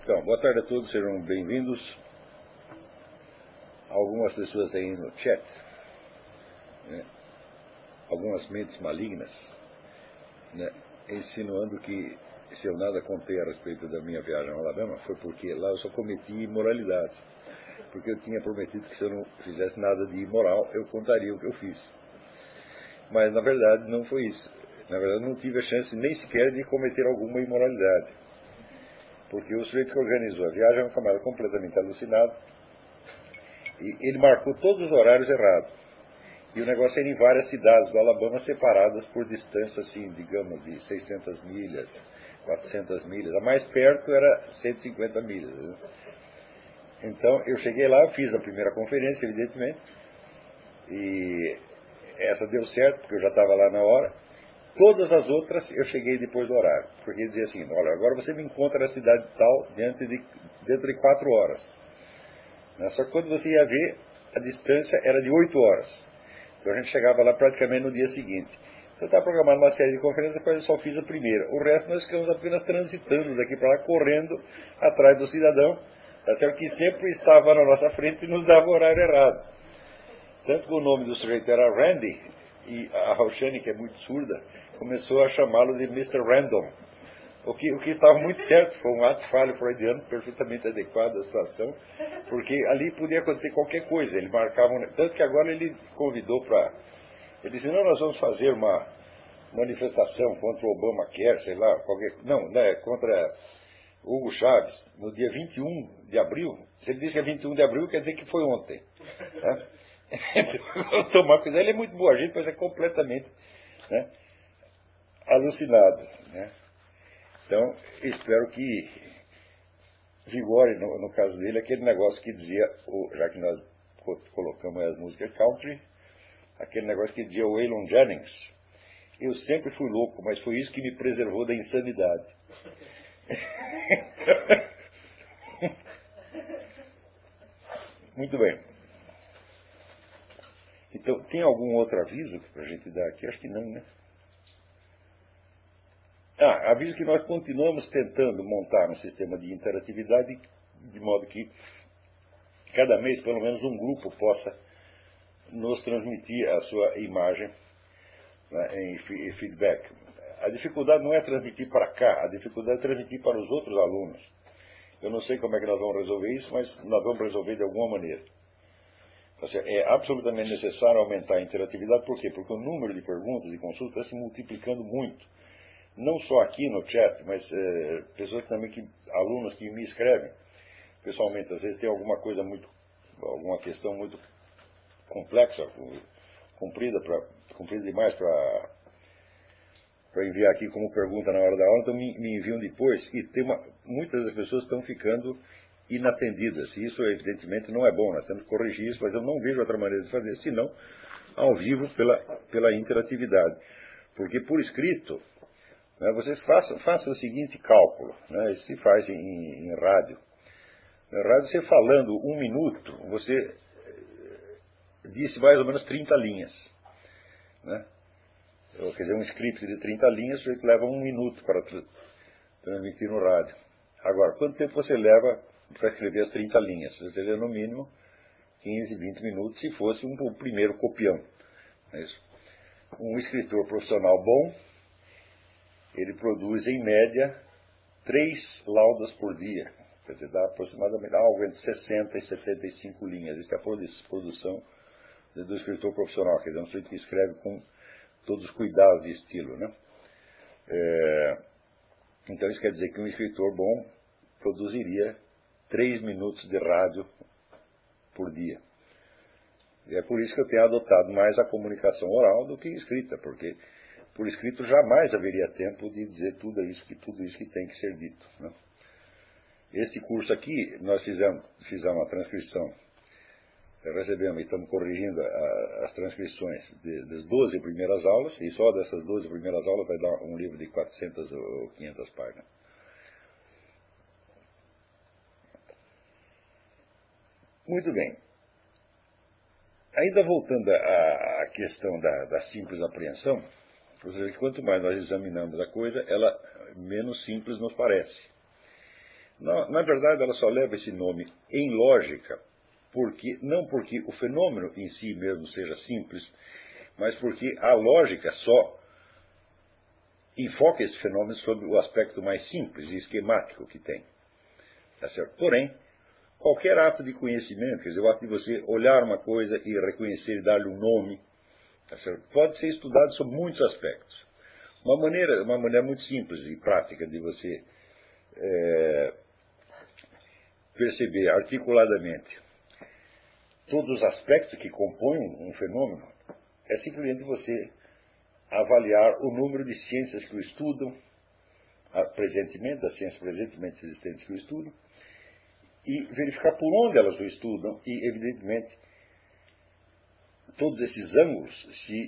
Então, boa tarde a todos, sejam bem-vindos. Algumas pessoas aí no chat, né, algumas mentes malignas, né, insinuando que se eu nada contei a respeito da minha viagem ao Alabama foi porque lá eu só cometi imoralidades. Porque eu tinha prometido que se eu não fizesse nada de imoral, eu contaria o que eu fiz. Mas, na verdade, não foi isso. Na verdade, eu não tive a chance nem sequer de cometer alguma imoralidade. Porque o sujeito que organizou a viagem é um camarada completamente alucinado. E ele marcou todos os horários errados. E o negócio era em várias cidades do Alabama separadas por distância, assim, digamos, de 600 milhas, 400 milhas. A mais perto era 150 milhas. Né? Então, eu cheguei lá, fiz a primeira conferência, evidentemente. E essa deu certo, porque eu já estava lá na hora. Todas as outras eu cheguei depois do horário. Porque ele dizia assim, olha, agora você me encontra na cidade tal dentro de 4 horas. Só que quando você ia ver, a distância era de 8 horas. Então a gente chegava lá praticamente no dia seguinte. Então eu estava programando uma série de conferências, depois eu só fiz a primeira. O resto nós ficamos apenas transitando daqui para lá, correndo atrás do cidadão, tá certo? Que sempre estava na nossa frente e nos dava o horário errado. Tanto que o nome do sujeito era Randy, e a Roxane, que é muito surda, começou a chamá-lo de Mr. Random. O que estava muito certo, foi um ato falho freudiano, perfeitamente adequado à situação, porque ali podia acontecer qualquer coisa. Ele marcava, tanto que agora ele convidou para... Ele disse, não, nós vamos fazer uma manifestação contra o Obamacare, sei lá, não, né, contra Hugo Chávez, no dia 21 de abril. Se ele diz que é 21 de abril, quer dizer que foi ontem. Né? Vamos tomar cuidado, ele é muito boa gente, mas é completamente, né, alucinado, né? Então, espero que vigore, no caso dele, aquele negócio que dizia, já que nós colocamos as músicas country, aquele negócio que dizia o Waylon Jennings, eu sempre fui louco, mas foi isso que me preservou da insanidade. Muito bem. Então, tem algum outro aviso para a gente dar aqui? Acho que não, né? Aviso que nós continuamos tentando montar um sistema de interatividade de modo que cada mês pelo menos um grupo possa nos transmitir a sua imagem, né, em feedback. A dificuldade não é transmitir para cá, a dificuldade é transmitir para os outros alunos. Eu não sei como é que nós vamos resolver isso, mas nós vamos resolver de alguma maneira. É absolutamente necessário aumentar a interatividade, por quê? Porque o número de perguntas e consultas está se multiplicando muito. Não só aqui no chat, mas pessoas também, alunos que me escrevem pessoalmente, às vezes tem alguma questão muito complexa, comprida demais para enviar aqui como pergunta na hora da aula, então me enviam depois, e muitas das pessoas estão ficando inatendidas, e isso evidentemente não é bom, nós temos que corrigir isso, mas eu não vejo outra maneira de fazer, senão ao vivo pela interatividade. Porque por escrito, né, vocês façam o seguinte cálculo, né, isso se faz em rádio. Na rádio, você falando 1 minuto, você disse mais ou menos 30 linhas. Né? Quer dizer, um script de 30 linhas, você leva 1 minuto para transmitir no rádio. Agora, quanto tempo você leva para escrever as 30 linhas? Você leva no mínimo 15, 20 minutos, se fosse um primeiro copião. É isso. Um escritor profissional bom, ele produz, em média, 3 laudas por dia. Quer dizer, dá aproximadamente algo entre 60 e 75 linhas. Isso é a produção do escritor profissional. Quer dizer, um sujeito que escreve com todos os cuidados de estilo. Né? Então, isso quer dizer que um escritor bom produziria 3 minutos de rádio por dia. E é por isso que eu tenho adotado mais a comunicação oral do que escrita, porque por escrito jamais haveria tempo de dizer tudo isso que tem que ser dito. Né? Este curso aqui, nós fizemos a transcrição, recebemos e estamos corrigindo as transcrições das 12 primeiras aulas, e só dessas 12 primeiras aulas vai dar um livro de 400 ou 500 páginas. Muito bem. Ainda voltando à questão da simples apreensão, ou seja, que quanto mais nós examinamos a coisa, ela menos simples nos parece. Na verdade, ela só leva esse nome em lógica, não porque o fenômeno em si mesmo seja simples, mas porque a lógica só enfoca esse fenômeno sobre o aspecto mais simples e esquemático que tem. Tá certo? Porém, qualquer ato de conhecimento, quer dizer, o ato de você olhar uma coisa e reconhecer e dar-lhe um nome, tá certo? Pode ser estudado sob muitos aspectos. Uma maneira muito simples e prática de você perceber articuladamente todos os aspectos que compõem um fenômeno é simplesmente você avaliar o número de ciências que o estudam presentemente, das ciências presentemente existentes que o estudam, e verificar por onde elas o estudam e, evidentemente, todos esses ângulos, se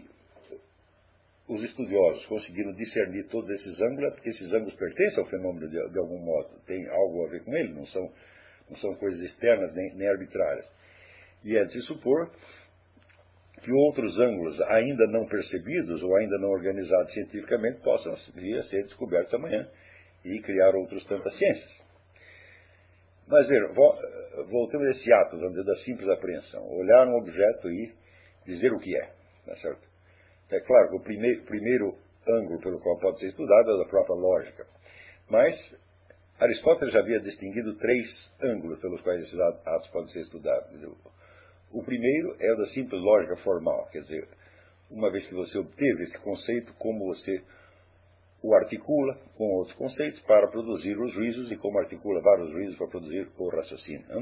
os estudiosos conseguiram discernir todos esses ângulos, é porque esses ângulos pertencem ao fenômeno de algum modo, tem algo a ver com ele, não são coisas externas nem arbitrárias. E é de se supor que outros ângulos ainda não percebidos ou ainda não organizados cientificamente possam vir a ser descobertos amanhã e criar outras tantas ciências. Mas vejam, voltando a esse ato, vamos dizer, da simples apreensão, olhar um objeto e dizer o que é, tá certo? É claro que o primeiro ângulo pelo qual pode ser estudado é da própria lógica, mas Aristóteles já havia distinguido 3 ângulos pelos quais esses atos podem ser estudados. Quer dizer, o primeiro é o da simples lógica formal, quer dizer, uma vez que você obteve esse conceito, como você o articula com outros conceitos para produzir os juízos e como articula vários juízos para produzir o raciocínio. Né?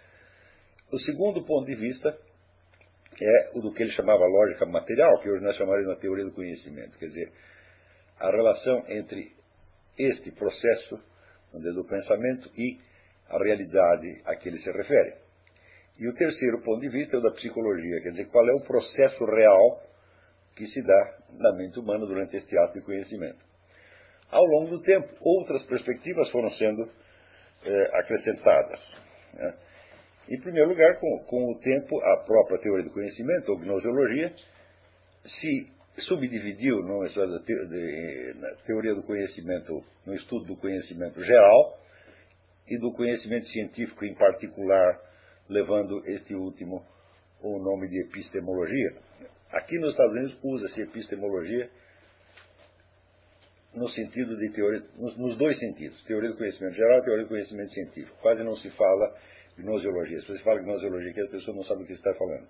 O segundo ponto de vista é o do que ele chamava lógica material, que hoje nós chamaremos a teoria do conhecimento, quer dizer, a relação entre este processo do pensamento e a realidade a que ele se refere. E o terceiro ponto de vista é o da psicologia, quer dizer, qual é o processo real que se dá na mente humana durante este ato de conhecimento. Ao longo do tempo, outras perspectivas foram sendo acrescentadas. Né? Em primeiro lugar, com o tempo, a própria teoria do conhecimento, ou gnoseologia, se subdividiu na teoria do conhecimento, no estudo do conhecimento geral e do conhecimento científico em particular, levando este último o nome de epistemologia. Aqui nos Estados Unidos usa-se epistemologia no sentido de teoria, nos dois sentidos, teoria do conhecimento geral e teoria do conhecimento científico. Quase não se fala gnoseologia. Se você fala gnoseologia, que a pessoa não sabe o que está falando.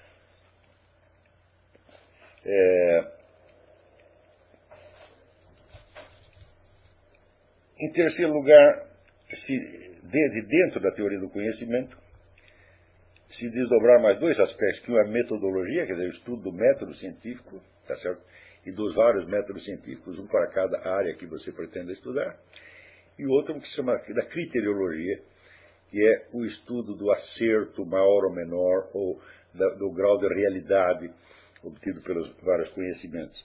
Em terceiro lugar, de dentro da teoria do conhecimento, se desdobrar mais 2 aspectos, que um é metodologia, quer dizer, o estudo do método científico, tá certo? E dos vários métodos científicos, um para cada área que você pretende estudar, e o outro que se chama da criteriologia, que é o estudo do acerto maior ou menor, ou do grau de realidade obtido pelos vários conhecimentos.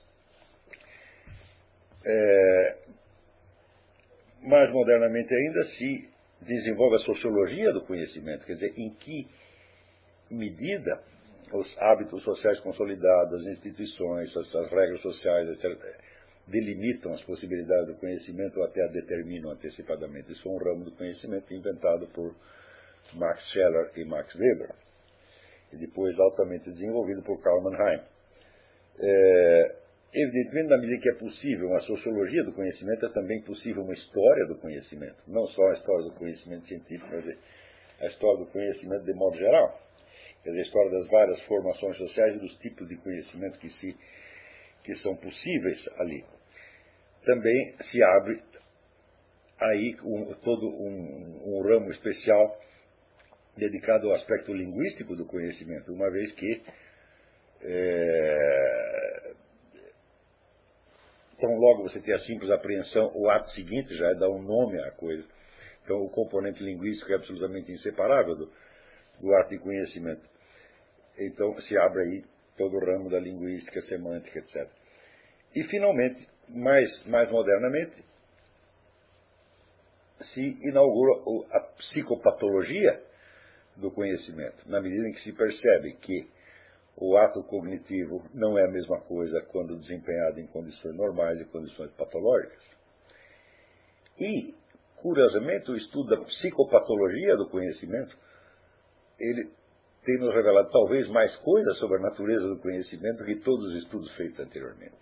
Mais modernamente ainda se desenvolve a sociologia do conhecimento, quer dizer, em que medida os hábitos sociais consolidados, as instituições, as regras sociais, etc., delimitam as possibilidades do conhecimento ou até a determinam antecipadamente. Isso foi um ramo do conhecimento inventado por Max Scheler e Max Weber, e depois altamente desenvolvido por Karl Mannheim. Evidentemente, na medida que é possível uma sociologia do conhecimento, é também possível uma história do conhecimento. Não só a história do conhecimento científico, mas a história do conhecimento de modo geral. Quer dizer, a história das várias formações sociais e dos tipos de conhecimento que são possíveis ali. Também se abre aí todo um ramo especial dedicado ao aspecto linguístico do conhecimento, uma vez que tão logo você tem a simples apreensão, o ato seguinte já é dar um nome à coisa. Então o componente linguístico é absolutamente inseparável do ato de conhecimento. Então se abre aí todo o ramo da linguística, semântica, etc. E finalmente, mais modernamente, se inaugura a psicopatologia do conhecimento, na medida em que se percebe que o ato cognitivo não é a mesma coisa quando desempenhado em condições normais e condições patológicas. E curiosamente, o estudo da psicopatologia do conhecimento, ele tem nos revelado talvez mais coisas sobre a natureza do conhecimento do que todos os estudos feitos anteriormente.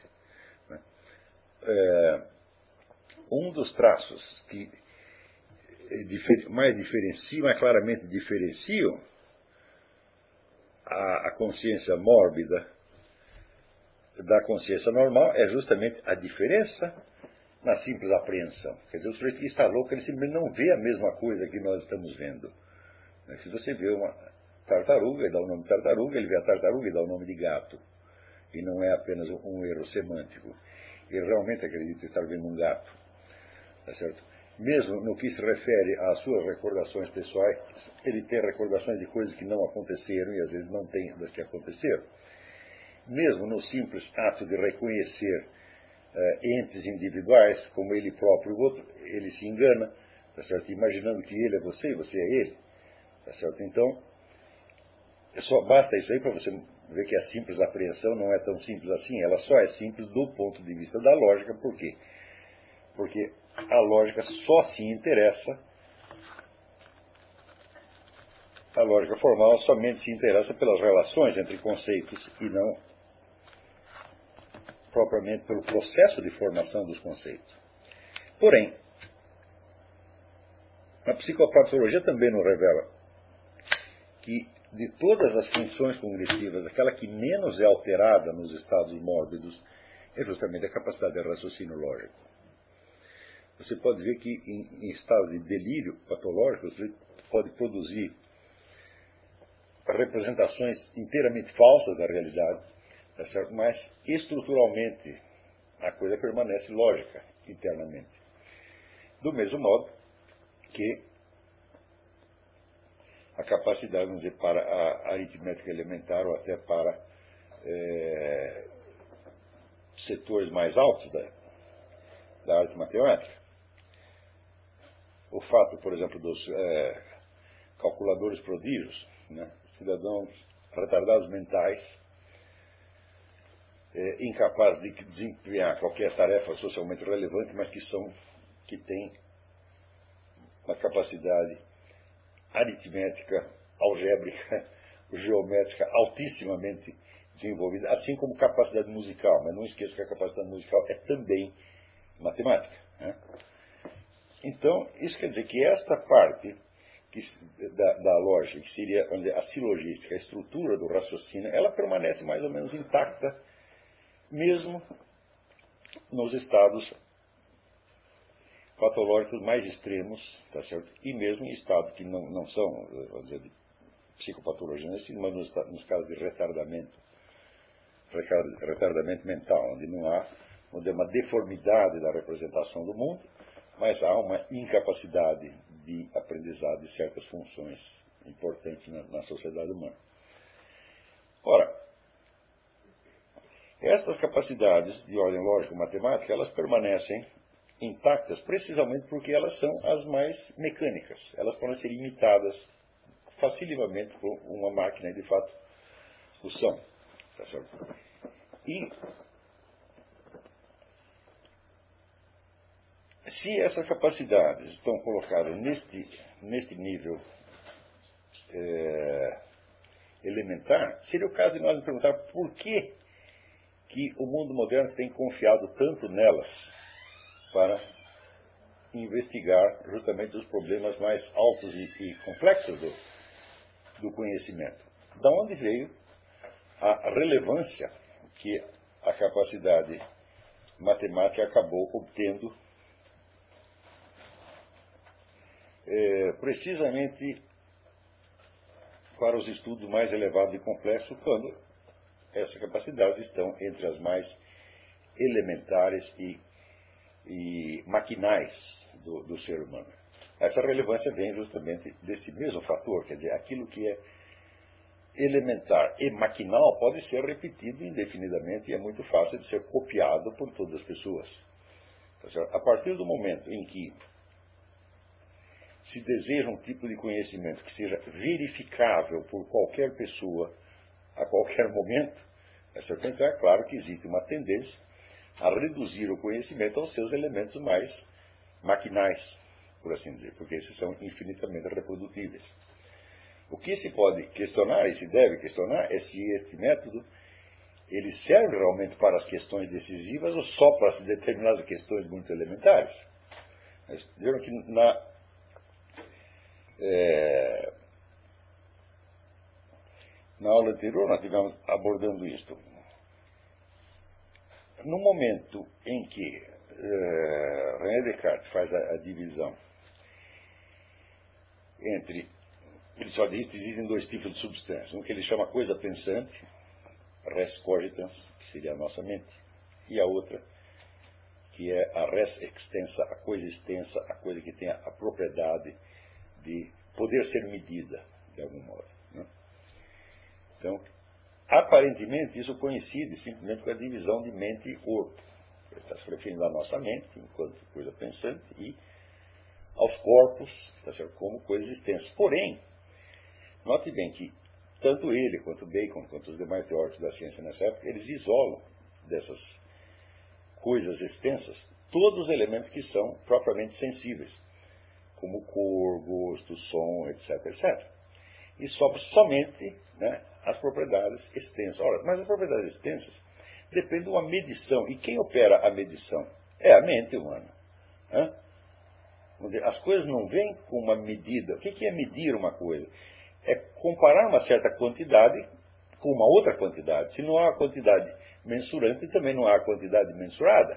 Um dos traços que mais claramente diferenciam a consciência mórbida da consciência normal é justamente a diferença na simples apreensão. Quer dizer, o sujeito que está louco, ele simplesmente não vê a mesma coisa que nós estamos vendo. Se você vê uma tartaruga e dá o nome de tartaruga, ele vê a tartaruga e dá o nome de gato. E não é apenas um erro semântico. Ele realmente acredita estar vendo um gato. Tá certo? Mesmo no que se refere às suas recordações pessoais, ele tem recordações de coisas que não aconteceram e às vezes não tem das que aconteceram. Mesmo no simples ato de reconhecer entes individuais, como ele próprio e o outro, ele se engana, tá certo? Imaginando que ele é você e você é ele. Tá certo? Então, só basta isso aí para você ver que a simples apreensão não é tão simples assim. Ela só é simples do ponto de vista da lógica. Por quê? Porque a lógica só se interessa, a lógica formal somente se interessa pelas relações entre conceitos e não propriamente pelo processo de formação dos conceitos. Porém, a psicopatologia também nos revela que de todas as funções cognitivas, aquela que menos é alterada nos estados mórbidos é justamente a capacidade de raciocínio lógico. Você pode ver que em estados de delírio patológico, você pode produzir representações inteiramente falsas da realidade, tá certo? Mas estruturalmente a coisa permanece lógica internamente. Do mesmo modo que a capacidade, vamos dizer, para a aritmética elementar ou até para setores mais altos da arte matemática. O fato, por exemplo, dos calculadores prodígios, né? Cidadãos retardados mentais, incapazes de desempenhar qualquer tarefa socialmente relevante, mas que têm uma capacidade aritmética, algébrica, geométrica altissimamente desenvolvida, assim como capacidade musical. Mas não esqueça que a capacidade musical é também matemática, né? Então, isso quer dizer que esta parte da lógica, que seria, vamos dizer, a silogística, a estrutura do raciocínio, ela permanece mais ou menos intacta, mesmo nos estados patológicos mais extremos, tá certo? E mesmo em estados que não são, vamos dizer, de psicopatologia, mas nos casos de retardamento mental, onde não há, vamos dizer, uma deformidade da representação do mundo, mas há uma incapacidade de aprendizado de certas funções importantes na sociedade humana. Ora, estas capacidades de ordem lógico-matemática, elas permanecem intactas precisamente porque elas são as mais mecânicas. Elas podem ser imitadas facilmente por uma máquina, e de fato o são. Tá certo? E se essas capacidades estão colocadas neste nível elementar, seria o caso de nós nos perguntar por que o mundo moderno tem confiado tanto nelas para investigar justamente os problemas mais altos e complexos do conhecimento. Da onde veio a relevância que a capacidade matemática acabou obtendo precisamente para os estudos mais elevados e complexos, quando essas capacidades estão entre as mais elementares e maquinais do ser humano. Essa relevância vem justamente desse mesmo fator, quer dizer, aquilo que é elementar e maquinal pode ser repetido indefinidamente e é muito fácil de ser copiado por todas as pessoas. A partir do momento em que se deseja um tipo de conhecimento que seja verificável por qualquer pessoa a qualquer momento, então é claro que existe uma tendência a reduzir o conhecimento aos seus elementos mais maquinais. por assim dizer, porque esses são infinitamente reprodutíveis. O que se pode questionar, e se deve questionar, é se este método ele serve realmente para as questões decisivas ou só para as determinadas questões muito elementares. Eles dizeram que na aula anterior nós estivemos abordando isto. No momento em que René Descartes faz a divisão entre... Ele só diz que existem dois tipos de substância. Um que ele chama coisa pensante, res cogitans, que seria a nossa mente, e a outra, que é a res extensa, a coisa extensa, a coisa que tem a propriedade de poder ser medida, de algum modo. Né? Então, aparentemente, isso coincide simplesmente com a divisão de mente e corpo. Ele está se referindo à nossa mente, enquanto coisa pensante, e aos corpos, tá certo? Como coisas extensas. Porém, note bem que tanto ele, quanto Bacon, quanto os demais teóricos da ciência nessa época, eles isolam dessas coisas extensas todos os elementos que são propriamente sensíveis, como cor, gosto, som, etc, etc. E sobra somente, né, as propriedades extensas. Ora, mas as propriedades extensas dependem de uma medição. E quem opera a medição? É a mente humana. Né? Vamos dizer, as coisas não vêm com uma medida. O que é medir uma coisa? É comparar uma certa quantidade com uma outra quantidade. Se não há quantidade mensurante, também não há quantidade mensurada.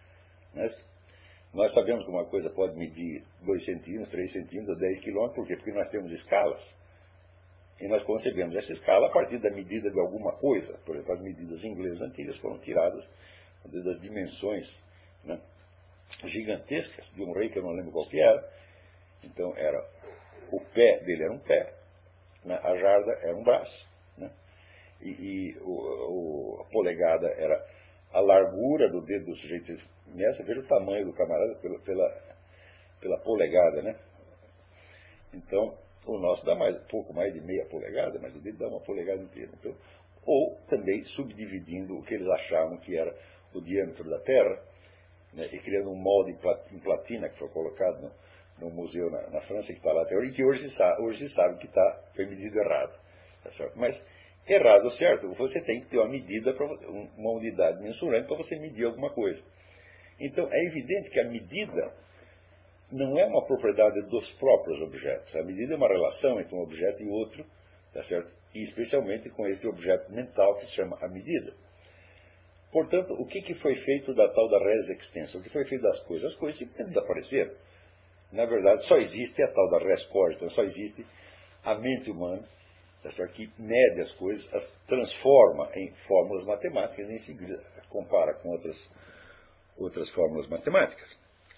Nós sabemos que uma coisa pode medir 2 centímetros, 3 centímetros, ou 10 quilômetros. Por quê? Porque nós temos escalas. E nós concebemos essa escala a partir da medida de alguma coisa. Por exemplo, as medidas inglesas antigas foram tiradas das dimensões, né, gigantescas de um rei que eu não lembro qual que era. Então, o pé dele era um pé, né, a jarda era um braço, né, e a polegada era a largura do dedo do sujeito. Nessa, veja o tamanho do camarada pela polegada, né? Então, o nosso dá pouco mais de meia polegada, mas o dele dá uma polegada inteira. Então, ou também subdividindo o que eles achavam que era o diâmetro da Terra, né, e criando um molde em platina que foi colocado no museu na França, que está lá até hoje, e que hoje se sabe que foi medido errado. Tá certo? Mas, errado ou certo, você tem que ter uma medida, uma unidade mensurante para você medir alguma coisa. Então, é evidente que a medida não é uma propriedade dos próprios objetos. A medida é uma relação entre um objeto e outro, tá certo? E especialmente com este objeto mental que se chama a medida. Portanto, o que foi feito da tal da res extensa? O que foi feito das coisas? As coisas simplesmente desapareceram. Na verdade, só existe a tal da res cogitans, só existe a mente humana, tá certo? Que mede as coisas, as transforma em fórmulas matemáticas e em seguida compara com outras fórmulas matemáticas.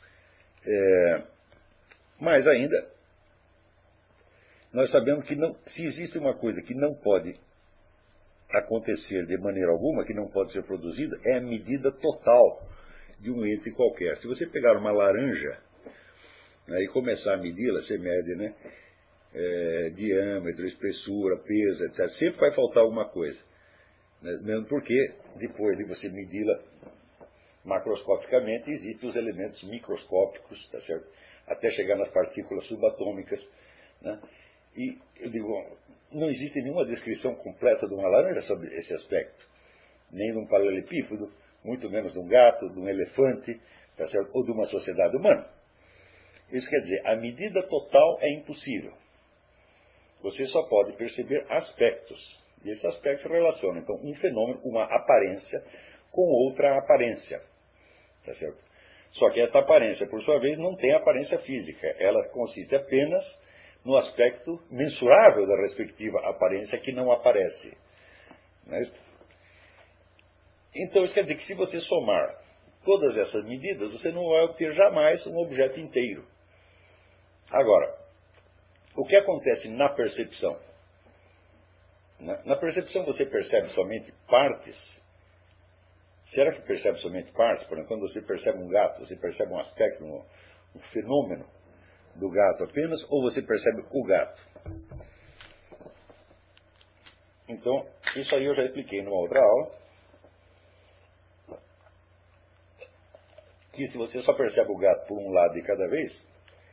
Mas ainda, nós sabemos que se existe uma coisa que não pode acontecer de maneira alguma, que não pode ser produzida, é a medida total de um ente qualquer. Se você pegar uma laranja, né, e começar a medi-la, você mede, né, diâmetro, espessura, peso, etc. Sempre vai faltar alguma coisa. Né, mesmo porque, depois de você medi-la macroscopicamente, existem os elementos microscópicos, tá certo? Até chegar nas partículas subatômicas. Né? E eu digo, não existe nenhuma descrição completa de uma laranja sobre esse aspecto. Nem de um paralelepípedo, muito menos de um gato, de um elefante, tá certo? Ou de uma sociedade humana. Isso quer dizer, a medida total é impossível. Você só pode perceber aspectos. E esses aspectos se relacionam, então, um fenômeno, uma aparência, com outra aparência. Tá certo? Só que esta aparência, por sua vez, não tem aparência física. Ela consiste apenas no aspecto mensurável da respectiva aparência que não aparece. Não é isso? Então, isso quer dizer que se você somar todas essas medidas, você não vai obter jamais um objeto inteiro. Agora, o que acontece na percepção? Na percepção você percebe somente partes. Será que percebe somente partes? Por exemplo, quando você percebe um gato, você percebe um aspecto, um fenômeno do gato apenas, ou você percebe o gato? Então, isso aí eu já expliquei numa outra aula, que se você só percebe o gato por um lado de cada vez,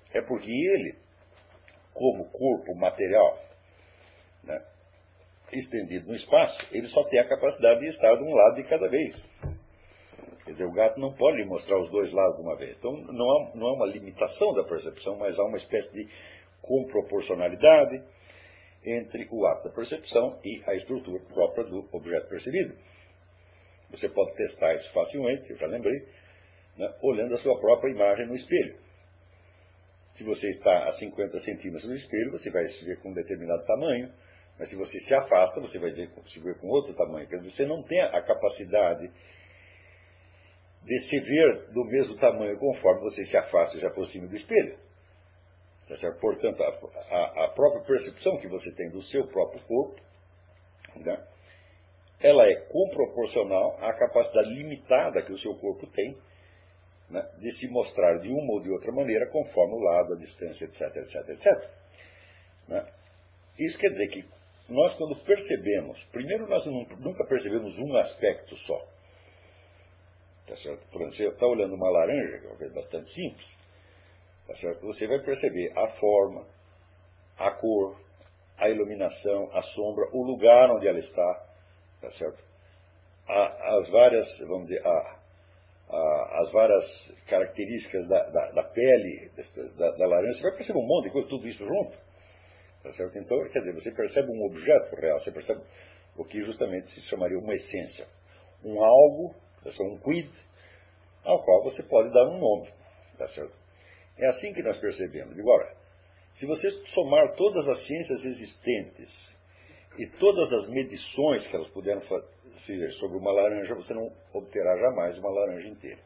é porque ele, como corpo material, né, estendido no espaço, ele só tem a capacidade de estar de um lado de cada vez. Quer dizer, o gato não pode lhe mostrar os dois lados de uma vez. Então, não há uma limitação da percepção, mas há uma espécie de comproporcionalidade entre o ato da percepção e a estrutura própria do objeto percebido. Você pode testar isso facilmente, eu já lembrei, né, olhando a sua própria imagem no espelho. Se você está a 50 centímetros do espelho, você vai se ver com um determinado tamanho, mas se você se afasta, você vai se ver com outro tamanho. Quer dizer, você não tem a capacidade de se ver do mesmo tamanho conforme você se afasta e se aproxima do espelho. Tá certo? Portanto, a própria percepção que você tem do seu próprio corpo, né, ela é comproporcional à capacidade limitada que o seu corpo tem, né, de se mostrar de uma ou de outra maneira conforme o lado, a distância, etc, etc, etc. Né? Isso quer dizer que nós, quando percebemos, primeiro nós nunca percebemos um aspecto só. Tá certo? Por exemplo, você está olhando uma laranja, que é uma coisa bastante simples, tá certo? Você vai perceber a forma, a cor, a iluminação, a sombra, o lugar onde ela está, tá certo? As várias, vamos dizer, as várias características da pele da laranja, você vai perceber um monte de coisa, tudo isso junto. Tá certo? Então, quer dizer, você percebe um objeto real, você percebe o que justamente se chamaria uma essência. Um algo, um quid, ao qual você pode dar um nome. Tá certo? É assim que nós percebemos. Agora, se você somar todas as ciências existentes e todas as medições que elas puderam fazer sobre uma laranja, você não obterá jamais uma laranja inteira.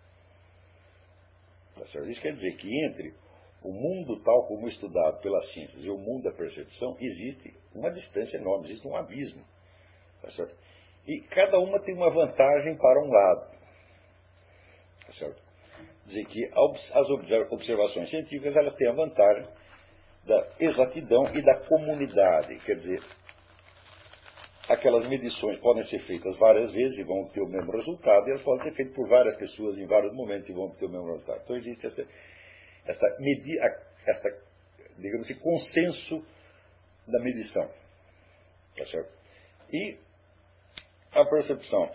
Tá certo? Isso quer dizer que entre o mundo tal como estudado pelas ciências e o mundo da percepção existe uma distância enorme, existe um abismo. Tá certo? E cada uma tem uma vantagem para um lado. Tá certo? Quer dizer que as observações científicas elas têm a vantagem da exatidão e da comunidade. Quer dizer, aquelas medições podem ser feitas várias vezes e vão obter o mesmo resultado, e elas podem ser feitas por várias pessoas em vários momentos e vão obter o mesmo resultado. Então existe digamos assim, consenso da medição. Tá certo? E a percepção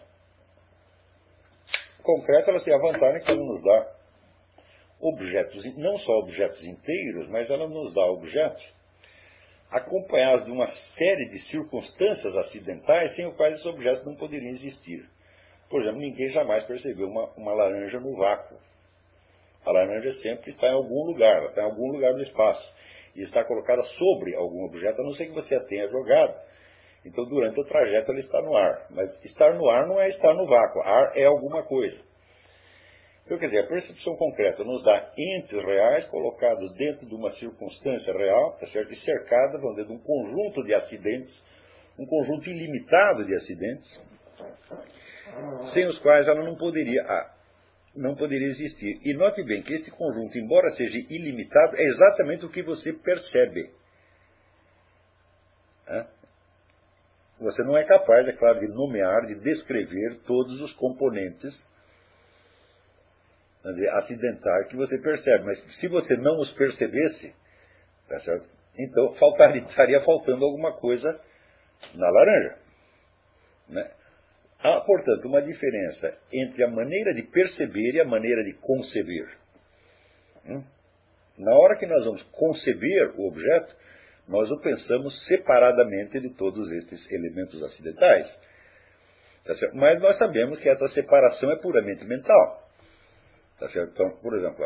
concreta ela tem a vantagem que ela nos dá objetos, não só objetos inteiros, mas ela nos dá objetos acompanhados de uma série de circunstâncias acidentais sem os quais esses objetos não poderiam existir. Por exemplo, ninguém jamais percebeu uma laranja no vácuo. A laranja sempre está em algum lugar, ela está em algum lugar do espaço. E está colocada sobre algum objeto, a não ser que você a tenha jogado. Então, durante o trajeto, ela está no ar. Mas estar no ar não é estar no vácuo. Ar é alguma coisa. Então, quer dizer, a percepção concreta nos dá entes reais colocados dentro de uma circunstância real, tá certo? E cercada, vamos dizer, de um conjunto de acidentes, um conjunto ilimitado de acidentes, sem os quais ela não poderia existir. E note bem que este conjunto, embora seja ilimitado, é exatamente o que você percebe. Você não é capaz, é claro, de nomear, de descrever todos os componentes acidentais que você percebe. Mas se você não os percebesse, tá certo? Então estaria faltando alguma coisa na laranja. Né? Há, portanto, uma diferença entre a maneira de perceber e a maneira de conceber. Na hora que nós vamos conceber o objeto, nós o pensamos separadamente de todos estes elementos acidentais. Tá certo? Mas nós sabemos que essa separação é puramente mental. Tá certo? Então, por exemplo,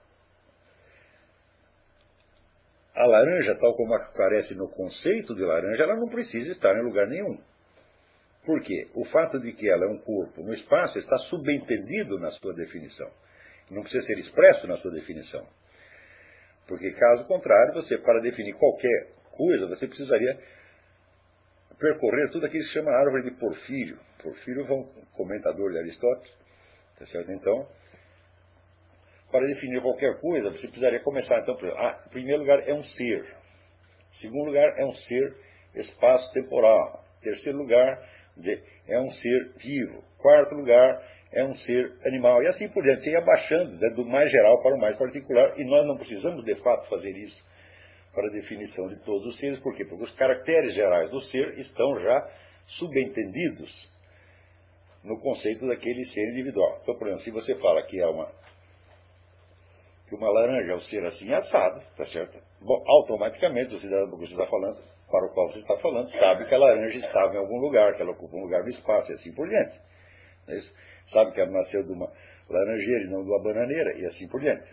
a laranja, tal como aparece no conceito de laranja, ela não precisa estar em lugar nenhum. Por quê? O fato de que ela é um corpo no espaço está subentendido na sua definição. Não precisa ser expresso na sua definição. Porque, caso contrário, você, para definir qualquer coisa, você precisaria percorrer tudo aquilo que se chama árvore de Porfírio. Porfírio foi um comentador de Aristóteles. Tá certo? Então, para definir qualquer coisa, você precisaria começar, então, em primeiro lugar, é um ser. Em segundo lugar, é um ser espaço-temporal. Em terceiro lugar, é um ser vivo. Quarto lugar, é um ser animal. E assim por diante, você ia abaixando, né, do mais geral para o mais particular, e nós não precisamos de fato fazer isso para a definição de todos os seres. Por quê? Porque os caracteres gerais do ser estão já subentendidos no conceito daquele ser individual. Então, por exemplo, se você fala que uma laranja é um ser assim assado, tá certo? Bom, automaticamente o cidadão que você está falando, para o qual você está falando, sabe que a laranja estava em algum lugar, que ela ocupa um lugar no espaço e assim por diante. Não é isso? Sabe que ela nasceu de uma laranjeira e não de uma bananeira e assim por diante.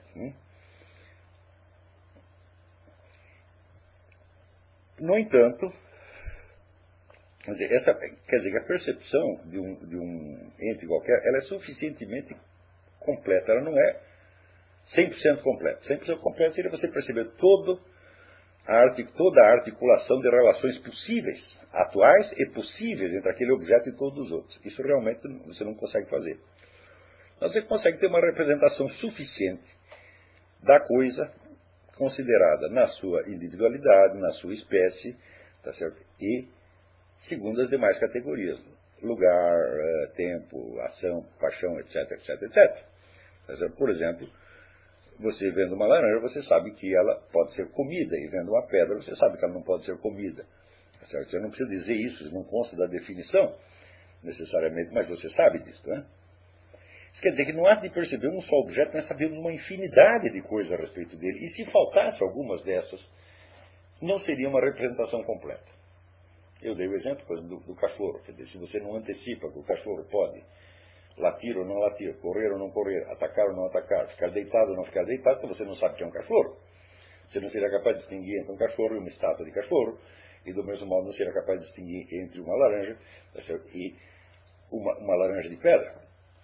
No entanto, quer dizer que a percepção de um ente qualquer, ela é suficientemente completa, ela não é 100% completa. 100% completa seria você perceber toda a articulação de relações possíveis, atuais e possíveis entre aquele objeto e todos os outros. Isso realmente você não consegue fazer. Mas você consegue ter uma representação suficiente da coisa considerada na sua individualidade, na sua espécie, tá certo? E segundo as demais categorias: lugar, tempo, ação, paixão, etc, etc, etc. Tá certo? Por exemplo, você vendo uma laranja, você sabe que ela pode ser comida, e vendo uma pedra, você sabe que ela não pode ser comida. Tá certo? Você não precisa dizer isso não consta da definição, necessariamente, mas você sabe disso, né? Isso quer dizer que no ato de perceber um só objeto, nós sabemos uma infinidade de coisas a respeito dele. E se faltasse algumas dessas, não seria uma representação completa. Eu dei o exemplo, por exemplo, do cachorro. Quer dizer, se você não antecipa que o cachorro pode latir ou não latir, correr ou não correr, atacar ou não atacar, ficar deitado ou não ficar deitado, então você não sabe que é um cachorro. Você não seria capaz de distinguir entre um cachorro e uma estátua de cachorro, e do mesmo modo não seria capaz de distinguir entre uma laranja e uma laranja de pedra.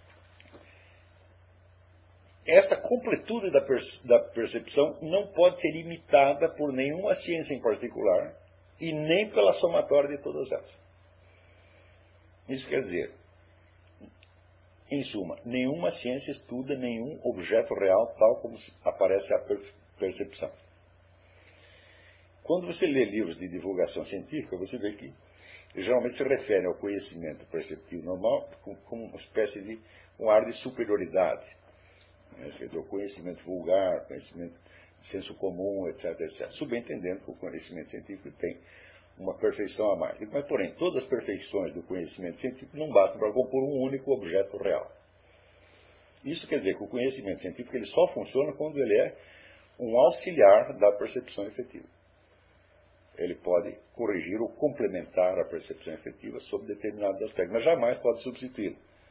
Esta completude da percepção não pode ser imitada por nenhuma ciência em particular e nem pela somatória de todas elas. Isso quer dizer, em suma, nenhuma ciência estuda nenhum objeto real tal como aparece a percepção. Quando você lê livros de divulgação científica, você vê que geralmente se refere ao conhecimento perceptivo normal com uma espécie de um ar de superioridade. O conhecimento vulgar, conhecimento de senso comum, etc, etc. Subentendendo que o conhecimento científico tem uma perfeição a mais. Mas, porém, todas as perfeições do conhecimento científico não bastam para compor um único objeto real. Isso quer dizer que o conhecimento científico ele só funciona quando ele é um auxiliar da percepção efetiva. Ele pode corrigir ou complementar a percepção efetiva sob determinados aspectos, mas jamais pode substituí-lo.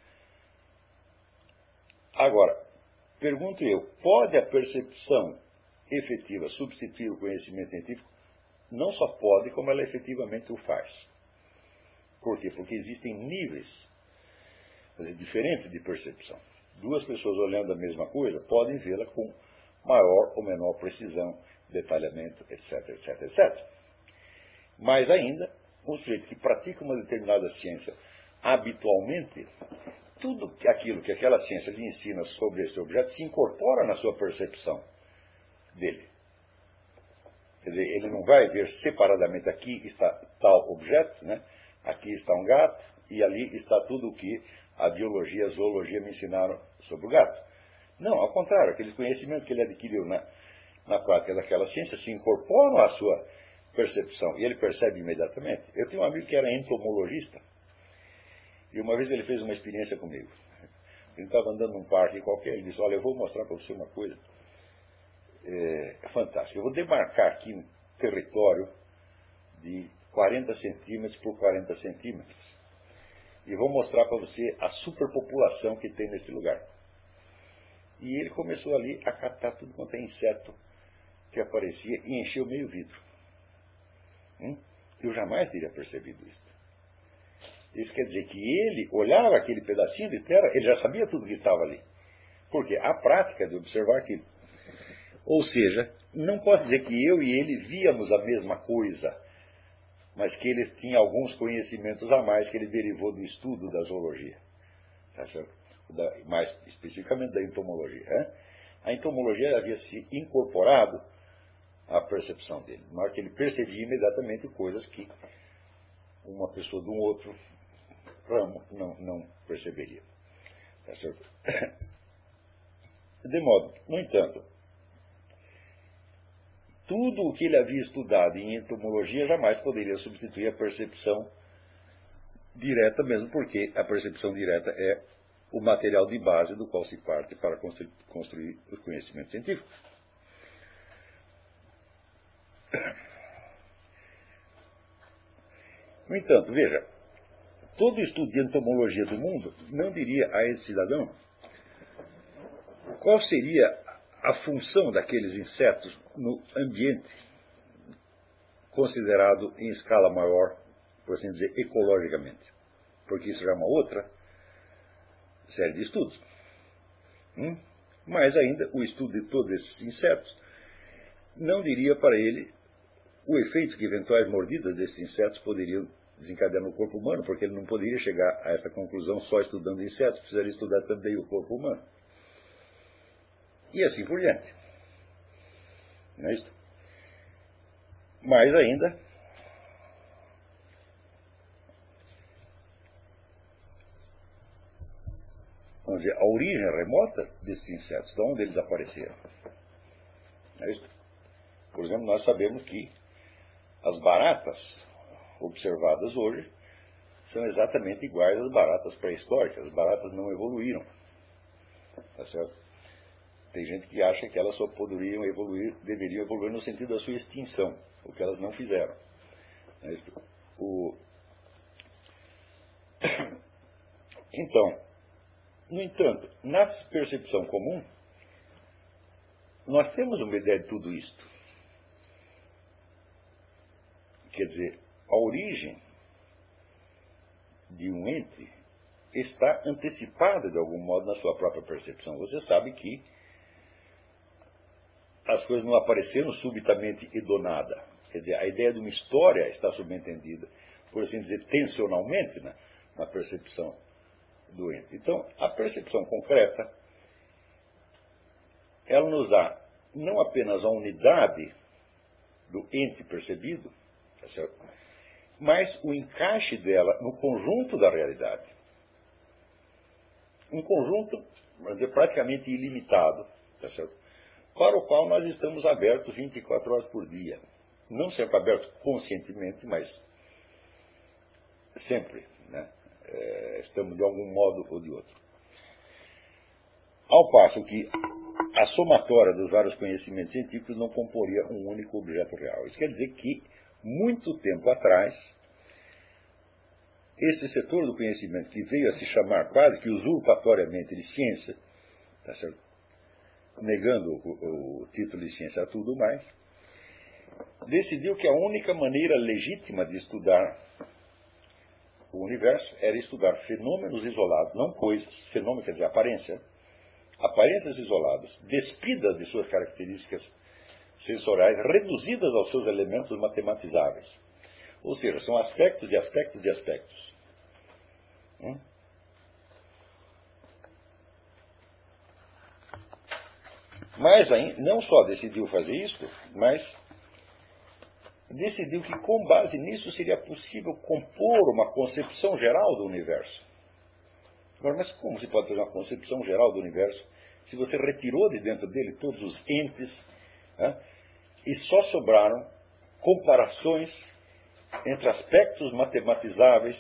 Agora, pergunto eu, pode a percepção efetiva substituir o conhecimento científico? Não só pode, como ela efetivamente o faz. Por quê? Porque existem níveis diferentes de percepção. Duas pessoas olhando a mesma coisa podem vê-la com maior ou menor precisão, detalhamento, etc, etc, etc. Mas ainda, um sujeito que pratica uma determinada ciência habitualmente, tudo aquilo que aquela ciência lhe ensina sobre esse objeto se incorpora na sua percepção dele. Quer dizer, ele não vai ver separadamente, aqui está tal objeto, né? Aqui está um gato, e ali está tudo o que a biologia e a zoologia me ensinaram sobre o gato. Não, ao contrário, aqueles conhecimentos que ele adquiriu na prática daquela ciência se incorporam à sua percepção, e ele percebe imediatamente. Eu tenho um amigo que era entomologista, e uma vez ele fez uma experiência comigo. Ele estava andando num parque qualquer, ele disse, olha, eu vou mostrar para você uma coisa fantástica. Eu vou demarcar aqui um território de 40 centímetros por 40 centímetros e vou mostrar para você a superpopulação que tem neste lugar. E ele começou ali a captar tudo quanto é inseto que aparecia e encheu meio vidro. Eu jamais teria percebido isso. Isso quer dizer que ele olhava aquele pedacinho de terra, ele já sabia tudo que estava ali. Porque a prática de observar aquilo. Ou seja, não posso dizer que eu e ele víamos a mesma coisa, mas que ele tinha alguns conhecimentos a mais que ele derivou do estudo da zoologia. Tá certo? Mais especificamente da entomologia. A entomologia havia se incorporado à percepção dele. Mas que ele percebia imediatamente coisas que uma pessoa de um outro ramo não perceberia. Tá certo? De modo, no entanto, tudo o que ele havia estudado em entomologia jamais poderia substituir a percepção direta, mesmo porque a percepção direta é o material de base do qual se parte para construir o conhecimento científico. No entanto, veja, todo estudo de entomologia do mundo não diria a esse cidadão qual seria a função daqueles insetos no ambiente considerado em escala maior, por assim dizer, ecologicamente. Porque isso já é uma outra série de estudos. Mas ainda, o estudo de todos esses insetos não diria para ele o efeito que eventuais mordidas desses insetos poderiam desencadear no corpo humano, porque ele não poderia chegar a essa conclusão só estudando insetos, precisaria estudar também o corpo humano. E assim por diante. Não é isto? Mas ainda, vamos dizer, a origem remota desses insetos, de onde eles apareceram. Não é isto? Por exemplo, nós sabemos que as baratas observadas hoje são exatamente iguais às baratas pré-históricas. As baratas não evoluíram. Tá certo? Tem gente que acha que elas só poderiam evoluir, deveriam evoluir no sentido da sua extinção, o que elas não fizeram. Então, no entanto, na percepção comum, nós temos uma ideia de tudo isto. Quer dizer, a origem de um ente está antecipada de algum modo na sua própria percepção. Você sabe que as coisas não apareceram subitamente e do nada. Quer dizer, a ideia de uma história está subentendida, por assim dizer, tensionalmente na percepção do ente. Então, a percepção concreta, ela nos dá não apenas a unidade do ente percebido, tá certo? Mas o encaixe dela no conjunto da realidade. Um conjunto, vamos dizer, praticamente ilimitado, tá certo? Para o qual nós estamos abertos 24 horas por dia. Não sempre abertos conscientemente, mas sempre, né? Estamos de algum modo ou de outro. Ao passo que a somatória dos vários conhecimentos científicos não comporia um único objeto real. Isso quer dizer que, muito tempo atrás, esse setor do conhecimento que veio a se chamar quase que usurpatoriamente de ciência, tá certo? Negando o título de ciência a tudo mais, decidiu que a única maneira legítima de estudar o universo era estudar fenômenos isolados, não coisas, fenômenos quer dizer aparências isoladas, despidas de suas características sensoriais, reduzidas aos seus elementos matematizáveis. Ou seja, são aspectos de aspectos de aspectos. Mas não só decidiu fazer isso, mas decidiu que com base nisso seria possível compor uma concepção geral do universo. Agora, mas como se pode fazer uma concepção geral do universo se você retirou de dentro dele todos os entes, né, e só sobraram comparações entre aspectos matematizáveis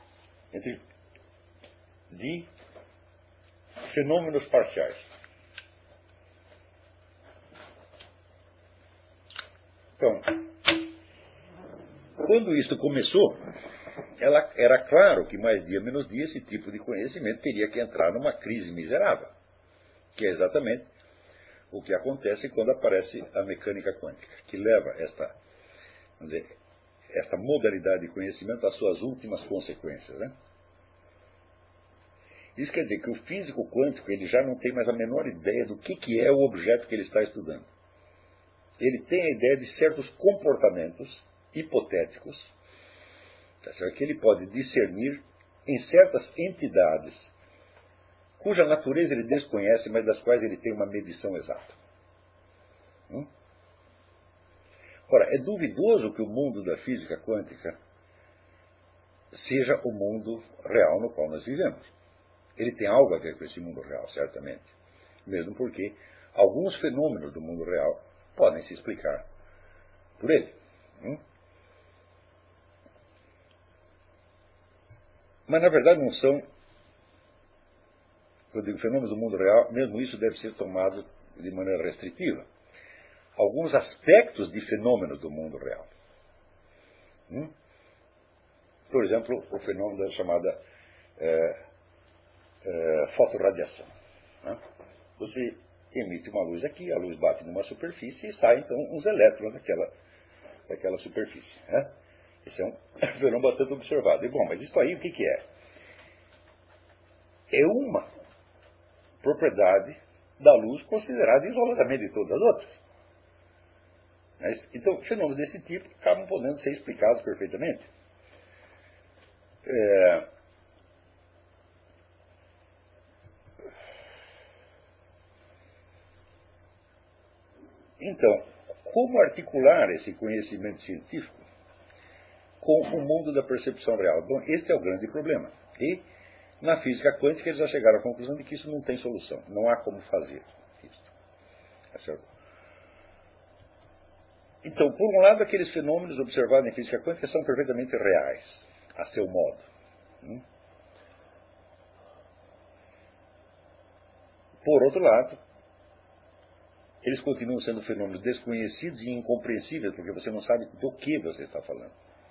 de fenômenos parciais? Então, quando isso começou, era claro que mais dia menos dia esse tipo de conhecimento teria que entrar numa crise miserável, que é exatamente o que acontece quando aparece a mecânica quântica, que leva esta modalidade de conhecimento às suas últimas consequências, né? Isso quer dizer que o físico quântico ele já não tem mais a menor ideia do que é o objeto que ele está estudando. Ele tem a ideia de certos comportamentos hipotéticos, que ele pode discernir em certas entidades cuja natureza ele desconhece, mas das quais ele tem uma medição exata. Ora, é duvidoso que o mundo da física quântica seja o mundo real no qual nós vivemos. Ele tem algo a ver com esse mundo real, certamente. Mesmo porque alguns fenômenos do mundo real podem se explicar por ele. Mas, na verdade, não são, eu digo, fenômenos do mundo real, mesmo isso deve ser tomado de maneira restritiva. Alguns aspectos de fenômenos do mundo real. Por exemplo, o fenômeno da chamada fotorradiação. Você emite uma luz aqui, a luz bate numa superfície e sai, então, uns elétrons daquela superfície. Esse é um fenômeno bastante observado. E, bom, mas isso aí o que é? É uma propriedade da luz considerada isoladamente de todas as outras. Então, fenômenos desse tipo acabam podendo ser explicados perfeitamente. Então, como articular esse conhecimento científico com o mundo da percepção real? Bom, este é o grande problema. E na física quântica eles já chegaram à conclusão de que isso não tem solução. Não há como fazer isso. Tá certo? Então, por um lado, aqueles fenômenos observados em física quântica são perfeitamente reais, a seu modo. Por outro lado, eles continuam sendo fenômenos desconhecidos e incompreensíveis, porque você não sabe do que você está falando.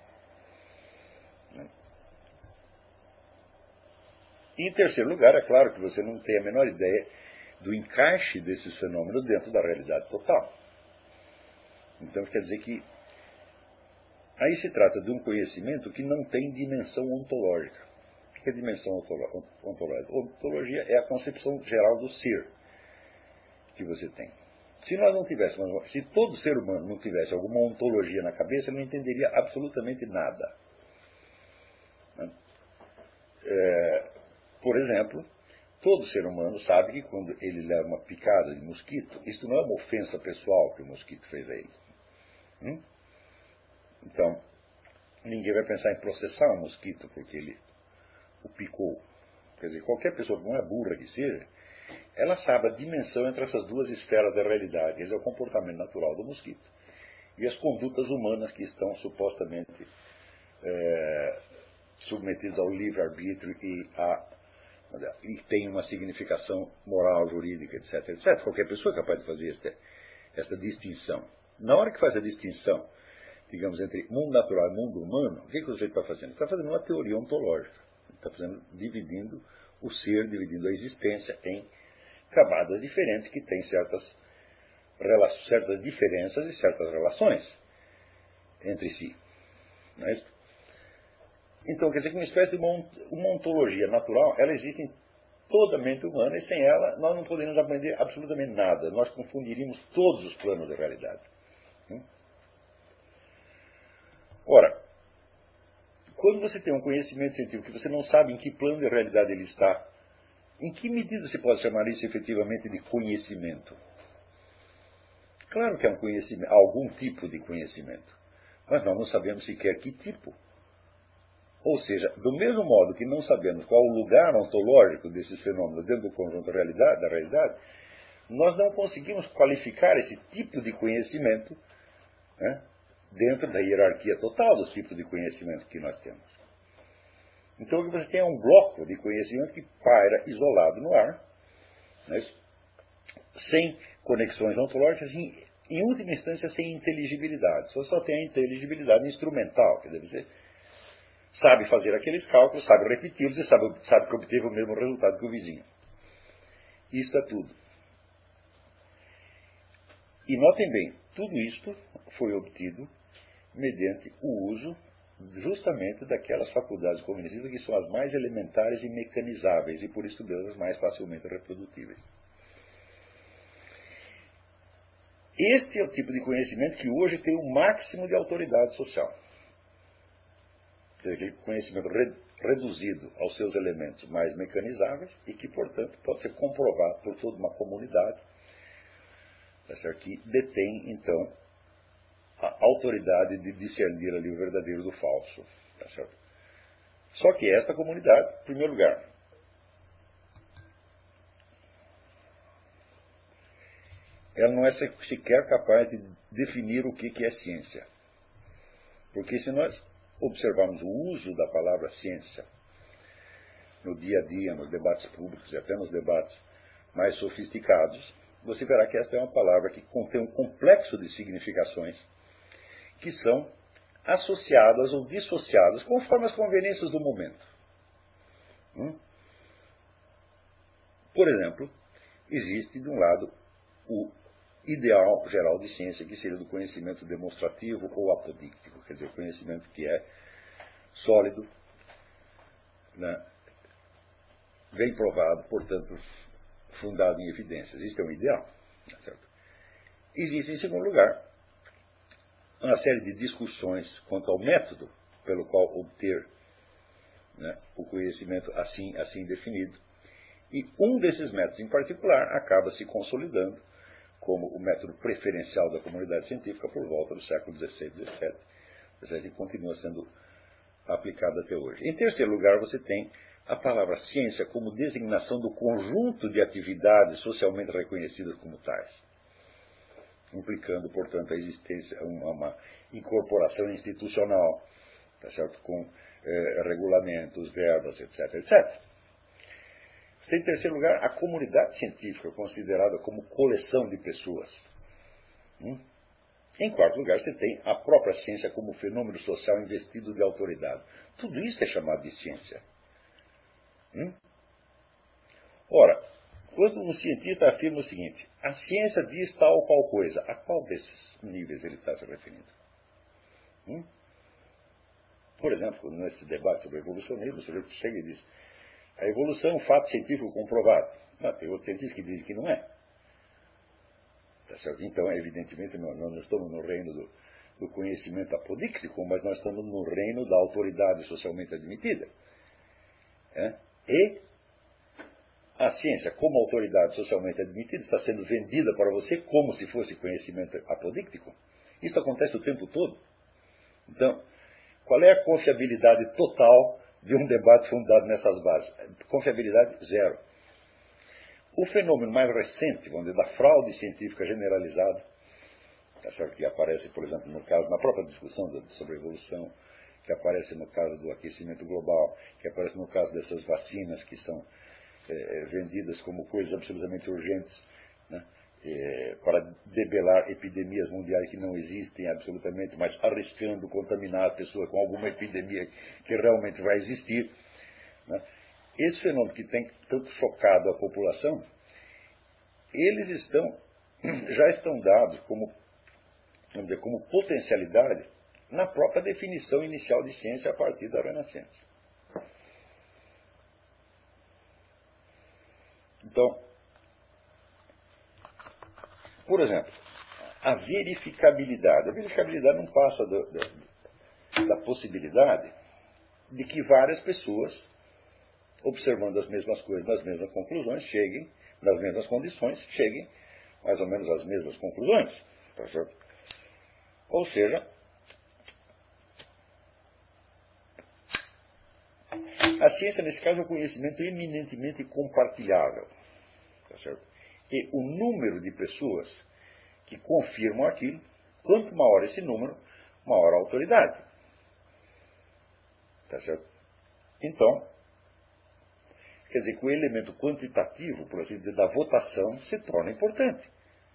E, em terceiro lugar, é claro que você não tem a menor ideia do encaixe desses fenômenos dentro da realidade total. Então, quer dizer que aí se trata de um conhecimento que não tem dimensão ontológica. O que é dimensão ontológica? Ontologia é a concepção geral do ser que você tem. Se nós não tivéssemos, se todo ser humano não tivesse alguma ontologia na cabeça, ele não entenderia absolutamente nada. Por exemplo, todo ser humano sabe que quando ele leva uma picada de mosquito, isso não é uma ofensa pessoal que o mosquito fez a ele. Então, ninguém vai pensar em processar um mosquito porque ele o picou. Quer dizer, qualquer pessoa, por mais burra que seja, ela sabe a dimensão entre essas duas esferas da realidade. Esse é o comportamento natural do mosquito e as condutas humanas que estão supostamente submetidas ao livre-arbítrio e têm uma significação moral, jurídica, etc, etc. Qualquer pessoa é capaz de fazer esta distinção. Na hora que faz a distinção, digamos, entre mundo natural e mundo humano, o que o sujeito está fazendo? Está fazendo uma teoria ontológica. Está dividindo o ser, dividindo a existência em camadas diferentes que têm certas diferenças e certas relações entre si. Não é isso? Então, quer dizer que uma espécie de uma ontologia natural, ela existe em toda a mente humana e sem ela nós não poderíamos aprender absolutamente nada. Nós confundiríamos todos os planos da realidade. Ora, quando você tem um conhecimento científico que você não sabe em que plano de realidade ele está, em que medida se pode chamar isso efetivamente de conhecimento? Claro que é um conhecimento, algum tipo de conhecimento, mas nós não sabemos sequer que tipo. Ou seja, do mesmo modo que não sabemos qual o lugar ontológico desses fenômenos dentro do conjunto da realidade, nós não conseguimos qualificar esse tipo de conhecimento dentro da hierarquia total dos tipos de conhecimento que nós temos. Então, o que você tem é um bloco de conhecimento que paira isolado no ar, sem conexões ontológicas, em última instância, sem inteligibilidade. Você só tem a inteligibilidade instrumental, que deve ser, sabe fazer aqueles cálculos, sabe repeti-los e sabe que obteve o mesmo resultado que o vizinho. Isto é tudo. E notem bem, tudo isto foi obtido mediante o uso justamente daquelas faculdades cognitivas que são as mais elementares e mecanizáveis e por isso mesmo as mais facilmente reprodutíveis. Este é o tipo de conhecimento que hoje tem o máximo de autoridade social. Aquele conhecimento reduzido aos seus elementos mais mecanizáveis e que, portanto, pode ser comprovado por toda uma comunidade que detém, então, a autoridade de discernir ali o verdadeiro do falso. Tá certo? Só que esta comunidade, em primeiro lugar, ela não é sequer capaz de definir o que é ciência. Porque se nós observarmos o uso da palavra ciência no dia a dia, nos debates públicos e até nos debates mais sofisticados, você verá que esta é uma palavra que contém um complexo de significações que são associadas ou dissociadas conforme as conveniências do momento. Por exemplo, existe de um lado o ideal geral de ciência, que seria do conhecimento demonstrativo ou apodíctico, quer dizer, o conhecimento que é sólido, né, bem provado, portanto, fundado em evidências. Isto é um ideal. Certo? Existe, em segundo lugar, uma série de discussões quanto ao método pelo qual obter, né, o conhecimento assim definido. E um desses métodos em particular acaba se consolidando como o método preferencial da comunidade científica por volta do século XVI, XVII, e continua sendo aplicado até hoje. Em terceiro lugar, você tem a palavra ciência como designação do conjunto de atividades socialmente reconhecidas como tais, implicando, portanto, a existência, uma incorporação institucional, tá certo? Com regulamentos, verbas, etc, etc. Você tem, em terceiro lugar, a comunidade científica, considerada como coleção de pessoas. Em quarto lugar, você tem a própria ciência como fenômeno social investido de autoridade. Tudo isso é chamado de ciência. Ora, quando um cientista afirma o seguinte: a ciência diz tal ou qual coisa, a qual desses níveis ele está se referindo? Por exemplo, nesse debate sobre evolucionismo, o sujeito chega e diz: a evolução é um fato científico comprovado. Não, tem outro cientista que diz que não é. Tá certo? Então, evidentemente, nós não estamos no reino do conhecimento apodíctico, mas nós estamos no reino da autoridade socialmente admitida. E a ciência, como autoridade socialmente admitida, está sendo vendida para você como se fosse conhecimento apodíctico. Isso acontece o tempo todo. Então, qual é a confiabilidade total de um debate fundado nessas bases? Confiabilidade zero. O fenômeno mais recente, vamos dizer, da fraude científica generalizada, tá certo? Que aparece, por exemplo, no caso, na própria discussão sobre a evolução, que aparece no caso do aquecimento global, que aparece no caso dessas vacinas que são vendidas como coisas absolutamente urgentes, né, para debelar epidemias mundiais que não existem absolutamente, mas arriscando contaminar a pessoa com alguma epidemia que realmente vai existir. Né. Esse fenômeno que tem tanto chocado a população, eles já estão dados como, vamos dizer, como potencialidade na própria definição inicial de ciência a partir da Renascença. Então, por exemplo, a verificabilidade. A verificabilidade não passa da possibilidade de que várias pessoas, observando as mesmas coisas, nas mesmas conclusões, cheguem, nas mesmas condições, cheguem mais ou menos às mesmas conclusões. Tá certo? Ou seja, a ciência, nesse caso, é um conhecimento eminentemente compartilhável. Tá certo? E o número de pessoas que confirmam aquilo, quanto maior esse número, maior a autoridade. Tá certo? Então, quer dizer que o elemento quantitativo, por assim dizer, da votação se torna importante.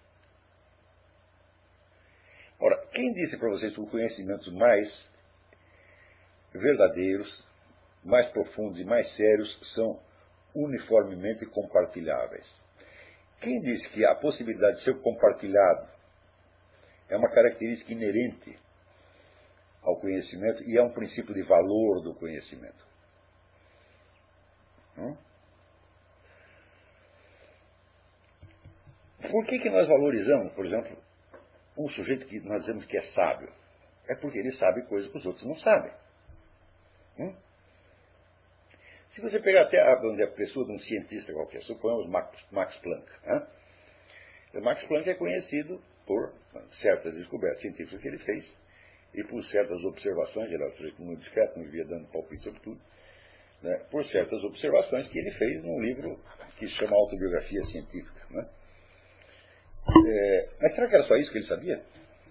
Ora, quem disse para vocês que os conhecimentos mais verdadeiros, mais profundos e mais sérios são uniformemente compartilháveis? Quem disse que a possibilidade de ser compartilhado é uma característica inerente ao conhecimento e é um princípio de valor do conhecimento? Por que nós valorizamos, por exemplo, um sujeito que nós dizemos que é sábio? É porque ele sabe coisas que os outros não sabem. Se você pegar até vamos dizer, a pessoa de um cientista qualquer, suponhamos Max Planck. O Max Planck é conhecido por certas descobertas científicas que ele fez e por certas observações, ele era um sujeito muito discreto, não vivia dando palpite sobre tudo, né, por certas observações que ele fez num livro que se chama Autobiografia Científica. Né. Mas será que era só isso que ele sabia?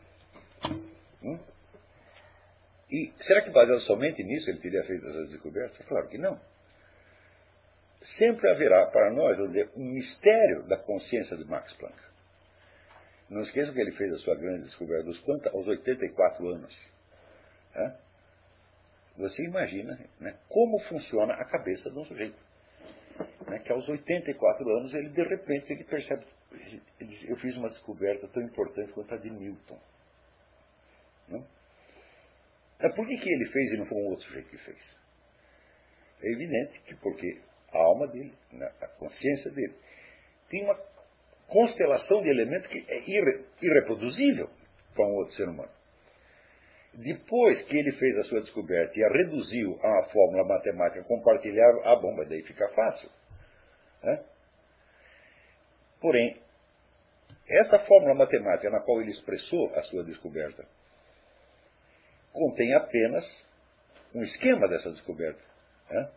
E será que baseado somente nisso ele teria feito essas descobertas? Claro que não. Sempre haverá para nós, vamos dizer, um mistério da consciência de Max Planck. Não esqueçam que ele fez a sua grande descoberta aos 84 anos. Você imagina, né, como funciona a cabeça de um sujeito. Né, que aos 84 anos, ele de repente ele percebe, ele diz, eu fiz uma descoberta tão importante quanto a de Newton. Não? Por que ele fez e não foi um outro sujeito que fez? É evidente que porque a alma dele, né, a consciência dele, tem uma constelação de elementos que é irreproduzível para um outro ser humano. Depois que ele fez a sua descoberta e a reduziu a uma fórmula matemática compartilhável, mas daí fica fácil. Né? Porém, esta fórmula matemática na qual ele expressou a sua descoberta contém apenas um esquema dessa descoberta. Né?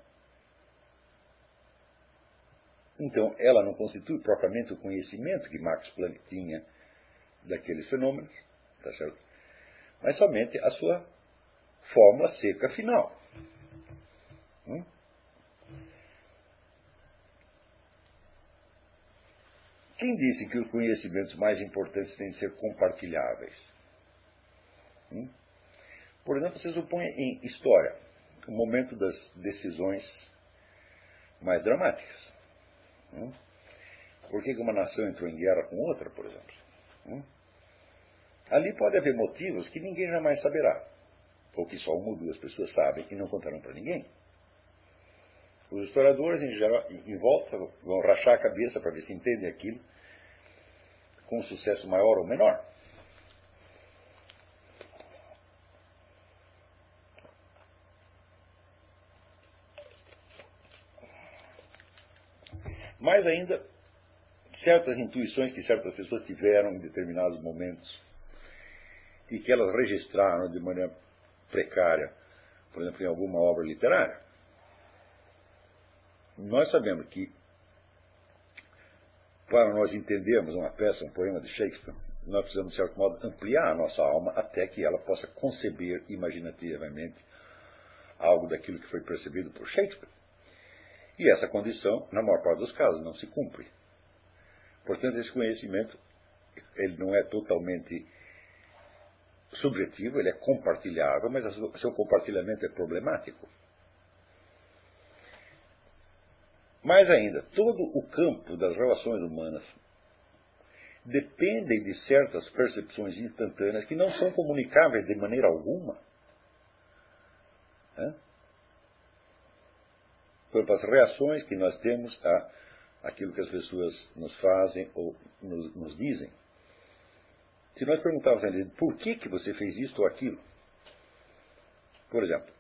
Então, ela não constitui propriamente o conhecimento que Max Planck tinha daqueles fenômenos, tá certo? Mas somente a sua fórmula seca final. Quem disse que os conhecimentos mais importantes têm de ser compartilháveis? Por exemplo, você supõe em história, o momento das decisões mais dramáticas. Por que uma nação entrou em guerra com outra, por exemplo? Ali pode haver motivos que ninguém jamais saberá, ou que só uma ou duas pessoas sabem e não contarão para ninguém. Os historiadores, em geral, em volta, vão rachar a cabeça para ver se entendem aquilo com um sucesso maior ou menor. Mais ainda, certas intuições que certas pessoas tiveram em determinados momentos e que elas registraram de maneira precária, por exemplo, em alguma obra literária. Nós sabemos que, para nós entendermos uma peça, um poema de Shakespeare, nós precisamos, de certo modo, ampliar a nossa alma até que ela possa conceber imaginativamente algo daquilo que foi percebido por Shakespeare. E essa condição, na maior parte dos casos, não se cumpre. Portanto, esse conhecimento ele não é totalmente subjetivo, ele é compartilhável, mas o seu compartilhamento é problemático. Mais ainda, todo o campo das relações humanas depende de certas percepções instantâneas que não são comunicáveis de maneira alguma. Por exemplo, as reações que nós temos àquilo que as pessoas nos fazem ou nos dizem. Se nós perguntarmos a eles, por que você fez isto ou aquilo? Por exemplo,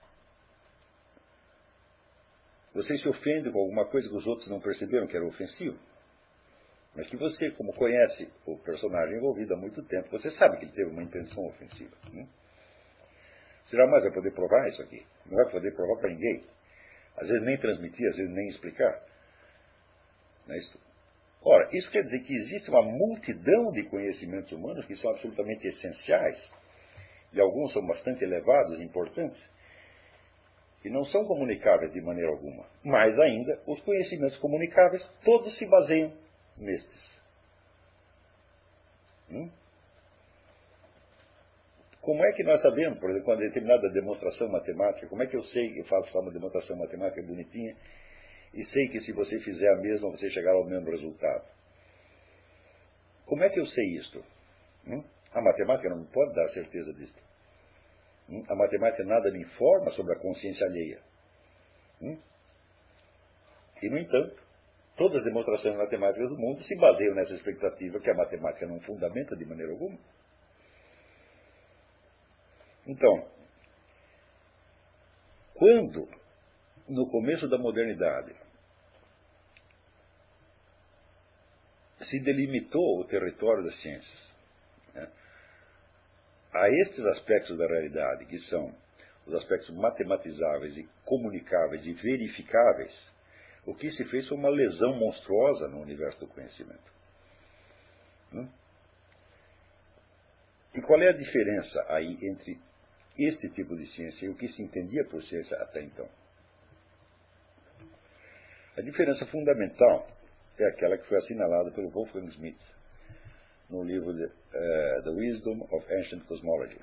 você se ofende com alguma coisa que os outros não perceberam que era ofensivo, mas que você, como conhece o personagem envolvido há muito tempo, você sabe que ele teve uma intenção ofensiva. Você jamais vai poder provar isso aqui. Não vai poder provar para ninguém. Às vezes nem transmitir, às vezes nem explicar. Não é isso? Ora, isso quer dizer que existe uma multidão de conhecimentos humanos que são absolutamente essenciais, e alguns são bastante elevados e importantes, e não são comunicáveis de maneira alguma. Mais ainda, os conhecimentos comunicáveis, todos se baseiam nestes. Como é que nós sabemos, por exemplo, quando determinada demonstração matemática, como é que eu sei que eu faço uma demonstração matemática bonitinha, e sei que se você fizer a mesma, você chegará ao mesmo resultado? Como é que eu sei isto? A matemática não pode dar certeza disto. A matemática nada me informa sobre a consciência alheia. E, no entanto, todas as demonstrações matemáticas do mundo se baseiam nessa expectativa que a matemática não fundamenta de maneira alguma. Então, quando, no começo da modernidade, se delimitou o território das ciências, a estes aspectos da realidade, que são os aspectos matematizáveis e comunicáveis e verificáveis, o que se fez foi uma lesão monstruosa no universo do conhecimento. E qual é a diferença aí entre este tipo de ciência e o que se entendia por ciência até então? A diferença fundamental é aquela que foi assinalada pelo Wolfgang Schmidt no livro The Wisdom of Ancient Cosmology,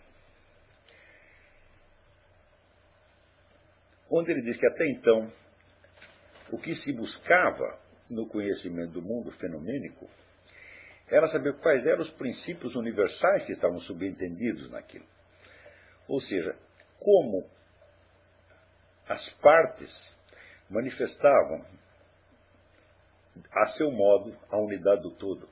onde ele diz que até então o que se buscava no conhecimento do mundo fenomênico era saber quais eram os princípios universais que estavam subentendidos naquilo. Ou seja, como as partes manifestavam a seu modo a unidade do todo.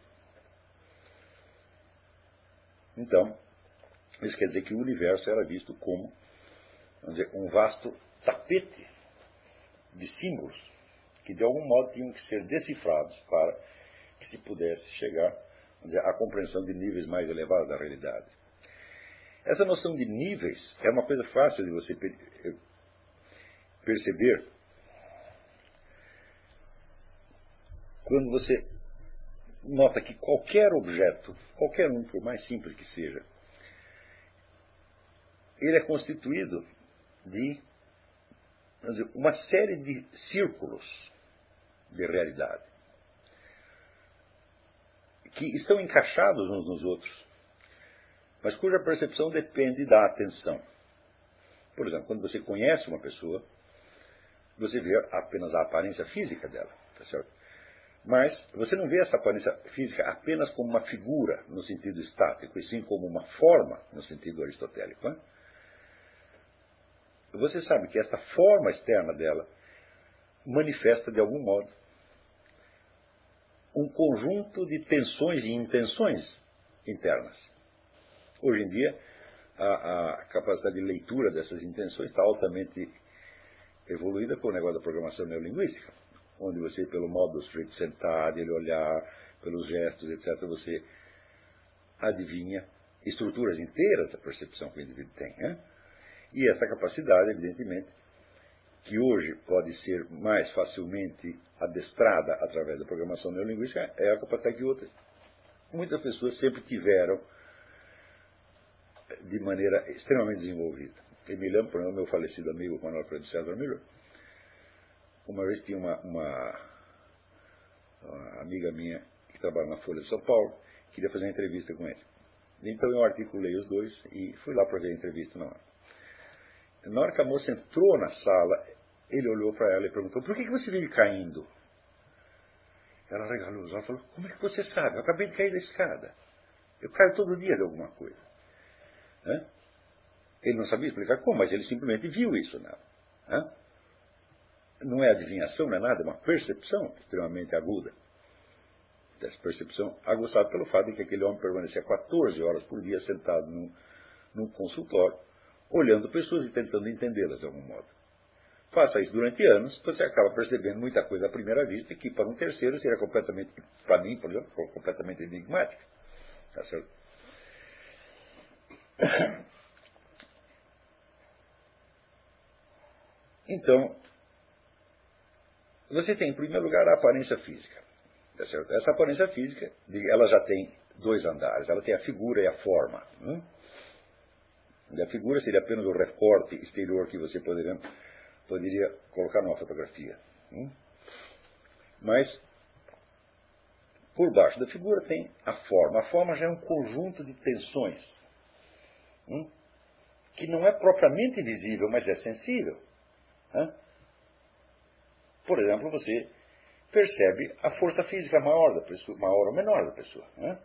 Então, isso quer dizer que o universo era visto como, vamos dizer, um vasto tapete de símbolos que de algum modo tinham que ser decifrados para que se pudesse chegar, vamos dizer, à compreensão de níveis mais elevados da realidade. Essa noção de níveis é uma coisa fácil de você perceber quando você nota que qualquer objeto, qualquer um, por mais simples que seja, ele é constituído de, vamos dizer, uma série de círculos de realidade que estão encaixados uns nos outros, mas cuja percepção depende da atenção. Por exemplo, quando você conhece uma pessoa, você vê apenas a aparência física dela, tá certo? Mas você não vê essa aparência física apenas como uma figura no sentido estático, e sim como uma forma no sentido aristotélico. Né? Você sabe que esta forma externa dela manifesta de algum modo um conjunto de tensões e intenções internas. Hoje em dia, a capacidade de leitura dessas intenções está altamente evoluída com o negócio da programação neurolinguística, onde você, pelo modo do sujeito sentar, ele olhar, pelos gestos, etc., você adivinha estruturas inteiras da percepção que o indivíduo tem. Né? E essa capacidade, evidentemente, que hoje pode ser mais facilmente adestrada através da programação neurolinguística, é a capacidade que muitas pessoas sempre tiveram de maneira extremamente desenvolvida. Eu me lembro, por exemplo, meu falecido amigo Manuel Alfredo César Miller. Uma vez tinha uma amiga minha que trabalha na Folha de São Paulo, queria fazer uma entrevista com ele. Então eu articulei os dois e fui lá para ver a entrevista na hora. Na hora que a moça entrou na sala, ele olhou para ela e perguntou: por que você vive caindo? Ela regalou os olhos e falou: como é que você sabe? Eu acabei de cair da escada. Eu caio todo dia de alguma coisa. Né? Ele não sabia explicar como, mas ele simplesmente viu isso nela. Né? Não é adivinhação, não é nada, é uma percepção extremamente aguda. Essa percepção aguçada pelo fato de que aquele homem permanecia 14 horas por dia sentado num consultório, olhando pessoas e tentando entendê-las de algum modo. Faça isso durante anos, você acaba percebendo muita coisa à primeira vista que para um terceiro seria completamente, para mim, por exemplo, completamente enigmática. Tá certo? Então, você tem, em primeiro lugar, a aparência física. Tá certo? Essa aparência física, ela já tem dois andares. Ela tem a figura e a forma. E a figura seria apenas o recorte exterior que você poderia colocar numa fotografia. Mas, por baixo da figura tem a forma. A forma já é um conjunto de tensões, que não é propriamente visível, mas é sensível. Por exemplo, você percebe a força física maior da pessoa, maior ou menor da pessoa.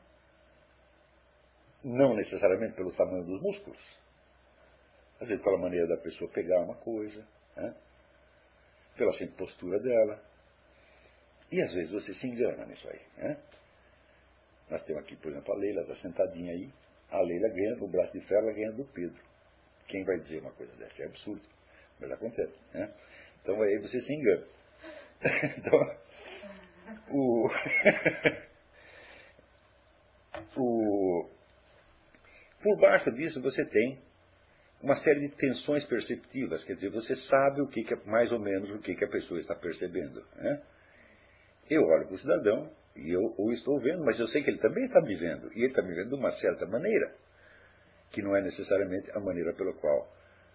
Não necessariamente pelo tamanho dos músculos. Às vezes pela maneira da pessoa pegar uma coisa, pela simples postura dela. E às vezes você se engana nisso aí. Nós temos aqui, por exemplo, a Leila está sentadinha aí. A Leila ganha o braço de ferro, ela ganha do Pedro. Quem vai dizer uma coisa dessa? É absurdo. Mas acontece. Então aí você se engana. Então, por baixo disso você tem uma série de tensões perceptivas, quer dizer, você sabe mais ou menos o que a pessoa está percebendo. Eu olho para o cidadão E eu o estou vendo, mas eu sei que ele também está me vendo. E ele está me vendo de uma certa maneira, que não é necessariamente a maneira pela qual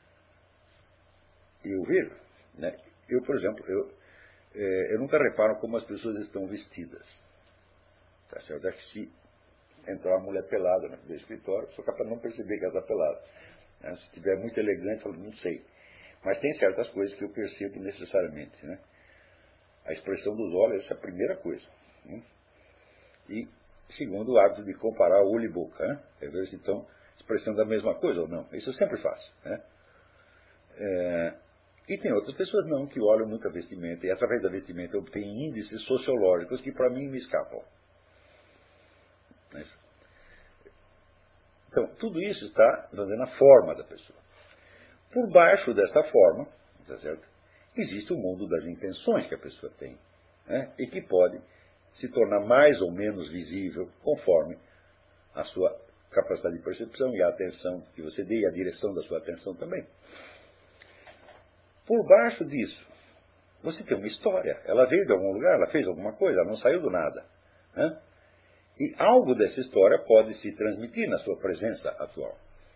eu vejo. Né? Eu, por exemplo, eu nunca reparo como as pessoas estão vestidas. Tá certo? É que se entrar uma mulher pelada no meu escritório, eu sou capaz de não perceber que ela está pelada. Né? Se estiver muito elegante, eu falo, não sei. Mas tem certas coisas que eu percebo necessariamente. Né? A expressão dos olhos, essa é a primeira coisa. Né? E, segundo, o hábito de comparar olho e boca. Né? É ver se estão expressando a mesma coisa ou não. Isso eu sempre faço. Né? E tem outras pessoas não, que olham muito a vestimenta, e através da vestimenta obtêm índices sociológicos que para mim me escapam. Né? Então, tudo isso está na forma da pessoa. Por baixo desta forma, tá certo? Existe o mundo das intenções que a pessoa tem, né? E que pode se tornar mais ou menos visível conforme a sua capacidade de percepção e a atenção que você dê e a direção da sua atenção também. Por baixo disso, você tem uma história. Ela veio de algum lugar, ela fez alguma coisa, ela não saiu do nada. Né? E algo dessa história pode se transmitir na sua presença atual.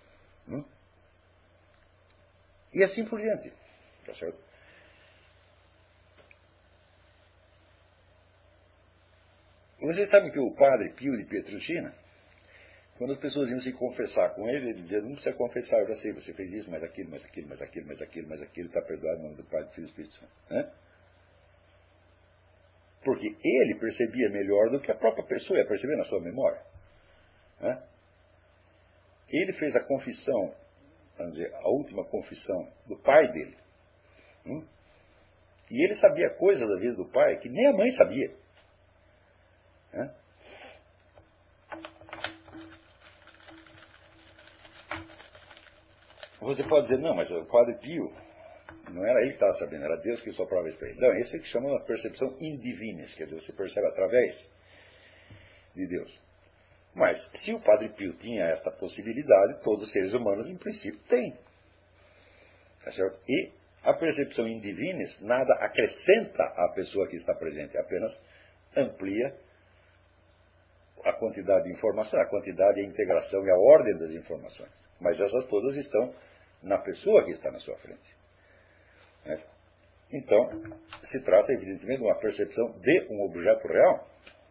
E assim por diante. Tá certo? Vocês sabem que o padre Pio de Pietrelcina, quando as pessoas iam se confessar com ele, ele dizia, não precisa confessar, eu já sei, você fez isso, mas aquilo, mas aquilo, mas aquilo, mas aquilo, mas aquilo, está perdoado em nome do Pai, do Filho e do Espírito Santo. Né? Porque ele percebia melhor do que a própria pessoa ia perceber na sua memória. Né? Ele fez a confissão, vamos dizer, a última confissão do pai dele. E ele sabia coisas da vida do pai que nem a mãe sabia. Né? Você pode dizer, não, mas o Padre Pio, não era ele que estava sabendo, era Deus que soprava isso para ele. Não, esse é que chama uma percepção indivinis, quer dizer, você percebe através de Deus. Mas, se o Padre Pio tinha esta possibilidade, todos os seres humanos, em princípio, têm. Tá certo? E a percepção indivinis nada acrescenta à pessoa que está presente, apenas amplia a quantidade de informação, a quantidade, a integração e a ordem das informações. Mas essas todas estão na pessoa que está na sua frente. Então, se trata, evidentemente, de uma percepção de um objeto real.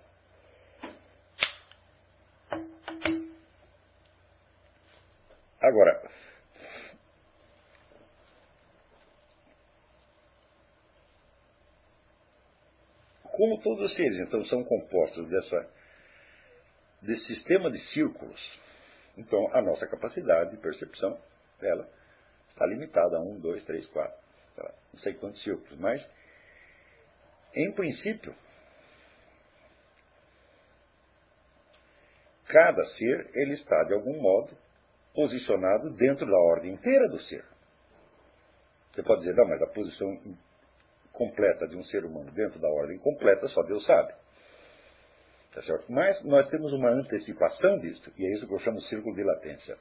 Agora, como todos os seres, então, são compostos desse sistema de círculos, então a nossa capacidade de percepção dela está limitada a 1, 2, 3, 4, não sei quantos círculos, mas, em princípio, cada ser, ele está, de algum modo, posicionado dentro da ordem inteira do ser. Você pode dizer, não, mas a posição completa de um ser humano dentro da ordem completa só Deus sabe. Tá certo? Mas nós temos uma antecipação disso, e é isso que eu chamo de círculo de latência.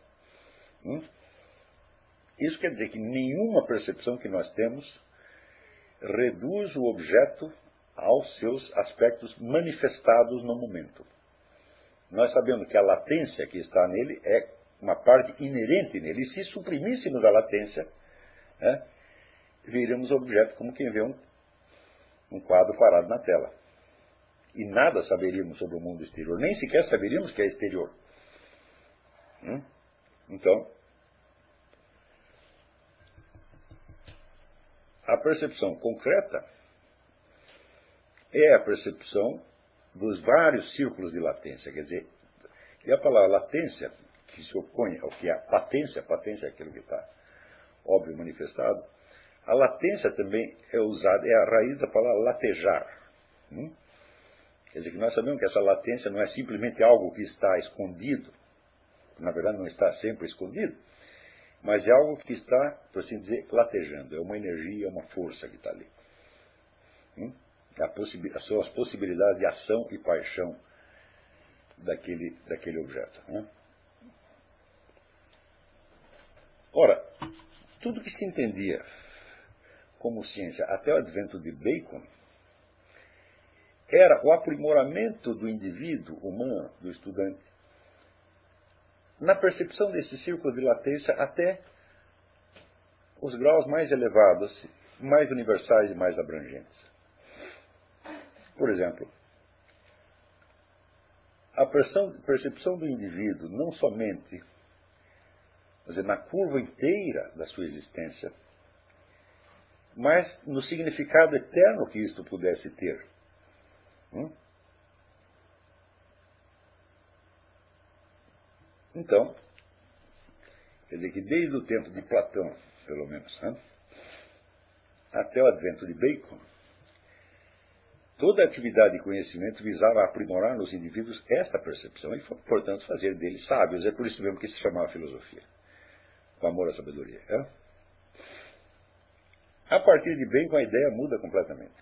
Isso quer dizer que nenhuma percepção que nós temos reduz o objeto aos seus aspectos manifestados no momento. Nós sabemos que a latência que está nele é uma parte inerente nele. E se suprimíssemos a latência, veríamos o objeto como quem vê um quadro parado na tela. E nada saberíamos sobre o mundo exterior. Nem sequer saberíamos que é exterior. Então, a percepção concreta é a percepção dos vários círculos de latência. Quer dizer, e a palavra latência, que se opõe ao que é a patência é aquilo que está óbvio manifestado, a latência também é usada, é a raiz da palavra latejar. Quer dizer que nós sabemos que essa latência não é simplesmente algo que está escondido, na verdade não está sempre escondido, mas é algo que está, por assim dizer, latejando. É uma energia, uma força que está ali. São as possibilidades de ação e paixão daquele objeto. Ora, tudo que se entendia como ciência até o advento de Bacon era o aprimoramento do indivíduo humano, do estudante, na percepção desse círculo de latência até os graus mais elevados, mais universais e mais abrangentes. Por exemplo, a percepção do indivíduo, não somente, quer dizer, na curva inteira da sua existência, mas no significado eterno que isto pudesse ter. Então, quer dizer que desde o tempo de Platão, pelo menos, até o advento de Bacon, toda a atividade de conhecimento visava aprimorar nos indivíduos esta percepção e, portanto, fazer deles sábios. É por isso mesmo que se chamava filosofia, com amor à sabedoria. A partir de Bacon, a ideia muda completamente.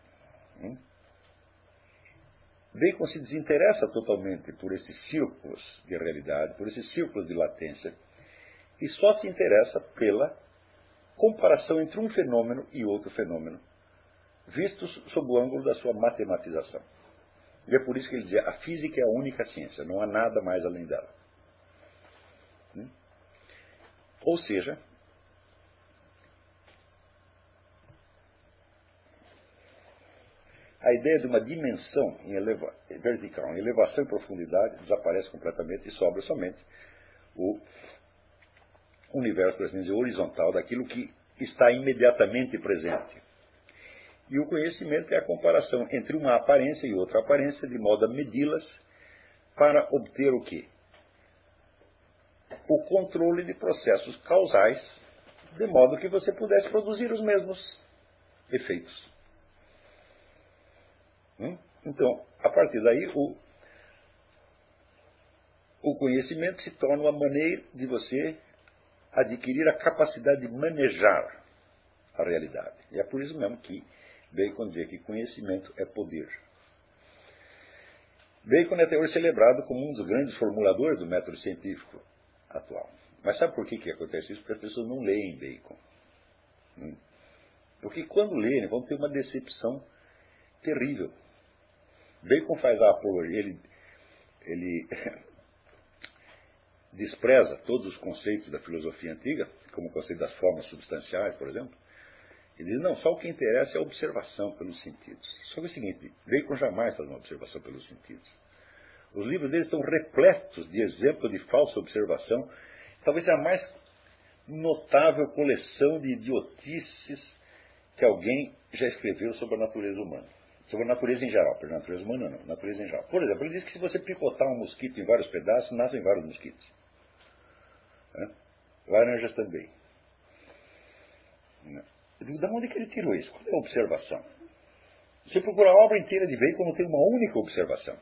Bacon se desinteressa totalmente por esses círculos de realidade, por esses círculos de latência, e só se interessa pela comparação entre um fenômeno e outro fenômeno, vistos sob o ângulo da sua matematização. E é por isso que ele dizia, a física é a única ciência, não há nada mais além dela. Ou seja, a ideia de uma dimensão vertical, em elevação e profundidade, desaparece completamente e sobra somente o universo, por assim dizer, horizontal, daquilo que está imediatamente presente. E o conhecimento é a comparação entre uma aparência e outra aparência, de modo a medi-las para obter o quê? O controle de processos causais, de modo que você pudesse produzir os mesmos efeitos. Então, a partir daí, o conhecimento se torna uma maneira de você adquirir a capacidade de manejar a realidade. E é por isso mesmo que Bacon dizia que conhecimento é poder. Bacon é até hoje celebrado como um dos grandes formuladores do método científico atual. Mas sabe por que acontece isso? Porque as pessoas não leem Bacon. Porque quando lerem, vão ter uma decepção terrível. Bacon faz a apologia, ele despreza todos os conceitos da filosofia antiga, como o conceito das formas substanciais, por exemplo. Ele diz, não, só o que interessa é a observação pelos sentidos. Só que é o seguinte, Bacon jamais faz uma observação pelos sentidos. Os livros dele estão repletos de exemplos de falsa observação. Talvez seja a mais notável coleção de idiotices que alguém já escreveu sobre a natureza humana. Sobre a natureza em geral, pela natureza humana não, natureza em geral. Por exemplo, ele diz que se você picotar um mosquito em vários pedaços, nascem vários mosquitos. Laranjas também. Eu digo, de onde que ele tirou isso? Qual é a observação? Você procura a obra inteira de Bacon, não tem uma única observação.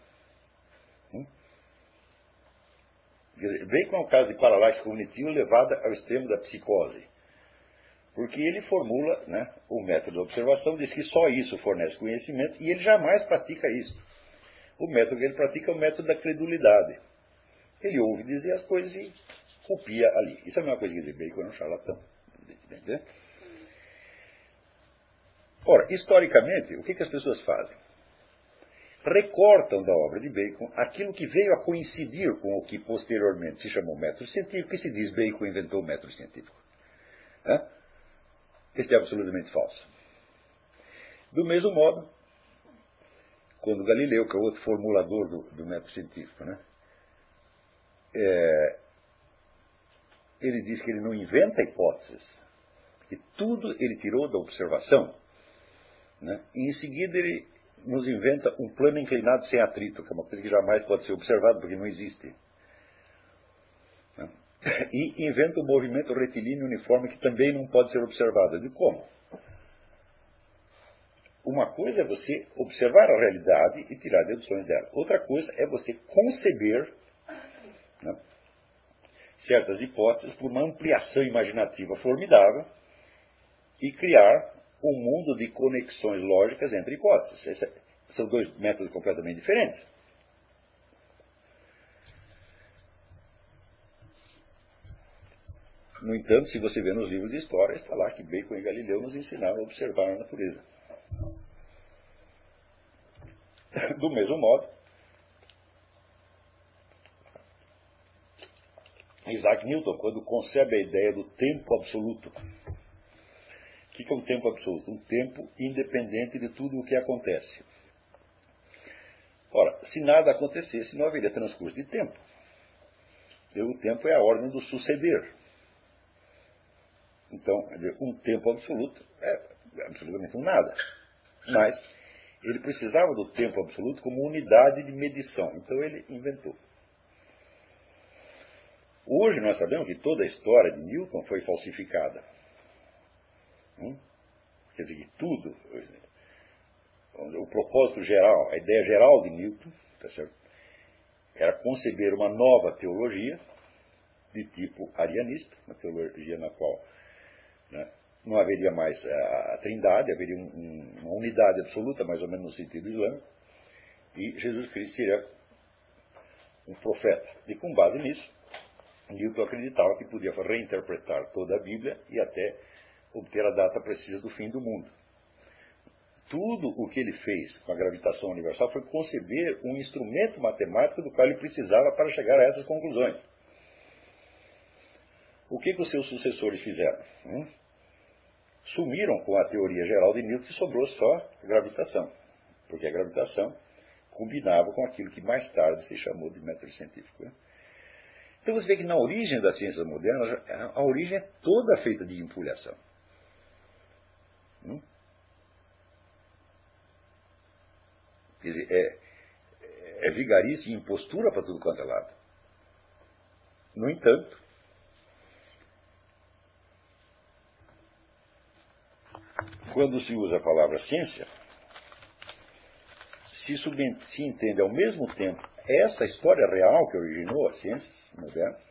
Bacon é um caso de paralaxe cognitiva levada ao extremo da psicose. Porque ele formula o método de observação, diz que só isso fornece conhecimento, e ele jamais pratica isso. O método que ele pratica é o método da credulidade. Ele ouve dizer as coisas e copia ali. Isso é a mesma coisa que dizer Bacon é um charlatão. Entendeu? Ora, historicamente, o que as pessoas fazem? Recortam da obra de Bacon aquilo que veio a coincidir com o que posteriormente se chamou método científico, e se diz Bacon inventou o método científico. Isso é absolutamente falso. Do mesmo modo, quando Galileu, que é outro formulador do método científico, ele diz que ele não inventa hipóteses, que tudo ele tirou da observação, e em seguida ele nos inventa um plano inclinado sem atrito, que é uma coisa que jamais pode ser observada porque não existe. E inventa um movimento retilíneo uniforme que também não pode ser observado. De como? Uma coisa é você observar a realidade e tirar deduções dela. Outra coisa é você conceber certas hipóteses por uma ampliação imaginativa formidável e criar um mundo de conexões lógicas entre hipóteses. São dois métodos completamente diferentes. No entanto, se você vê nos livros de história, está lá que Bacon e Galileu nos ensinaram a observar a natureza. Do mesmo modo, Isaac Newton, quando concebe a ideia do tempo absoluto, o que é um tempo absoluto? Um tempo independente de tudo o que acontece. Ora, se nada acontecesse, não haveria transcurso de tempo. O tempo é a ordem do suceder. Então, quer dizer, um tempo absoluto é absolutamente um nada. Mas ele precisava do tempo absoluto como unidade de medição. Então ele inventou. Hoje nós sabemos que toda a história de Newton foi falsificada. Quer dizer, que tudo, o propósito geral, a ideia geral de Newton, tá certo? Era conceber uma nova teologia de tipo arianista, uma teologia na qual, né, não haveria mais a trindade, haveria uma unidade absoluta, mais ou menos no sentido islâmico, e Jesus Cristo seria um profeta. E com base nisso, Newton acreditava que podia reinterpretar toda a Bíblia e até obter a data precisa do fim do mundo. Tudo o que ele fez com a gravitação universal foi conceber um instrumento matemático do qual ele precisava para chegar a essas conclusões. O que os seus sucessores fizeram? Sumiram com a teoria geral de Newton e sobrou só a gravitação, porque a gravitação combinava com aquilo que mais tarde se chamou de método científico. Então você vê que na origem das ciências modernas, a origem é toda feita de empulhação. Quer dizer, é vigarice e impostura para tudo quanto é lado. No entanto, quando se usa a palavra ciência, se entende ao mesmo tempo essa história real que originou as ciências modernas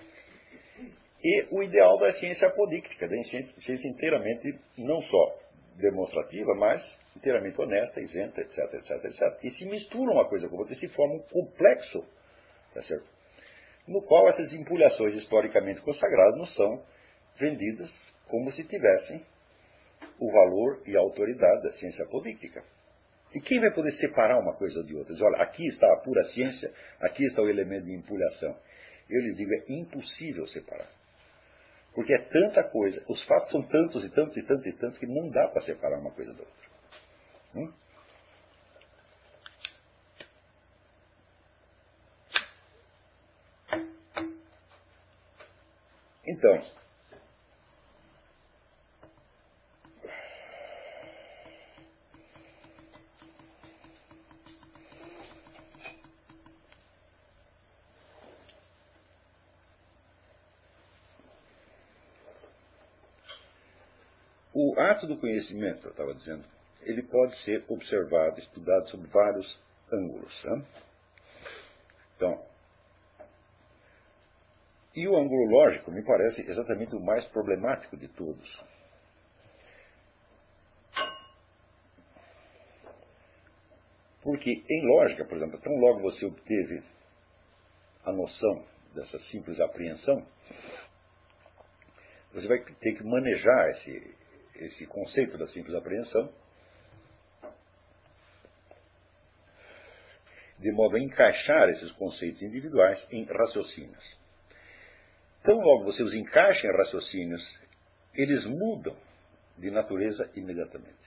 e o ideal da ciência apodíctica, da ciência inteiramente não só demonstrativa, mas inteiramente honesta, isenta, etc, etc, etc. E se misturam uma coisa com outra e se forma um complexo, tá certo? No qual essas empulhações historicamente consagradas não são vendidas como se tivessem o valor e a autoridade da ciência apodíctica. E quem vai poder separar uma coisa de outra? Diz, olha, aqui está a pura ciência, aqui está o elemento de empulhação. Eu lhes digo, é impossível separar. Porque é tanta coisa, os fatos são tantos e tantos e tantos e tantos que não dá para separar uma coisa da outra. Então, o ato do conhecimento, eu estava dizendo, ele pode ser observado, estudado sob vários ângulos. Né? Então, e o ângulo lógico me parece exatamente o mais problemático de todos. Porque em lógica, por exemplo, tão logo você obteve a noção dessa simples apreensão, você vai ter que manejar esse conceito da simples apreensão de modo a encaixar esses conceitos individuais em raciocínios. Tão logo você os encaixa em raciocínios, eles mudam de natureza imediatamente.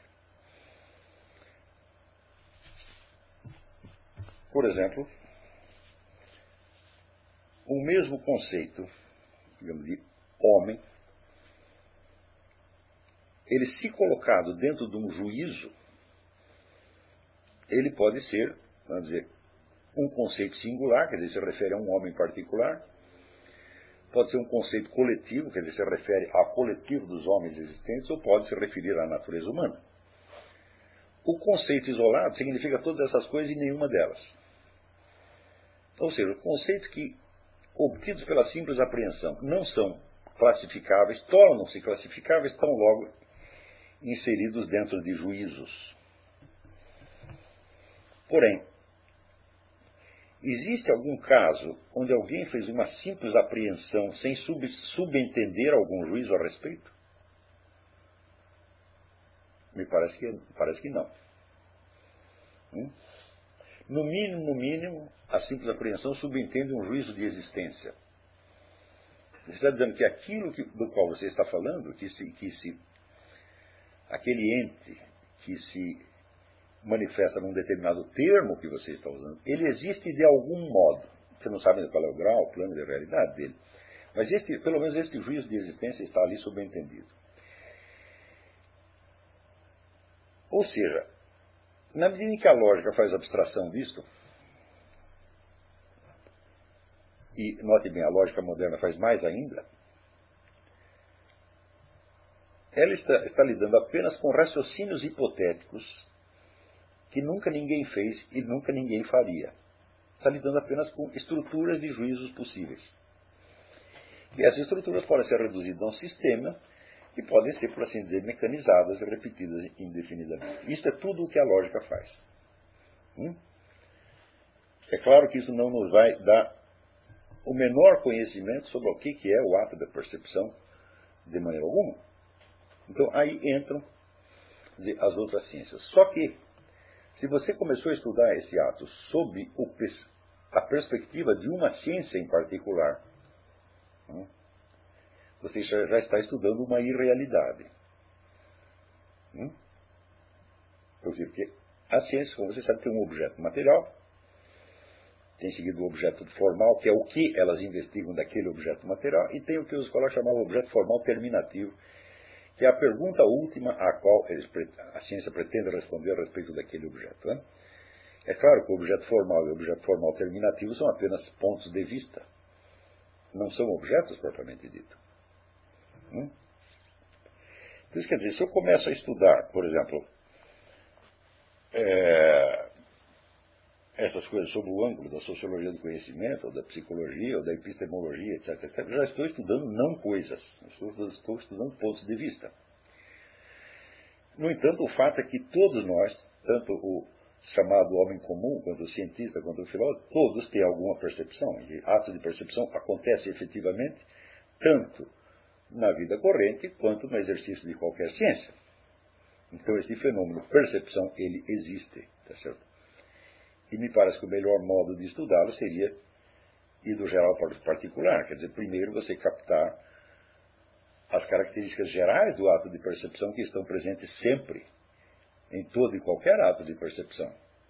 Por exemplo, o mesmo conceito, digamos, de homem, ele se colocado dentro de um juízo, ele pode ser, vamos dizer, um conceito singular, quer dizer, se refere a um homem particular, pode ser um conceito coletivo, quer dizer, se refere ao coletivo dos homens existentes, ou pode se referir à natureza humana. O conceito isolado significa todas essas coisas e nenhuma delas. Ou seja, conceitos que, obtidos pela simples apreensão, não são classificáveis, tornam-se classificáveis tão logo inseridos dentro de juízos. Porém, existe algum caso onde alguém fez uma simples apreensão sem subentender algum juízo a respeito? Me parece que não. No mínimo, a simples apreensão subentende um juízo de existência. Você está dizendo que aquilo do qual você está falando, aquele ente que se manifesta num determinado termo que você está usando, ele existe de algum modo. Você não sabe qual é o grau, o plano de realidade dele. Mas pelo menos este juízo de existência está ali subentendido. Ou seja, na medida em que a lógica faz abstração disto, e note bem, a lógica moderna faz mais ainda, ela está lidando apenas com raciocínios hipotéticos que nunca ninguém fez e nunca ninguém faria. Está lidando apenas com estruturas de juízos possíveis. E essas estruturas podem ser reduzidas a um sistema e podem ser, por assim dizer, mecanizadas e repetidas indefinidamente. Isso é tudo o que a lógica faz. É claro que isso não nos vai dar o menor conhecimento sobre o que é o ato da percepção de maneira alguma. Então aí entram as outras ciências. Só que, se você começou a estudar esse ato sob a perspectiva de uma ciência em particular, você já está estudando uma irrealidade. Por quê? Porque a ciência, como você sabe, tem um objeto material, tem seguido o objeto formal, que é o que elas investigam daquele objeto material, e tem o que os colegas chamavam de objeto formal terminativo, que é a pergunta última à qual a ciência pretende responder a respeito daquele objeto. É claro que o objeto formal e o objeto formal terminativo são apenas pontos de vista, não são objetos propriamente dito. Então, isso quer dizer, se eu começo a estudar, por exemplo, essas coisas sob o ângulo da sociologia do conhecimento, ou da psicologia, ou da epistemologia, etc., já estou estudando não coisas, estou estudando pontos de vista. No entanto, o fato é que todos nós, tanto o chamado homem comum, quanto o cientista, quanto o filósofo, todos têm alguma percepção, e atos de percepção acontecem efetivamente, tanto na vida corrente, quanto no exercício de qualquer ciência. Então, esse fenômeno, percepção, ele existe, tá certo? E me parece que o melhor modo de estudá-lo seria ir do geral para o particular. Quer dizer, primeiro você captar as características gerais do ato de percepção que estão presentes sempre, em todo e qualquer ato de percepção.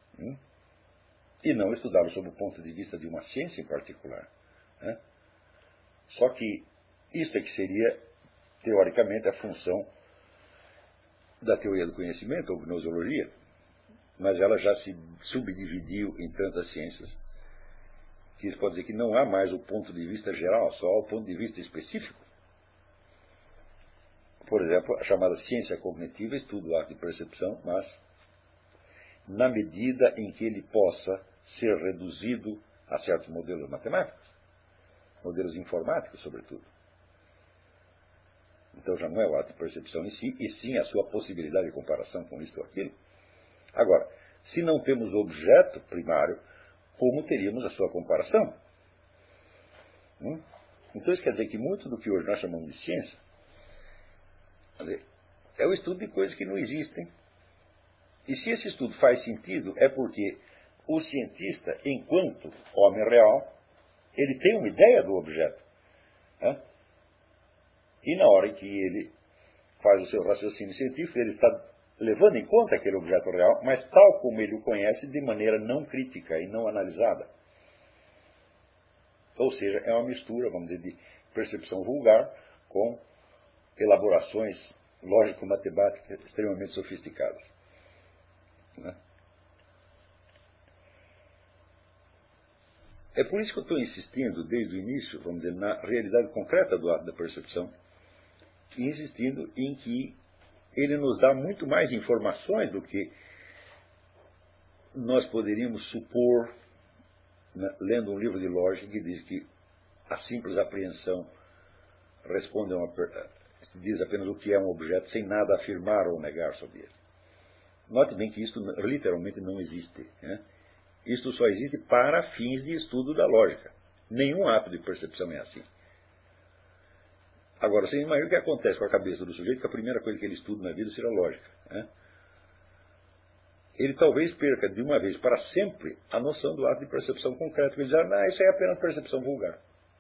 E não estudá-lo sob o ponto de vista de uma ciência em particular. Só que isso é que seria, teoricamente, a função da teoria do conhecimento, ou gnoseologia, mas ela já se subdividiu em tantas ciências que isso pode dizer que não há mais o ponto de vista geral, só há o ponto de vista específico. Por exemplo, a chamada ciência cognitiva estuda o ato de percepção, mas na medida em que ele possa ser reduzido a certos modelos matemáticos, modelos informáticos, sobretudo. Então já não é o ato de percepção em si, e sim a sua possibilidade de comparação com isto ou aquilo. Agora, se não temos o objeto primário, como teríamos a sua comparação? Então isso quer dizer que muito do que hoje nós chamamos de ciência, quer dizer, é o estudo de coisas que não existem. E se esse estudo faz sentido, é porque o cientista, enquanto homem real, ele tem uma ideia do objeto. E na hora em que ele faz o seu raciocínio científico, ele está levando em conta aquele objeto real, mas tal como ele o conhece, de maneira não crítica e não analisada. Ou seja, é uma mistura, vamos dizer, de percepção vulgar com elaborações lógico-matemáticas extremamente sofisticadas. É por isso que eu estou insistindo, desde o início, vamos dizer, na realidade concreta do ato da percepção, e insistindo em que ele nos dá muito mais informações do que nós poderíamos supor, lendo um livro de lógica que diz que a simples apreensão responde diz apenas o que é um objeto, sem nada afirmar ou negar sobre ele. Note bem que isto literalmente não existe. Isto só existe para fins de estudo da lógica. Nenhum ato de percepção é assim. Agora, você imagina o que acontece com a cabeça do sujeito, que a primeira coisa que ele estuda na vida será lógica. ele talvez perca de uma vez para sempre a noção do ato de percepção concreto. Ele diz, não, isso é apenas percepção vulgar.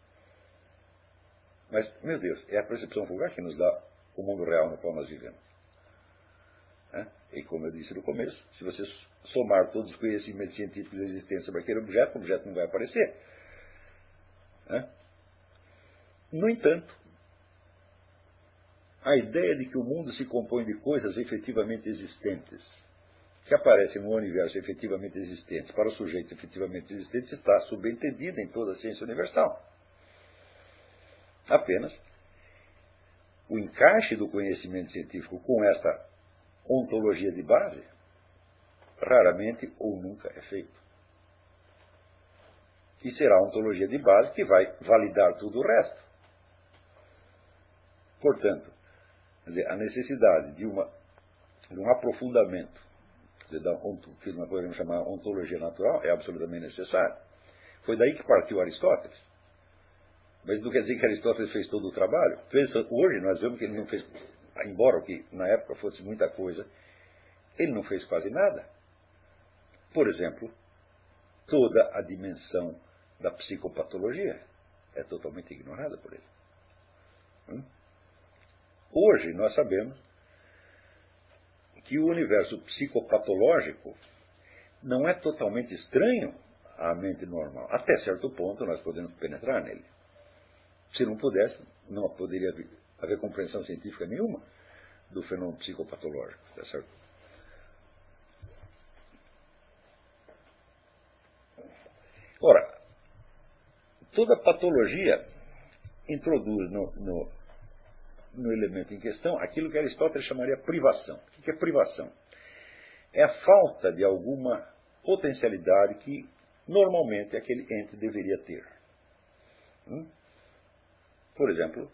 Mas, meu Deus, é a percepção vulgar que nos dá o mundo real no qual nós vivemos. E como eu disse no começo, se você somar todos os conhecimentos científicos existentes sobre aquele objeto, o objeto não vai aparecer. No entanto, a ideia de que o mundo se compõe de coisas efetivamente existentes, que aparecem no universo efetivamente existentes, para os sujeitos efetivamente existentes, está subentendida em toda a ciência universal. Apenas o encaixe do conhecimento científico com esta ontologia de base raramente ou nunca é feito. E será a ontologia de base que vai validar tudo o resto. Portanto, a necessidade de um aprofundamento que nós podemos chamar ontologia natural é absolutamente necessária. Foi daí que partiu Aristóteles. Mas não quer dizer que Aristóteles fez todo o trabalho. Hoje nós vemos que ele não fez, embora o que na época fosse muita coisa, ele não fez quase nada. Por exemplo, toda a dimensão da psicopatologia é totalmente ignorada por ele. Hoje nós sabemos que o universo psicopatológico não é totalmente estranho à mente normal. Até certo ponto nós podemos penetrar nele. Se não pudesse, não poderia haver compreensão científica nenhuma do fenômeno psicopatológico. Está certo? Ora, toda patologia introduz no elemento em questão aquilo que Aristóteles chamaria privação. O que é privação? É a falta de alguma potencialidade que normalmente aquele ente deveria ter. Por exemplo,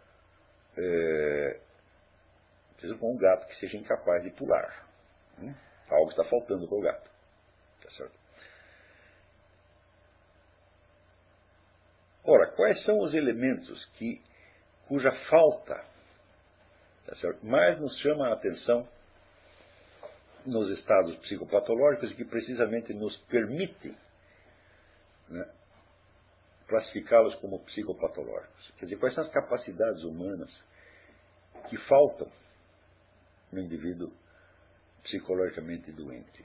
preciso com um gato que seja incapaz de pular. Algo está faltando para o gato. Tá certo? Ora, quais são os elementos cuja falta, tá certo, mais nos chama a atenção nos estados psicopatológicos e que precisamente nos permitem classificá-los como psicopatológicos? Quer dizer, quais são as capacidades humanas que faltam no indivíduo psicologicamente doente?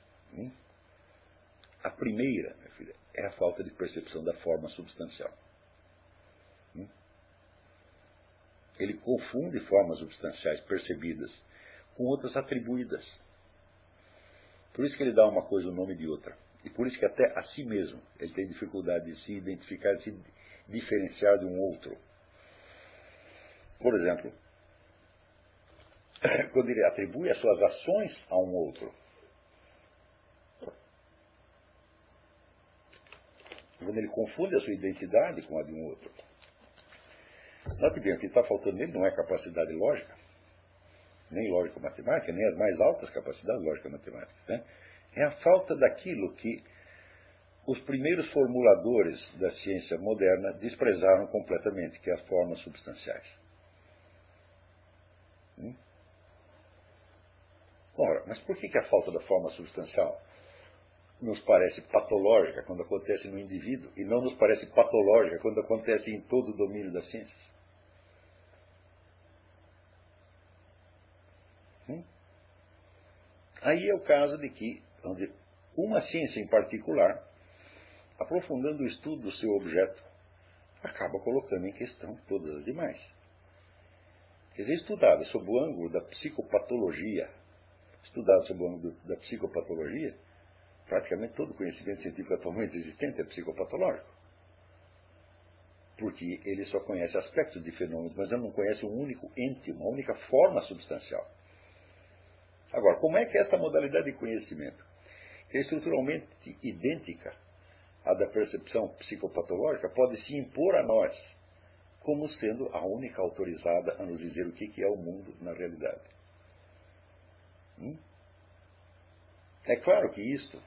A primeira, minha filha, é a falta de percepção da forma substancial. Ele confunde formas substanciais percebidas com outras atribuídas. Por isso que ele dá uma coisa o nome de outra. E por isso que até a si mesmo ele tem dificuldade de se identificar, de se diferenciar de um outro. Por exemplo, quando ele atribui as suas ações a um outro. Quando ele confunde a sua identidade com a de um outro. Nós vemos que está faltando nele não é capacidade lógica, nem lógica matemática, nem as mais altas capacidades lógico-matemáticas. É a falta daquilo que os primeiros formuladores da ciência moderna desprezaram completamente, que é as formas substanciais. Ora, mas por que a falta da forma substancial nos parece patológica quando acontece no indivíduo e não nos parece patológica quando acontece em todo o domínio das ciências? Aí é o caso de que, vamos dizer, uma ciência em particular, aprofundando o estudo do seu objeto, acaba colocando em questão todas as demais. Quer dizer, estudada sob o ângulo da psicopatologia, praticamente todo o conhecimento científico atualmente existente é psicopatológico. Porque ele só conhece aspectos de fenômenos, mas ele não conhece um único ente, uma única forma substancial. Agora, como é que esta modalidade de conhecimento, que é estruturalmente idêntica à da percepção psicopatológica, pode se impor a nós como sendo a única autorizada a nos dizer o que é o mundo na realidade? É claro que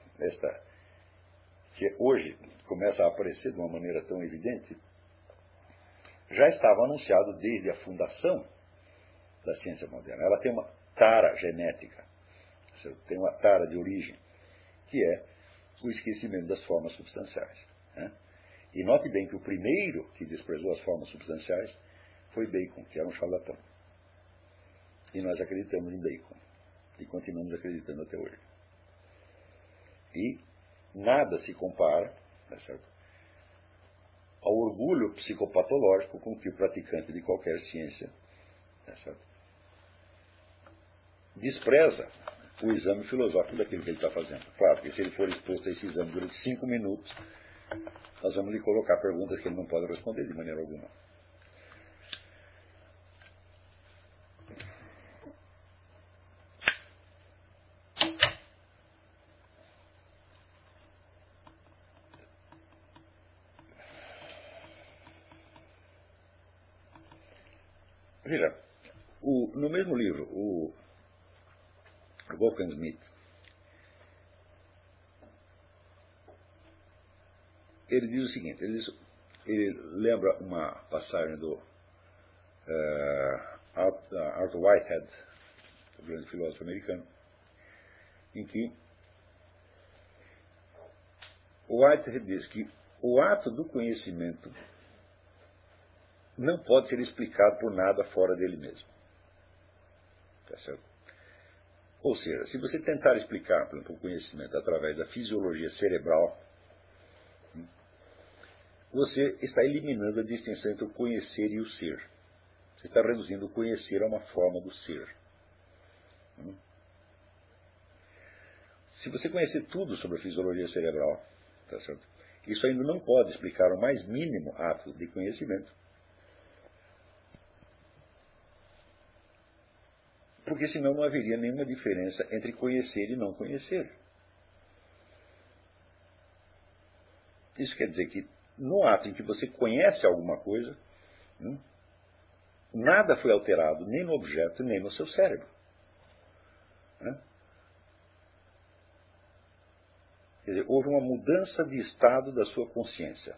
que hoje começa a aparecer de uma maneira tão evidente, já estava anunciado desde a fundação da ciência moderna. Ela tem uma tara genética. Tem uma tara de origem, que é o esquecimento das formas substanciais. Né? E note bem que o primeiro que desprezou as formas substanciais foi Bacon, que era um charlatão. E nós acreditamos em Bacon. E continuamos acreditando até hoje. E nada se compara, tá certo, ao orgulho psicopatológico com que o praticante de qualquer ciência, tá certo, despreza o exame filosófico daquilo que ele está fazendo. Claro que se ele for exposto a esse exame durante 5 minutos, nós vamos lhe colocar perguntas que ele não pode responder de maneira alguma. Veja, no mesmo livro, o Wolfgang Schmidt, ele diz o seguinte, ele lembra uma passagem do Arthur Whitehead, o grande filósofo americano, em que Whitehead diz que o ato do conhecimento não pode ser explicado por nada fora dele mesmo. Tá certo? Ou seja, se você tentar explicar, por exemplo, o conhecimento através da fisiologia cerebral, você está eliminando a distinção entre o conhecer e o ser. Você está reduzindo o conhecer a uma forma do ser. Se você conhecer tudo sobre a fisiologia cerebral, tá certo? Isso ainda não pode explicar o mais mínimo ato de conhecimento. Porque senão não haveria nenhuma diferença entre conhecer e não conhecer. Isso quer dizer que no ato em que você conhece alguma coisa, nada foi alterado, nem no objeto, nem no seu cérebro. Quer dizer, houve uma mudança de estado da sua consciência.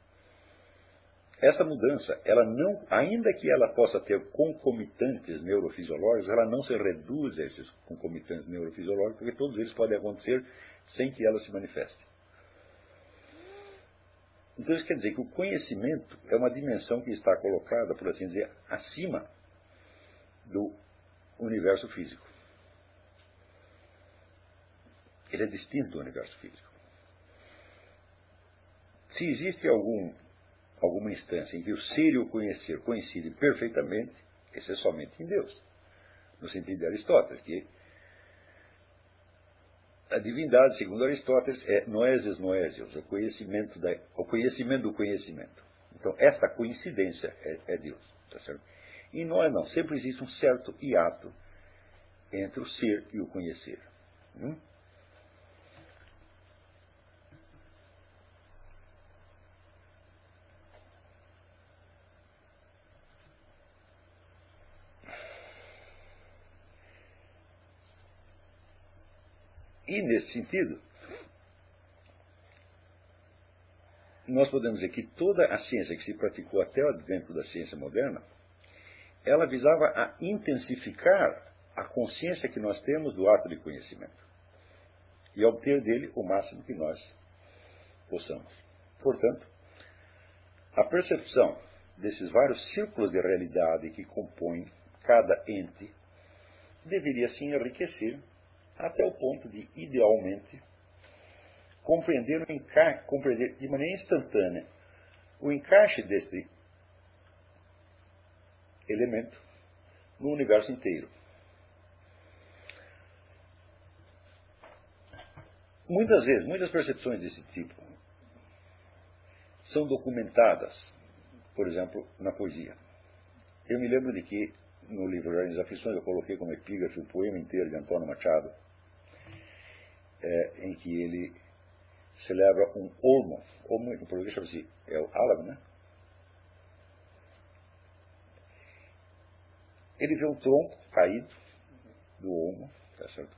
Essa mudança, ela não, ainda que ela possa ter concomitantes neurofisiológicos, ela não se reduz a esses concomitantes neurofisiológicos, porque todos eles podem acontecer sem que ela se manifeste. Então isso quer dizer que o conhecimento é uma dimensão que está colocada, por assim dizer, acima do universo físico. Ele é distinto do universo físico. Se existe alguma instância em que o ser e o conhecer coincidem perfeitamente, isso é somente em Deus. No sentido de Aristóteles, que a divindade, segundo Aristóteles, é noesis noesios, o conhecimento do conhecimento. Então, esta coincidência é Deus. Tá certo? E não. Sempre existe um certo hiato entre o ser e o conhecer. E, nesse sentido, nós podemos dizer que toda a ciência que se praticou até o advento da ciência moderna, ela visava a intensificar a consciência que nós temos do ato de conhecimento e obter dele o máximo que nós possamos. Portanto, a percepção desses vários círculos de realidade que compõem cada ente deveria se enriquecer até o ponto de, idealmente, compreender de maneira instantânea o encaixe deste elemento no universo inteiro. Muitas vezes, muitas percepções desse tipo são documentadas, por exemplo, na poesia. Eu me lembro de que, no livro Jardins das Aflições, eu coloquei como epígrafe o poema inteiro de Antônio Machado, em que ele celebra um olmo. Olmo, em português chama-se o álamo, né? Ele vê um tronco caído do olmo, tá certo?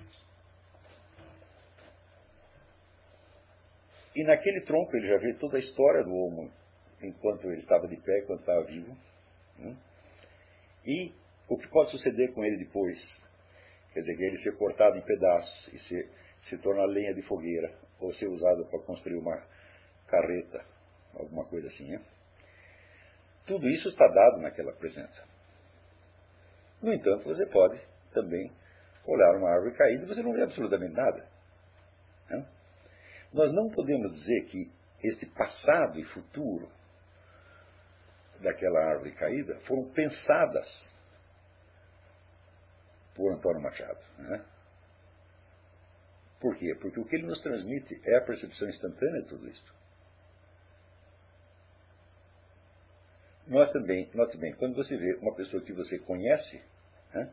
E naquele tronco ele já vê toda a história do olmo, enquanto ele estava de pé, enquanto estava vivo. E o que pode suceder com ele depois, Quer dizer, que ele ser cortado em pedaços e se tornar lenha de fogueira, ou ser usado para construir uma carreta, alguma coisa assim. Né? Tudo isso está dado naquela presença. No entanto, você pode também olhar uma árvore caída e você não vê absolutamente nada. Né? Nós não podemos dizer que este passado e futuro daquela árvore caída foram pensadas por Antônio Machado. Né? Por quê? Porque o que ele nos transmite é a percepção instantânea de tudo isto. Nós também, note bem, quando você vê uma pessoa que você conhece, né,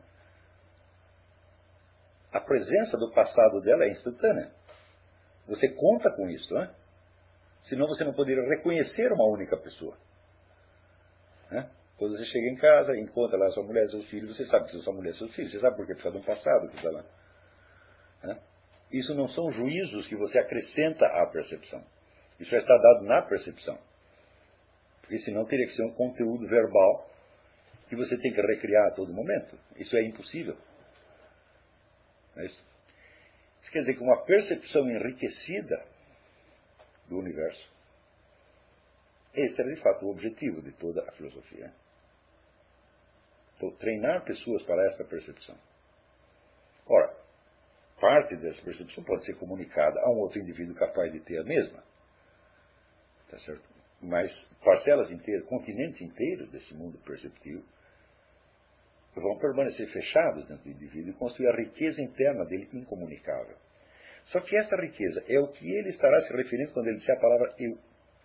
a presença do passado dela é instantânea. Você conta com isso, né? Senão você não poderia reconhecer uma única pessoa. Né? Quando você chega em casa, encontra lá sua mulher, seus filhos, você sabe que são sua mulher e seus filhos, você sabe porque precisa de um passado que está lá. Né? Isso não são juízos que você acrescenta à percepção. Isso já está dado na percepção. Porque senão teria que ser um conteúdo verbal que você tem que recriar a todo momento. Isso é impossível. Não é isso? Isso quer dizer que uma percepção enriquecida do universo, esse era de fato o objetivo de toda a filosofia. Então, treinar pessoas para esta percepção. Ora, parte dessa percepção pode ser comunicada a um outro indivíduo capaz de ter a mesma. Tá certo? Mas parcelas inteiras, continentes inteiros desse mundo perceptivo vão permanecer fechados dentro do indivíduo e construir a riqueza interna dele incomunicável. Só que esta riqueza é o que ele estará se referindo quando ele disser a palavra eu.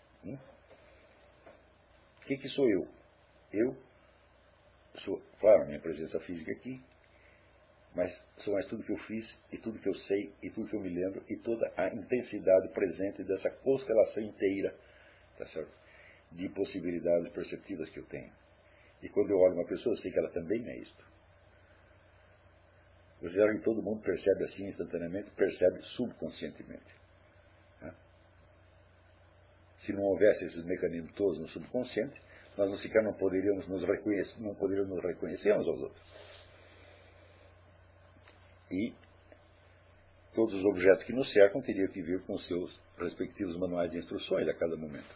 O que sou eu? Eu sou, claro, a minha presença física aqui, mas sou mais tudo que eu fiz, e tudo que eu sei, e tudo que eu me lembro, e toda a intensidade presente dessa constelação inteira, tá certo? De possibilidades perceptivas que eu tenho. E quando eu olho uma pessoa, eu sei que ela também é isto. Vocês acham que todo mundo percebe assim instantaneamente? Percebe subconscientemente. Né? Se não houvesse esses mecanismos todos no subconsciente, nós sequer não poderíamos nos reconhecer uns aos outros. E todos os objetos que nos cercam teriam que vir com os seus respectivos manuais de instruções a cada momento.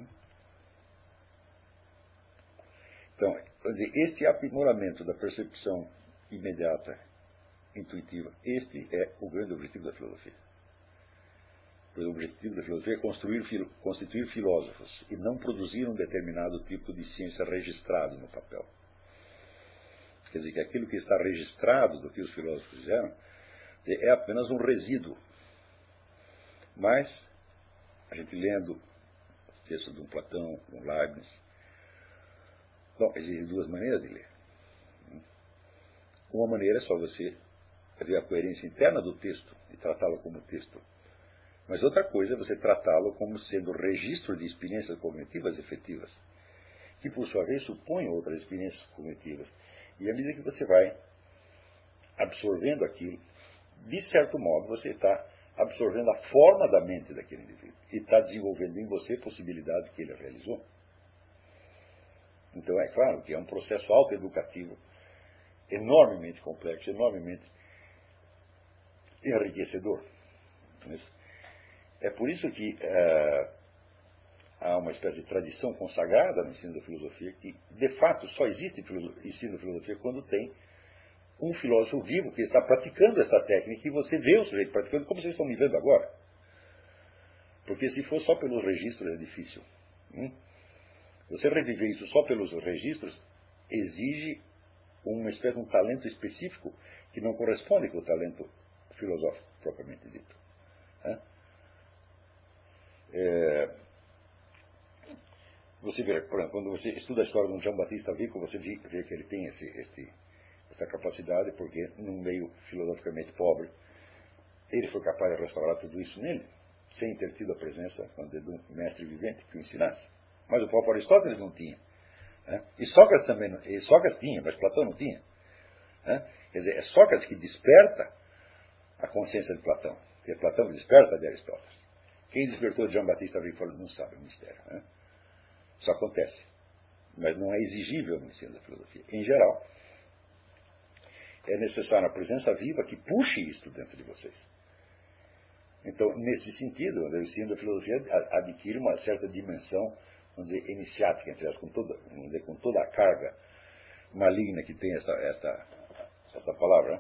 Então, quer dizer, este aprimoramento da percepção imediata, intuitiva, este é o grande objetivo da filosofia. O objetivo da filosofia é constituir filósofos e não produzir um determinado tipo de ciência registrado no papel. Quer dizer que aquilo que está registrado do que os filósofos fizeram é apenas um resíduo. Mas, a gente lendo os textos de um Platão, de um Leibniz, bom, existem duas maneiras de ler. Uma maneira é só você ver a coerência interna do texto e tratá-lo como texto. Mas outra coisa é você tratá-lo como sendo registro de experiências cognitivas efetivas, que por sua vez supõem outras experiências cognitivas. E à medida que você vai absorvendo aquilo, de certo modo você está absorvendo a forma da mente daquele indivíduo e está desenvolvendo em você possibilidades que ele realizou. Então é claro que é um processo autoeducativo enormemente complexo, enormemente enriquecedor. É por isso que há uma espécie de tradição consagrada no ensino da filosofia que, de fato, só existe ensino da filosofia quando tem um filósofo vivo que está praticando esta técnica e você vê o sujeito praticando como vocês estão me vendo agora. Porque se for só pelos registros é difícil. Você reviver isso só pelos registros exige uma espécie de um talento específico que não corresponde com o talento filosófico propriamente dito. Você vê, por exemplo, quando você estuda a história de um João Batista Vico, você vê que ele tem esta capacidade, porque num meio filosoficamente pobre, ele foi capaz de restaurar tudo isso nele, sem ter tido a presença de um mestre vivente que o ensinasse. Mas o próprio Aristóteles não tinha. E Sócrates também não, e Sócrates tinha, mas Platão não tinha. Quer dizer, é Sócrates que desperta a consciência de Platão, que é Platão que desperta de Aristóteles. Quem despertou de João Batista Vico falou, não sabe, é um mistério. Isso acontece, mas não é exigível no ensino da filosofia, em geral. é necessária a presença viva que puxe isto dentro de vocês. Então, nesse sentido, o ensino da filosofia adquire uma certa dimensão, vamos dizer, iniciática, entre elas, com toda a carga maligna que tem esta palavra.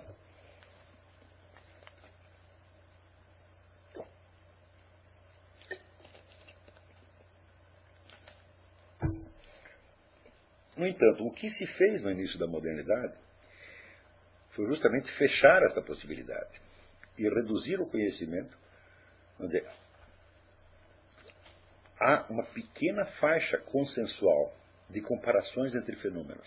No entanto, o que se fez no início da modernidade foi justamente fechar esta possibilidade e reduzir o conhecimento. Vamos dizer, há uma pequena faixa consensual de comparações entre fenômenos.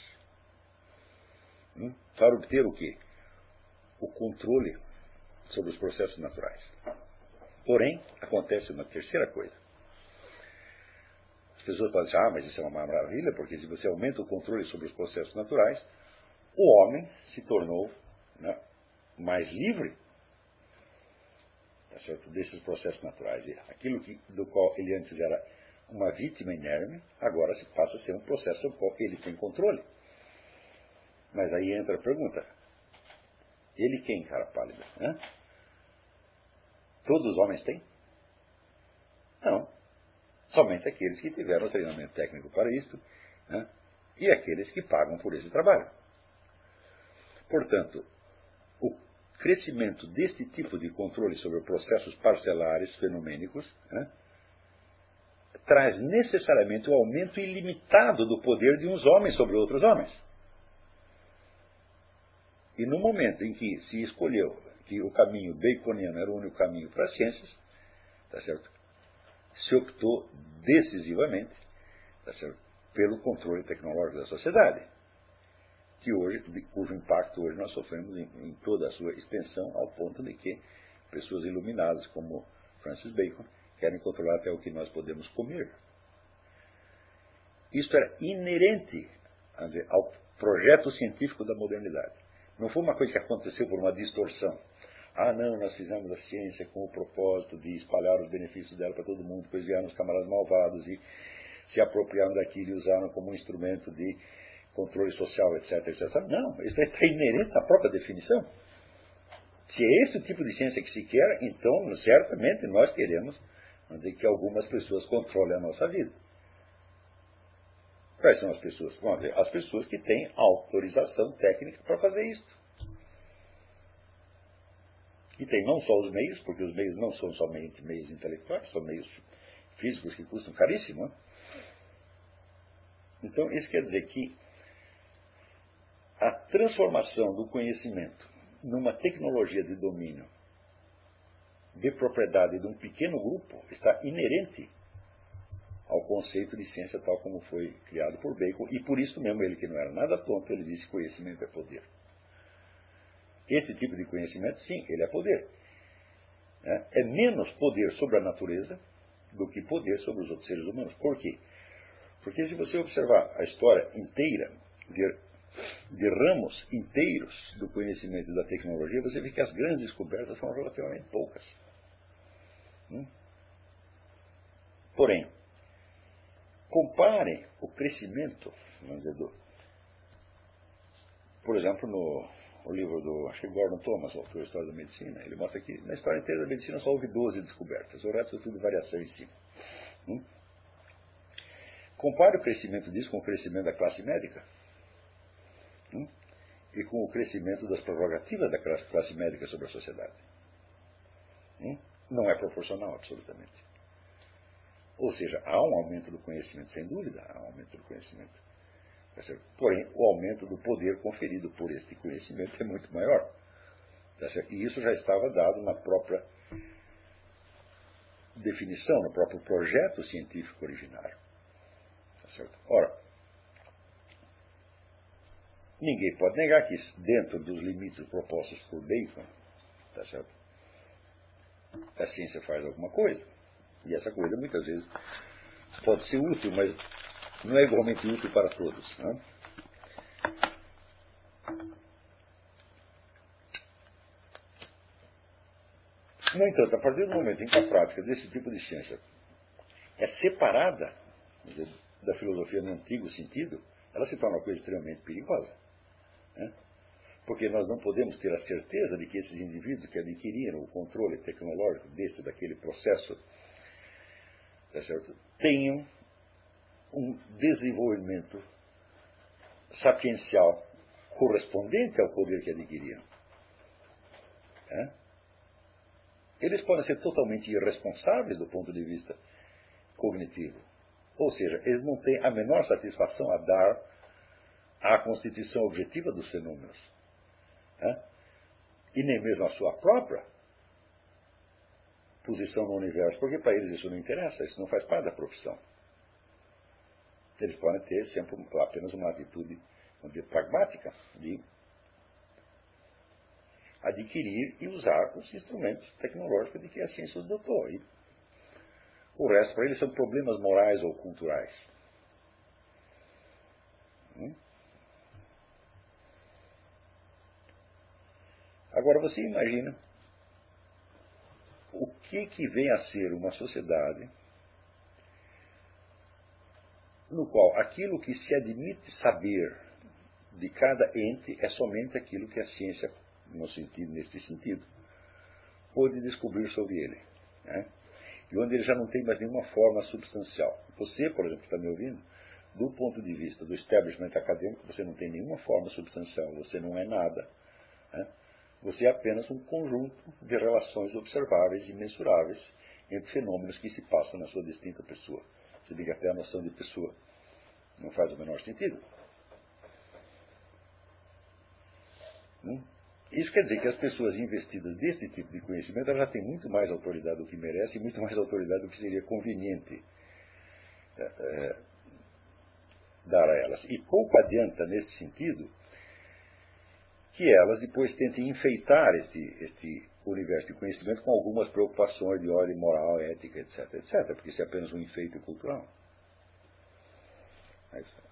Para obter o quê? O controle sobre os processos naturais. Porém, acontece uma terceira coisa. As pessoas podem dizer, mas isso é uma maravilha, porque se você aumenta o controle sobre os processos naturais, o homem se tornou, né, mais livre, tá certo, desses processos naturais. E aquilo do qual ele antes era uma vítima inerme, agora se passa a ser um processo sobre o qual ele tem controle. Mas aí entra a pergunta, ele quem, cara pálida? Né? Todos os homens têm? Não. Somente aqueles que tiveram treinamento técnico para isto, né? E aqueles que pagam por esse trabalho. Portanto, o crescimento deste tipo de controle sobre processos parcelares, fenomênicos, né, traz necessariamente o aumento ilimitado do poder de uns homens sobre outros homens. E no momento em que se escolheu que o caminho baconiano era o único caminho para as ciências, tá certo? Se optou decisivamente, tá certo, pelo controle tecnológico da sociedade, cujo impacto hoje nós sofremos em toda a sua extensão, ao ponto de que pessoas iluminadas como Francis Bacon querem controlar até o que nós podemos comer. Isto era inerente ao projeto científico da modernidade. Não foi uma coisa que aconteceu por uma distorção. Não, nós fizemos a ciência com o propósito de espalhar os benefícios dela para todo mundo, depois vieram os camaradas malvados e se apropriaram daquilo e usaram como um instrumento de controle social, etc, etc. Não, isso está inerente à própria definição. Se é este o tipo de ciência que se quer, então, certamente, nós queremos, vamos dizer, que algumas pessoas controlem a nossa vida. Quais são as pessoas? Vamos dizer, as pessoas que têm autorização técnica para fazer isto. E tem não só os meios, porque os meios não são somente meios intelectuais, são meios físicos que custam caríssimo. Né? Então, isso quer dizer que a transformação do conhecimento numa tecnologia de domínio de propriedade de um pequeno grupo está inerente ao conceito de ciência tal como foi criado por Bacon, e por isso mesmo ele, que não era nada tonto, ele disse que conhecimento é poder. Este tipo de conhecimento, sim, ele é poder. É menos poder sobre a natureza do que poder sobre os outros seres humanos. Por quê? Porque se você observar a história inteira de ramos inteiros do conhecimento e da tecnologia, você vê que as grandes descobertas foram relativamente poucas. Porém, comparem o crescimento, vamos dizer, por exemplo, no livro do, acho que Gordon Thomas, o autor da História da Medicina, ele mostra que na história inteira da medicina só houve 12 descobertas, o resto é tudo variação em cima. Compare o crescimento disso com o crescimento da classe médica e com o crescimento das prerrogativas da classe médica sobre a sociedade. Não é proporcional, absolutamente. Ou seja, há um aumento do conhecimento, sem dúvida, há um aumento do conhecimento. Porém, o aumento do poder conferido por este conhecimento é muito maior. E isso já estava dado na própria definição, no próprio projeto científico originário. Ora, ninguém pode negar que dentro dos limites propostos por Bacon, a ciência faz alguma coisa. E essa coisa, muitas vezes, pode ser útil, mas não é igualmente útil para todos. Né? No entanto, a partir do momento em que a prática desse tipo de ciência é separada, quer dizer, da filosofia no antigo sentido, ela se torna uma coisa extremamente perigosa. Né? Porque nós não podemos ter a certeza de que esses indivíduos que adquiriram o controle tecnológico desse ou daquele processo, tá certo, tenham um desenvolvimento sapiencial correspondente ao poder que adquiriram. Eles podem ser totalmente irresponsáveis do ponto de vista cognitivo. Ou seja, eles não têm a menor satisfação a dar à constituição objetiva dos fenômenos. E nem mesmo a sua própria posição no universo, porque para eles isso não interessa, isso não faz parte da profissão. Eles podem ter sempre apenas uma atitude, vamos dizer, pragmática, de adquirir e usar os instrumentos tecnológicos de que a ciência os dotou. E o resto, para eles, são problemas morais ou culturais. Agora, você imagina o que vem a ser uma sociedade no qual aquilo que se admite saber de cada ente é somente aquilo que a ciência, neste sentido, pôde descobrir sobre ele. E onde ele já não tem mais nenhuma forma substancial. Você, por exemplo, que está me ouvindo, do ponto de vista do establishment acadêmico, você não tem nenhuma forma substancial, você não é nada. Você é apenas um conjunto de relações observáveis e mensuráveis entre fenômenos que se passam na sua distinta pessoa. Se bem que até a noção de pessoa não faz o menor sentido. Isso quer dizer que as pessoas investidas deste tipo de conhecimento elas já têm muito mais autoridade do que merecem e muito mais autoridade do que seria conveniente dar a elas. E pouco adianta, nesse sentido, que elas depois tentem enfeitar este universo de conhecimento com algumas preocupações de ordem moral, ética, etc., etc., porque isso é apenas um enfeite cultural. É isso.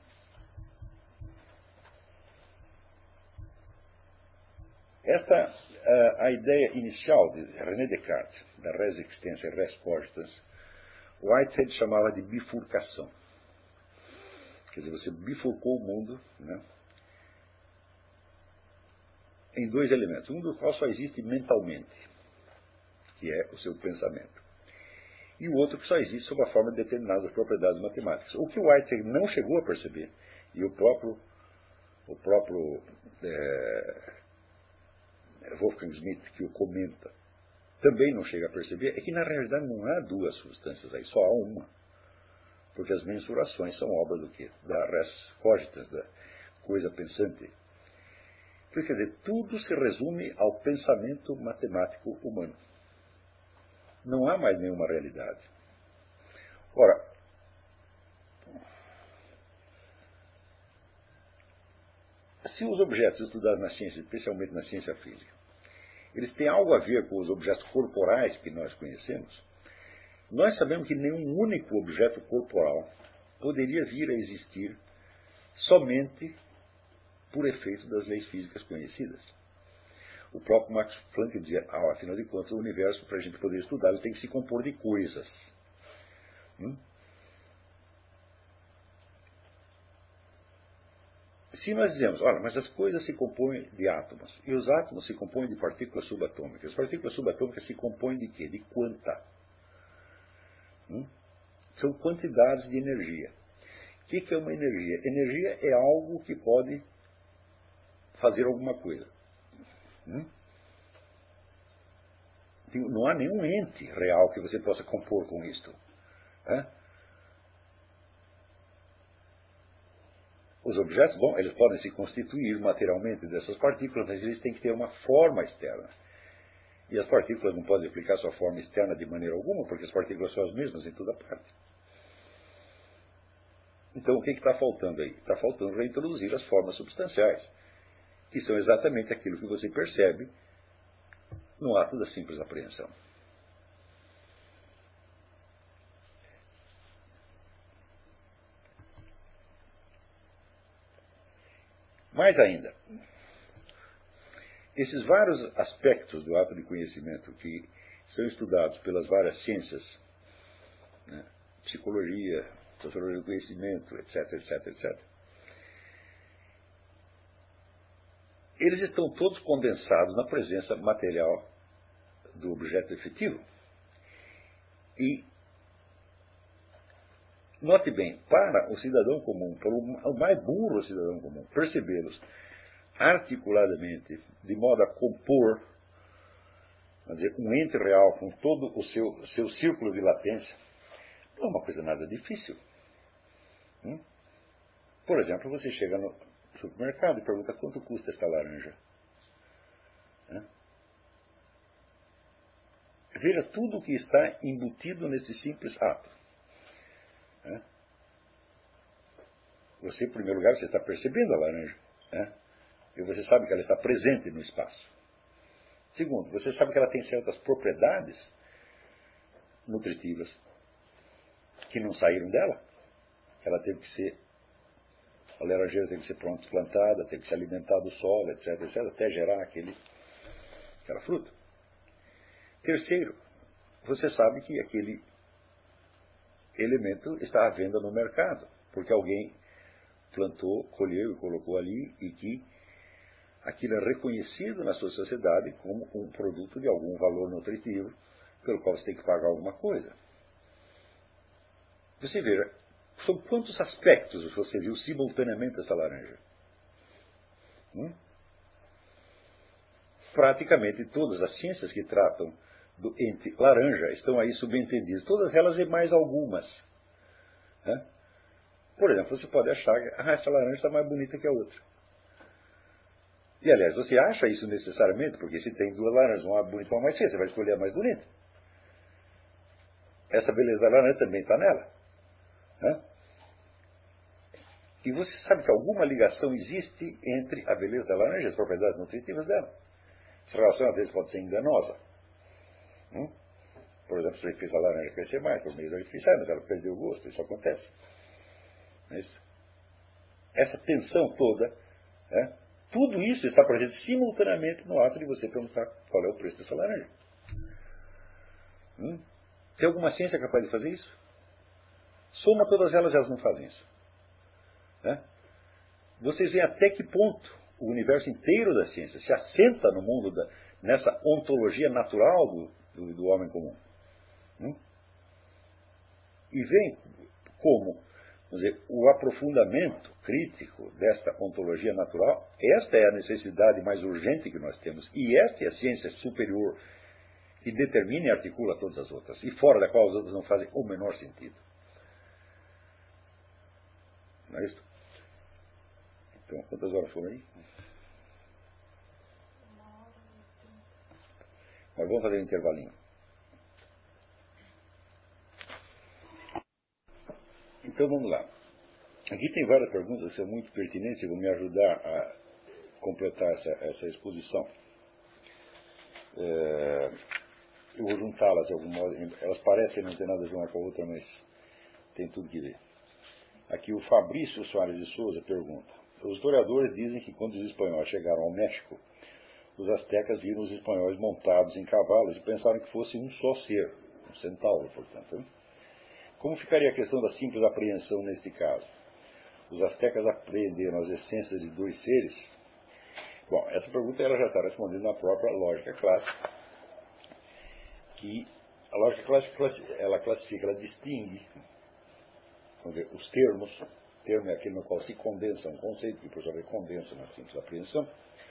Esta, a ideia inicial de René Descartes, da res extensa e res cogitans, Whitehead chamava de bifurcação. Quer dizer, você bifurcou o mundo, em dois elementos. Um do qual só existe mentalmente, que é o seu pensamento. E o outro que só existe sob a forma de determinadas propriedades matemáticas. O que Whitehead não chegou a perceber, e o próprio Wolfgang Schmidt, que o comenta, também não chega a perceber, é que na realidade não há duas substâncias aí, só há uma. Porque as mensurações são obra do quê? Da res cogitans, da coisa pensante. Quer dizer, tudo se resume ao pensamento matemático humano. Não há mais nenhuma realidade. Ora, se os objetos estudados na ciência, especialmente na ciência física, eles têm algo a ver com os objetos corporais que nós conhecemos, nós sabemos que nenhum único objeto corporal poderia vir a existir somente por efeito das leis físicas conhecidas. O próprio Max Planck dizia, afinal de contas, o universo, para a gente poder estudar, ele tem que se compor de coisas. Se nós dizemos, olha, mas as coisas se compõem de átomos, e os átomos se compõem de partículas subatômicas. As partículas subatômicas se compõem de quê? De quanta. São quantidades de energia. O que é uma energia? Energia é algo que pode fazer alguma coisa. Não há nenhum ente real que você possa compor com isto. Os objetos, eles podem se constituir materialmente dessas partículas, mas eles têm que ter uma forma externa. E as partículas não podem aplicar sua forma externa de maneira alguma, porque as partículas são as mesmas em toda parte. Então, o que está faltando aí? Está faltando reintroduzir as formas substanciais, que são exatamente aquilo que você percebe no ato da simples apreensão. Mais ainda, esses vários aspectos do ato de conhecimento que são estudados pelas várias ciências, psicologia, sociologia do conhecimento, etc., etc., etc., eles estão todos condensados na presença material do objeto efetivo. E, note bem, para o cidadão comum, para o mais burro cidadão comum, percebê-los articuladamente, de modo a compor, vamos dizer, um ente real com todo o seus círculos de latência, não é uma coisa nada difícil. Por exemplo, você chega no supermercado e pergunta quanto custa esta laranja. Veja tudo o que está embutido nesse simples ato. Você, em primeiro lugar, você está percebendo a laranja. E você sabe que ela está presente no espaço. Segundo, você sabe que ela tem certas propriedades nutritivas que não saíram dela. Ela teve que ser, a laranjeira teve que ser pronto plantada, teve que se alimentar do solo, etc, etc, até gerar aquela fruta. Terceiro, você sabe que aquele elemento está à venda no mercado, porque alguém plantou, colheu e colocou ali, e que aquilo é reconhecido na sua sociedade como um produto de algum valor nutritivo, pelo qual você tem que pagar alguma coisa. Você veja, sob quantos aspectos você viu simultaneamente essa laranja? Praticamente todas as ciências que tratam do ente laranja estão aí subentendidas, todas elas e mais algumas. Por exemplo, você pode achar que essa laranja está mais bonita que a outra. E, aliás, você acha isso necessariamente, porque se tem duas laranjas, uma bonita e uma mais feia, você vai escolher a mais bonita. Essa beleza da laranja também está nela. E você sabe que alguma ligação existe entre a beleza da laranja e as propriedades nutritivas dela. Essa relação, às vezes, pode ser enganosa. Por exemplo, você fez a laranja crescer mais por meio da artificial, mas ela perdeu o gosto, isso acontece. Não é isso? Essa tensão toda, tudo isso está presente simultaneamente no ato de você perguntar qual é o preço dessa laranja. Tem alguma ciência capaz de fazer isso? Soma todas elas, elas não fazem isso. Vocês veem até que ponto o universo inteiro da ciência se assenta no mundo, nessa ontologia natural do homem comum. E veem como, vamos dizer, o aprofundamento crítico desta ontologia natural, esta é a necessidade mais urgente que nós temos, e esta é a ciência superior que determina e articula todas as outras, e fora da qual as outras não fazem o menor sentido. Não é isso? Então, quantas horas foram aí? Mas vamos fazer um intervalinho. Então vamos lá. Aqui tem várias perguntas que são muito pertinentes e vão me ajudar a completar essa exposição. Eu vou juntá-las de algum modo. Elas parecem não ter nada a ver uma com a outra, mas tem tudo que ver. Aqui o Fabrício Soares de Souza pergunta: os historiadores dizem que quando os espanhóis chegaram ao México, os astecas viram os espanhóis montados em cavalos e pensaram que fosse um só ser, um centauro, portanto. Como ficaria a questão da simples apreensão neste caso? Os astecas apreenderam as essências de dois seres? Bom, essa pergunta ela já está respondendo na própria lógica clássica, que a lógica clássica ela classifica, ela distingue, vamos dizer, os termos. Termo é aquele no qual se condensa um conceito, que por sua vez condensa uma simples apreensão.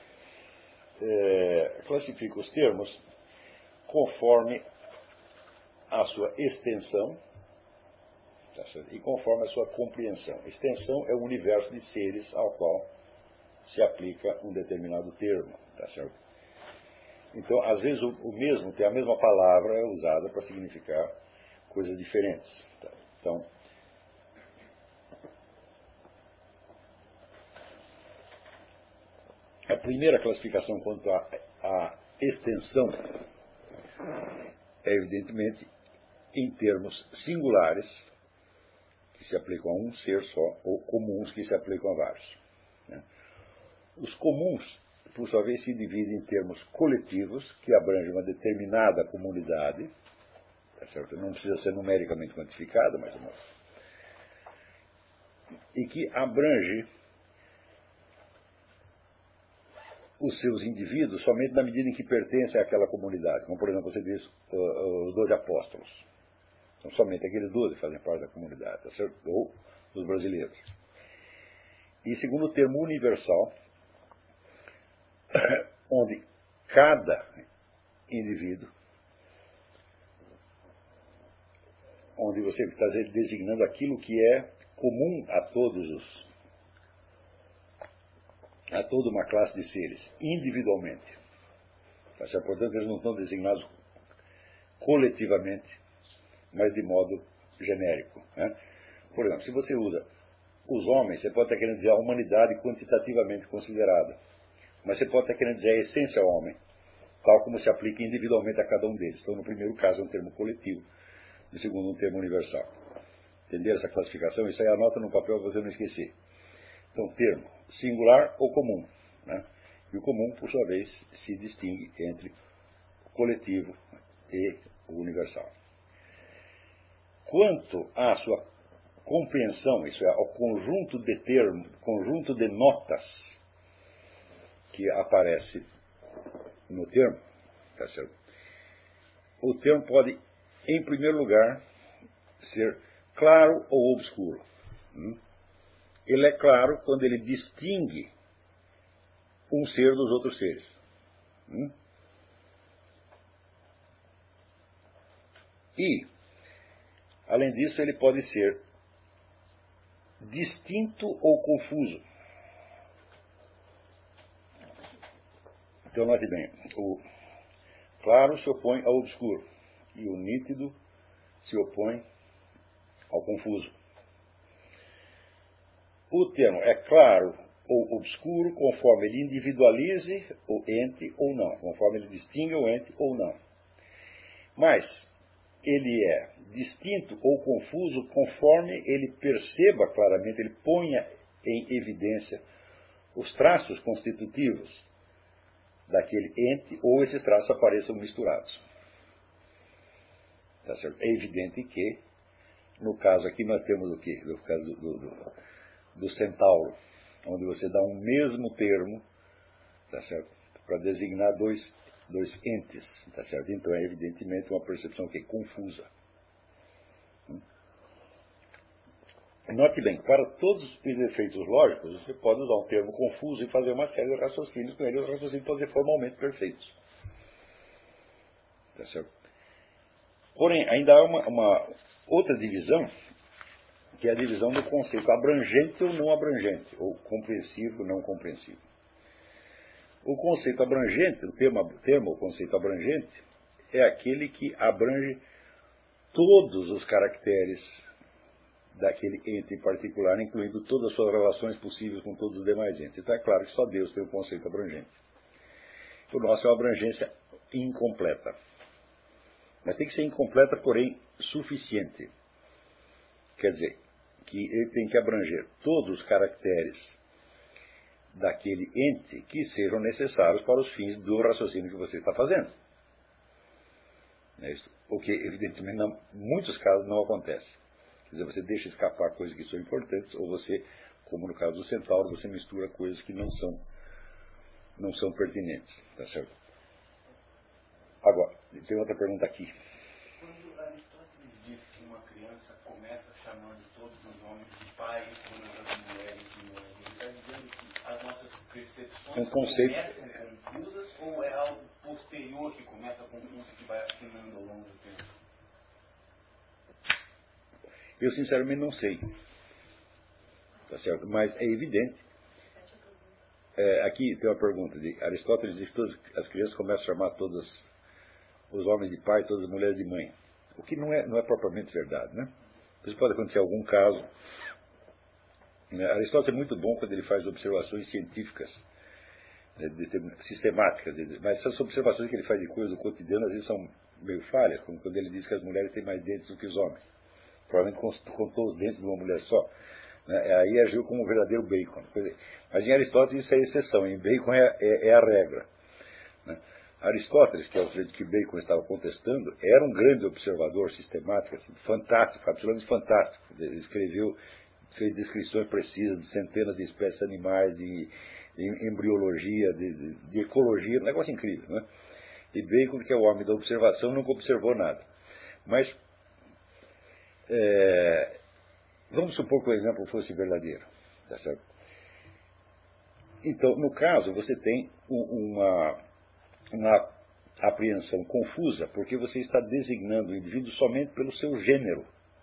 Classifica os termos conforme a sua extensão, tá certo? E conforme a sua compreensão. Extensão é o universo de seres ao qual se aplica um determinado termo, tá certo? Então, às vezes o mesmo, tem a mesma palavra usada para significar coisas diferentes. Tá? Então, a primeira classificação quanto à extensão é, evidentemente, em termos singulares, que se aplicam a um ser só, ou comuns que se aplicam a vários. Os comuns, por sua vez, se dividem em termos coletivos, que abrangem uma determinada comunidade, tá certo? Não precisa ser numericamente quantificada, mas e que abrange os seus indivíduos somente na medida em que pertencem àquela comunidade. Como, por exemplo, você diz os 12 apóstolos. Então, somente aqueles 12 fazem parte da comunidade, tá certo? Ou os brasileiros. E segundo o termo universal, onde cada indivíduo, onde você está designando aquilo que é comum a toda uma classe de seres, individualmente. Tá certo? Portanto, eles não estão designados coletivamente, mas de modo genérico. Né? Por exemplo, se você usa os homens, você pode estar querendo dizer a humanidade quantitativamente considerada, mas você pode estar querendo dizer a essência ao homem, tal como se aplica individualmente a cada um deles. Então, no primeiro caso é um termo coletivo, no segundo um termo universal. Entenderam essa classificação? Isso aí anota no papel para você não esquecer. Então, termo singular ou comum. Né? E o comum, por sua vez, se distingue entre o coletivo e o universal. Quanto à sua compreensão, isso é, ao conjunto de termos, conjunto de notas que aparece no termo, tá certo? O termo pode, em primeiro lugar, ser claro ou obscuro. Ele é claro quando ele distingue um ser dos outros seres. E, além disso, ele pode ser distinto ou confuso. Então, note bem, o claro se opõe ao obscuro e o nítido se opõe ao confuso. O termo é claro ou obscuro conforme ele individualize o ente ou não, conforme ele distinga o ente ou não. Mas ele é distinto ou confuso conforme ele perceba claramente, ele ponha em evidência os traços constitutivos daquele ente, ou esses traços apareçam misturados. Tá certo? É evidente que, no caso aqui, nós temos o quê? No caso do centauro, onde você dá um mesmo termo, tá certo? Para designar dois entes, tá certo? Então é evidentemente uma percepção que é confusa. Note bem, para todos os efeitos lógicos, você pode usar um termo confuso e fazer uma série de raciocínios com ele, e os raciocínios podem ser formalmente perfeitos. Tá certo? Porém, ainda há uma outra divisão, que é a divisão do conceito abrangente ou não abrangente, ou compreensivo ou não compreensivo. O conceito abrangente, o termo conceito abrangente, é aquele que abrange todos os caracteres daquele ente em particular, incluindo todas as suas relações possíveis com todos os demais entes. Então é claro que só Deus tem um conceito abrangente. O nosso é uma abrangência incompleta. Mas tem que ser incompleta, porém suficiente. Quer dizer, que ele tem que abranger todos os caracteres daquele ente que sejam necessários para os fins do raciocínio que você está fazendo. É isso. O que, evidentemente, em muitos casos não acontece. Quer dizer, você deixa escapar coisas que são importantes, ou você, como no caso do centauro, você mistura coisas que não são pertinentes. Tá certo? Agora, tem outra pergunta aqui. Quando Aristóteles diz que uma criança começa chamando todos os homens de pai e todas as mulheres de mãe, ele está dizendo que as nossas percepções começam confusas ou é algo posterior que começa confuso que vai afinando ao longo do tempo? Eu sinceramente não sei. Tá certo? Mas é evidente. Aqui tem uma pergunta de Aristóteles diz que todas as crianças começam a chamar todos os homens de pai e todas as mulheres de mãe. O que não é propriamente verdade, né? Isso pode acontecer em algum caso. Aristóteles é muito bom quando ele faz observações científicas, sistemáticas, mas essas observações que ele faz de coisas do cotidiano às vezes são meio falhas, como quando ele diz que as mulheres têm mais dentes do que os homens. Provavelmente contou os dentes de uma mulher só. Aí agiu como um verdadeiro Bacon. Mas em Aristóteles isso é exceção, em Bacon é a regra. Né? Aristóteles, que é o sujeito que Bacon estava contestando, era um grande observador sistemático, assim, fantástico, absolutamente fantástico. Ele fez descrições precisas de centenas de espécies animais, de de embriologia, de ecologia, um negócio incrível, né? E Bacon, que é o homem da observação, nunca observou nada. Mas, vamos supor que o exemplo fosse verdadeiro. Tá certo? Então, no caso, você tem uma apreensão confusa, porque você está designando o indivíduo somente pelo seu gênero.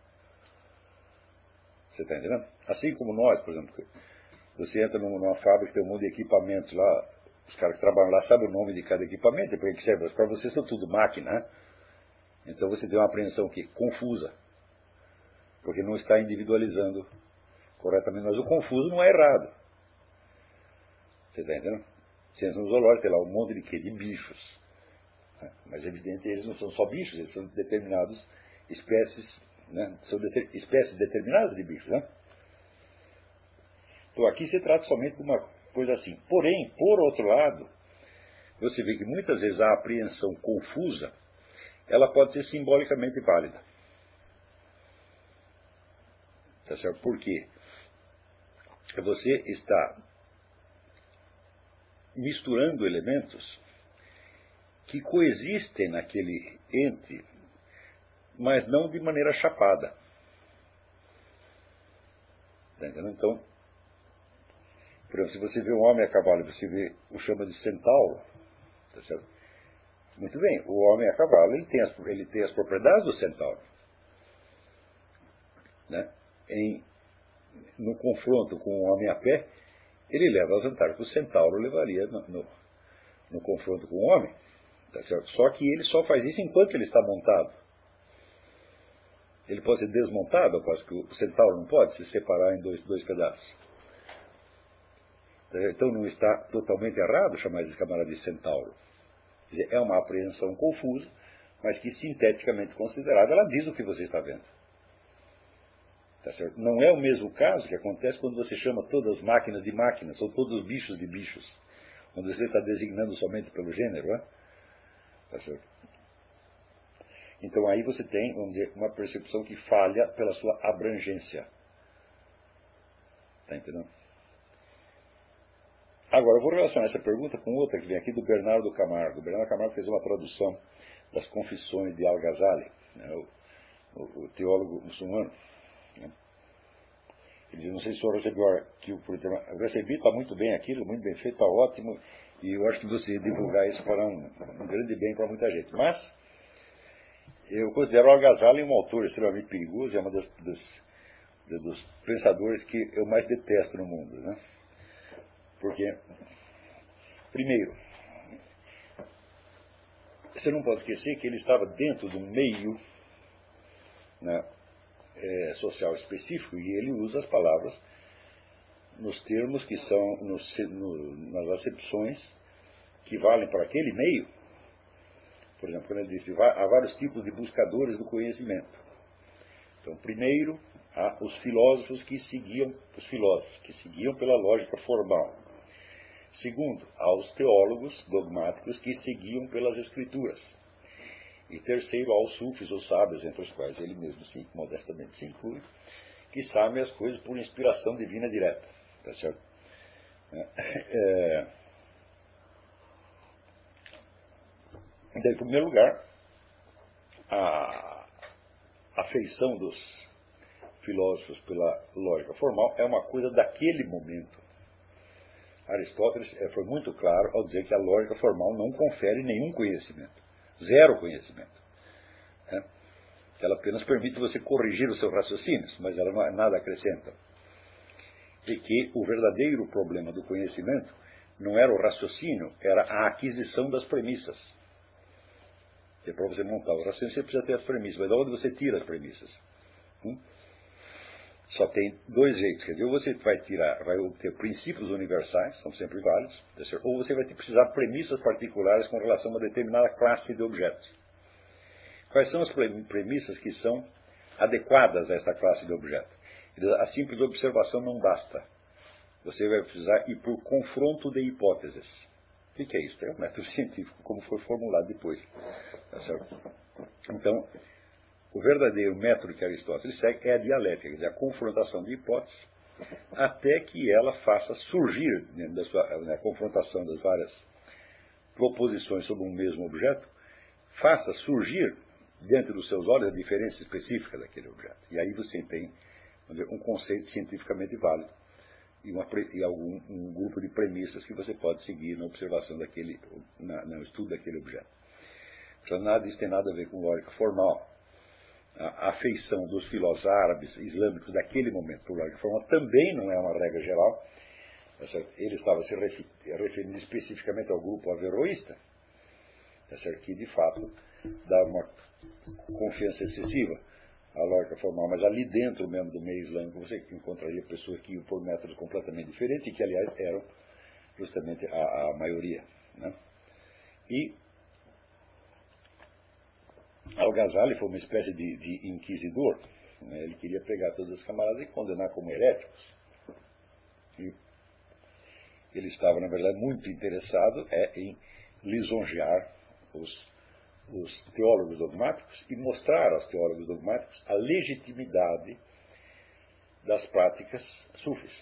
Você está entendendo? Assim como nós, por exemplo, você entra numa fábrica, tem um monte de equipamentos lá, os caras que trabalham lá sabem o nome de cada equipamento, e para que serve? Para você são tudo máquina, né? Então você tem uma apreensão aqui, confusa, porque não está individualizando corretamente, mas o confuso não é errado. Você está entendendo? Ciência no zoológico tem lá um monte de bichos. Mas, evidente, eles não são só bichos, eles são determinadas espécies, né? São espécies determinadas de bichos, né? Então, aqui se trata somente de uma coisa assim. Porém, por outro lado, você vê que muitas vezes a apreensão confusa, ela pode ser simbolicamente válida. Tá certo? Por quê? Você está misturando elementos que coexistem naquele ente, mas não de maneira chapada. Tá entendendo? Então, por exemplo, se você vê um homem a cavalo e você o chama de centauro, tá certo? Muito bem, o homem a cavalo ele tem as propriedades do centauro. Né? No confronto com o homem a pé, ele leva a vantagem que o centauro levaria no confronto com o homem. Tá certo? Só que ele só faz isso enquanto ele está montado. Ele pode ser desmontado, quase que o centauro não pode se separar em dois pedaços. Então não está totalmente errado chamar esse camarada de centauro. Quer dizer, é uma apreensão confusa, mas que sinteticamente considerada, ela diz o que você está vendo. Tá certo? Não é o mesmo caso que acontece quando você chama todas as máquinas de máquinas, ou todos os bichos de bichos, onde você está designando somente pelo gênero, né? Tá certo? Então aí você tem, vamos dizer, uma percepção que falha pela sua abrangência. Está entendendo? Agora, eu vou relacionar essa pergunta com outra que vem aqui do Bernardo Camargo. O Bernardo Camargo fez uma tradução das Confissões de Al-Ghazali, né, o teólogo muçulmano. Né? Ele diz, não sei se o senhor recebeu aqui por tema. Eu recebi, está muito bem aquilo, muito bem feito, está ótimo, e eu acho que você divulgar isso fará um grande bem para muita gente. Mas, eu considero o Al-Ghazali um autor extremamente perigoso, é um dos pensadores que eu mais detesto no mundo, né? Porque, primeiro, você não pode esquecer que ele estava dentro de um meio, né, social específico, e ele usa as palavras nos termos que são, nas acepções que valem para aquele meio. Por exemplo, quando ele disse, há vários tipos de buscadores do conhecimento. Então, primeiro, há os filósofos que seguiam pela lógica formal. Segundo, há os teólogos dogmáticos que seguiam pelas escrituras. E terceiro, há os sufis, os sábios, entre os quais ele mesmo modestamente se inclui, que sabem as coisas por inspiração divina direta. Tá certo? Então, em primeiro lugar, a afeição dos filósofos pela lógica formal é uma coisa daquele momento. Aristóteles foi muito claro ao dizer que a lógica formal não confere nenhum conhecimento. Zero conhecimento. Né? Ela apenas permite você corrigir os seus raciocínios, mas ela nada acrescenta. E que o verdadeiro problema do conhecimento não era o raciocínio, era a aquisição das premissas. E para você montar o raciocínio, você precisa ter as premissas. Mas de onde você tira as premissas? Só tem dois jeitos. Quer dizer, ou você vai obter princípios universais, são sempre válidos, ou você vai precisar de premissas particulares com relação a uma determinada classe de objetos. Quais são as premissas que são adequadas a essa classe de objeto? A simples observação não basta. Você vai precisar ir por confronto de hipóteses. O que é isso? É um método científico, como foi formulado depois. Tá certo? Então, o verdadeiro método que Aristóteles segue é a dialética, quer dizer, a confrontação de hipóteses, até que ela faça surgir, dentro da sua, na confrontação das várias proposições sobre um mesmo objeto, faça surgir dentro dos seus olhos a diferença específica daquele objeto. E aí você tem, vamos dizer, um conceito cientificamente válido e um grupo de premissas que você pode seguir na observação daquele, no estudo daquele objeto. Então, isso tem nada a ver com lógica formal. A afeição dos filósofos árabes, islâmicos daquele momento por lógica formal também não é uma regra geral. Ele estava se referindo especificamente ao grupo averroísta, que de fato dá uma confiança excessiva à lógica formal, mas ali dentro mesmo do meio islâmico você encontraria pessoas que iam por métodos completamente diferentes e que, aliás, eram justamente a maioria, né? E Al-Ghazali foi uma espécie de inquisidor, né? Ele queria pegar todos os camaradas e condenar como heréticos. E ele estava, na verdade, muito interessado em lisonjear os teólogos dogmáticos e mostrar aos teólogos dogmáticos a legitimidade das práticas sufis.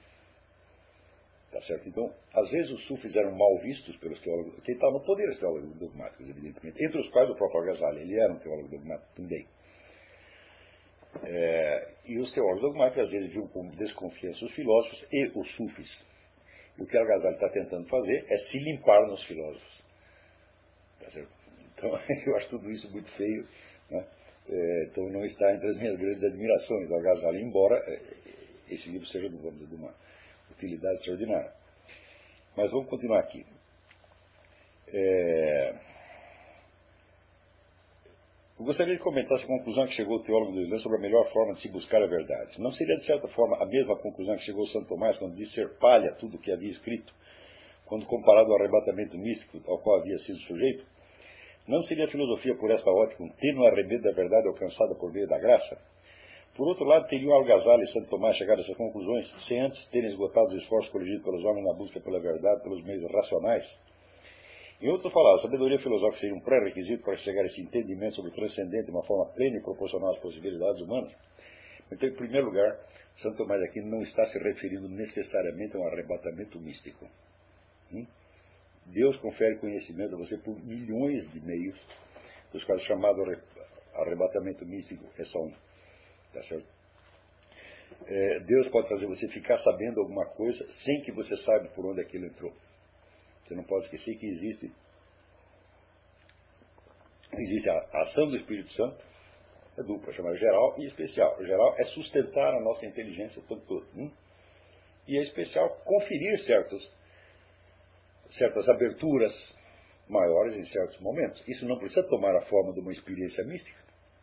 Tá certo? Então, às vezes os sufis eram mal vistos pelos teólogos, porque estavam no poder os teólogos dogmáticos, evidentemente, entre os quais o próprio Al-Ghazali, ele era um teólogo dogmático também. E os teólogos dogmáticos às vezes viam com desconfiança os filósofos e os sufis. E o que Al-Ghazali está tentando fazer é se limpar nos filósofos. Tá certo? Então, eu acho tudo isso muito feio, né? Então não está entre as minhas grandes admirações do Al-Ghazali, embora esse livro seja, vamos dizer, de uma utilidade extraordinária. Mas vamos continuar aqui. Eu gostaria de comentar essa conclusão que chegou o teólogo do Islã sobre a melhor forma de se buscar a verdade. Não seria, de certa forma, a mesma conclusão que chegou Santo Tomás quando disse ser palha tudo o que havia escrito, quando comparado ao arrebatamento místico ao qual havia sido sujeito? Não seria a filosofia, por esta ótica, um tênue arremedo da verdade alcançada por meio da graça? Por outro lado, teriam Al-Ghazali e Santo Tomás chegado a essas conclusões sem antes terem esgotado os esforços coligidos pelos homens na busca pela verdade pelos meios racionais? Em outras palavras, a sabedoria filosófica seria um pré-requisito para chegar a esse entendimento sobre o transcendente de uma forma plena e proporcional às possibilidades humanas? Então, em primeiro lugar, Santo Tomás aqui não está se referindo necessariamente a um arrebatamento místico. Deus confere conhecimento a você por milhões de meios, dos quais o chamado arrebatamento místico é só um. Tá certo? Deus pode fazer você ficar sabendo alguma coisa sem que você saiba por onde aquilo entrou. Você não pode esquecer que existe a ação do Espírito Santo, é dupla, chamada geral e especial. O geral é sustentar a nossa inteligência o tempo todo. E a especial, conferir certas aberturas maiores em certos momentos. Isso não precisa tomar a forma de uma experiência mística.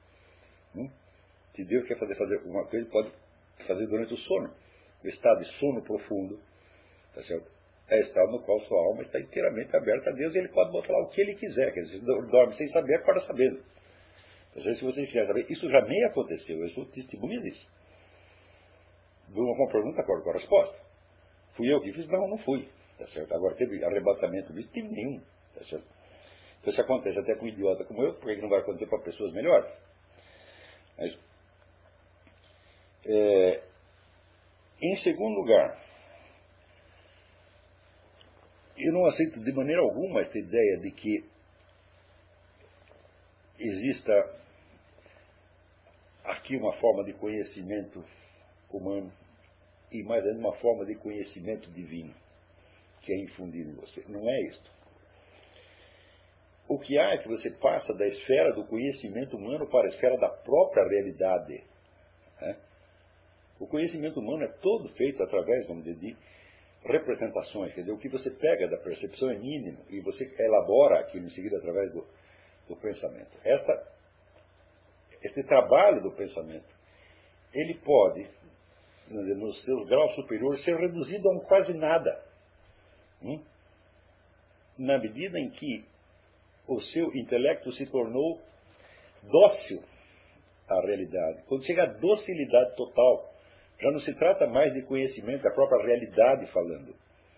Se Deus quer fazer alguma coisa, ele pode fazer durante o sono. O estado de sono profundo, tá certo? É o estado no qual sua alma está inteiramente aberta a Deus e ele pode botar lá o que ele quiser. Quer dizer, você dorme sem saber, acorda sabendo. Às vezes, se você quiser saber, isso já nem aconteceu, eu sou testemunha disso. Dou uma pergunta, acordo com a resposta. Fui eu que fiz? Não fui. Tá certo? Agora, teve arrebatamento disso? Teve nenhum. Tá certo? Então, isso acontece até com um idiota como eu, por que não vai acontecer para pessoas melhores? Mas, em segundo lugar, eu não aceito de maneira alguma esta ideia de que exista aqui uma forma de conhecimento humano e mais ainda uma forma de conhecimento divino que é infundido em você. Não é isto. O que há é que você passa da esfera do conhecimento humano para a esfera da própria realidade. O conhecimento humano é todo feito através, vamos dizer, de representações. Quer dizer, o que você pega da percepção é mínimo e você elabora aquilo em seguida através do pensamento. Este trabalho do pensamento, ele pode, vamos dizer, nos seus graus superiores, ser reduzido a um quase nada. Na medida em que o seu intelecto se tornou dócil à realidade. Quando chega à docilidade total, já não se trata mais de conhecimento, é a própria realidade falando.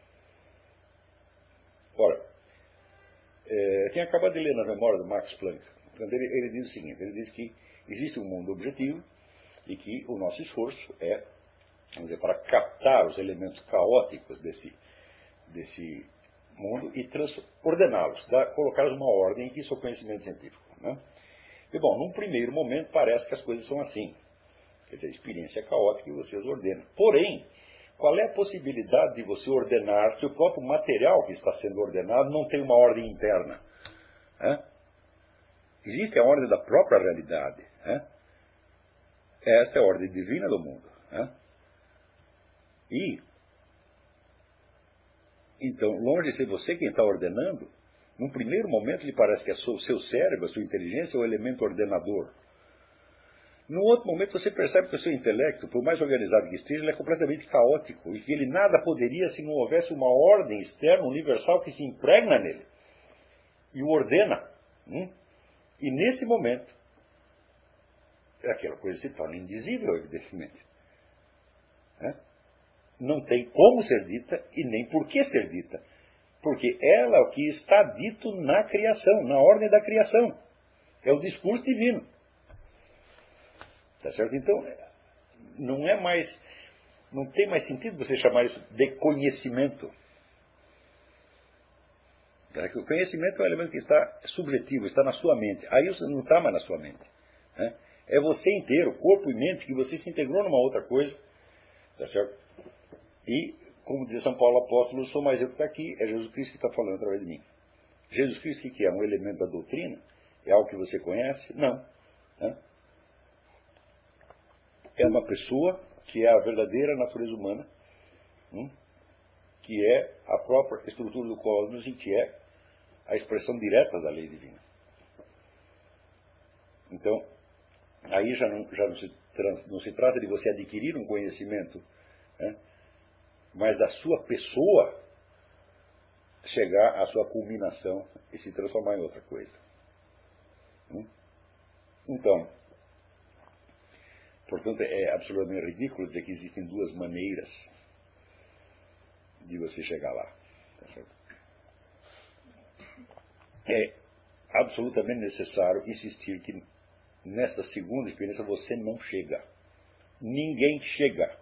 Ora, eu tinha acabado de ler na memória do Max Planck, quando ele diz o seguinte, ele diz que existe um mundo objetivo e que o nosso esforço é vamos dizer, para captar os elementos caóticos desse mundo e ordená-los, colocá-los numa ordem, que isso é o conhecimento científico. Né? E, bom, num primeiro momento parece que as coisas são assim. Quer dizer, a experiência é caótica e você as ordena. Porém, qual é a possibilidade de você ordenar se o próprio material que está sendo ordenado não tem uma ordem interna? Existe a ordem da própria realidade. Esta é a ordem divina do mundo. E, então, longe de ser você quem está ordenando, num primeiro momento lhe parece que o seu cérebro, a sua inteligência é o elemento ordenador. Num outro momento você percebe que o seu intelecto, por mais organizado que esteja, ele é completamente caótico e que ele nada poderia se não houvesse uma ordem externa, universal, que se impregna nele e o ordena. E nesse momento, aquela coisa se torna indizível, evidentemente. Não tem como ser dita e nem por que ser dita. Porque ela é o que está dito na criação, na ordem da criação. É o discurso divino. Tá certo? Então, não tem mais sentido você chamar isso de conhecimento. O conhecimento é um elemento que está subjetivo, está na sua mente. Aí isso não está mais na sua mente. É você inteiro, corpo e mente, que você se integrou numa outra coisa. Tá certo? E, como diz São Paulo Apóstolo, não sou mais eu que está aqui, é Jesus Cristo que está falando através de mim. Jesus Cristo, que é um elemento da doutrina? É algo que você conhece? Não. É uma pessoa que é a verdadeira natureza humana, que é a própria estrutura do cosmos e que é a expressão direta da lei divina. Então, aí já não se trata de você adquirir um conhecimento, mas da sua pessoa chegar à sua culminação e se transformar em outra coisa. Então, portanto, é absolutamente ridículo dizer que existem duas maneiras de você chegar lá. Tá certo? É absolutamente necessário insistir que nessa segunda experiência você não chega. Ninguém chega.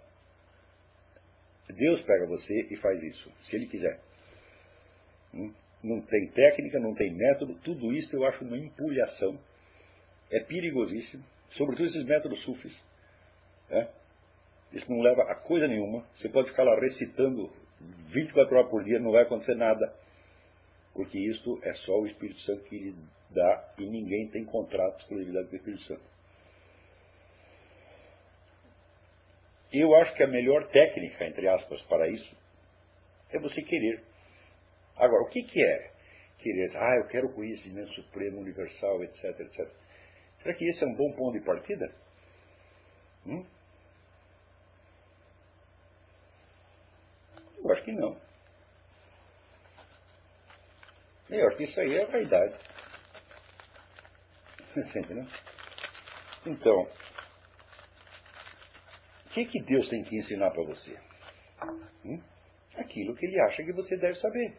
Deus pega você e faz isso, se Ele quiser. Não tem técnica, não tem método, tudo isso eu acho uma empulhação. É perigosíssimo. Sobretudo esses métodos sufis. Isso não leva a coisa nenhuma. Você pode ficar lá recitando 24 horas por dia, não vai acontecer nada. Porque isto é só o Espírito Santo que lhe dá e ninguém tem contrato de exclusividade com o Espírito Santo. Eu acho que a melhor técnica, entre aspas, para isso é você querer. Agora, o que é querer? Eu quero o conhecimento supremo, universal, etc, etc. Será que esse é um bom ponto de partida? Eu acho que não. Eu acho que isso aí é vaidade. Entendeu? Então, o que Deus tem que ensinar para você? Aquilo que Ele acha que você deve saber.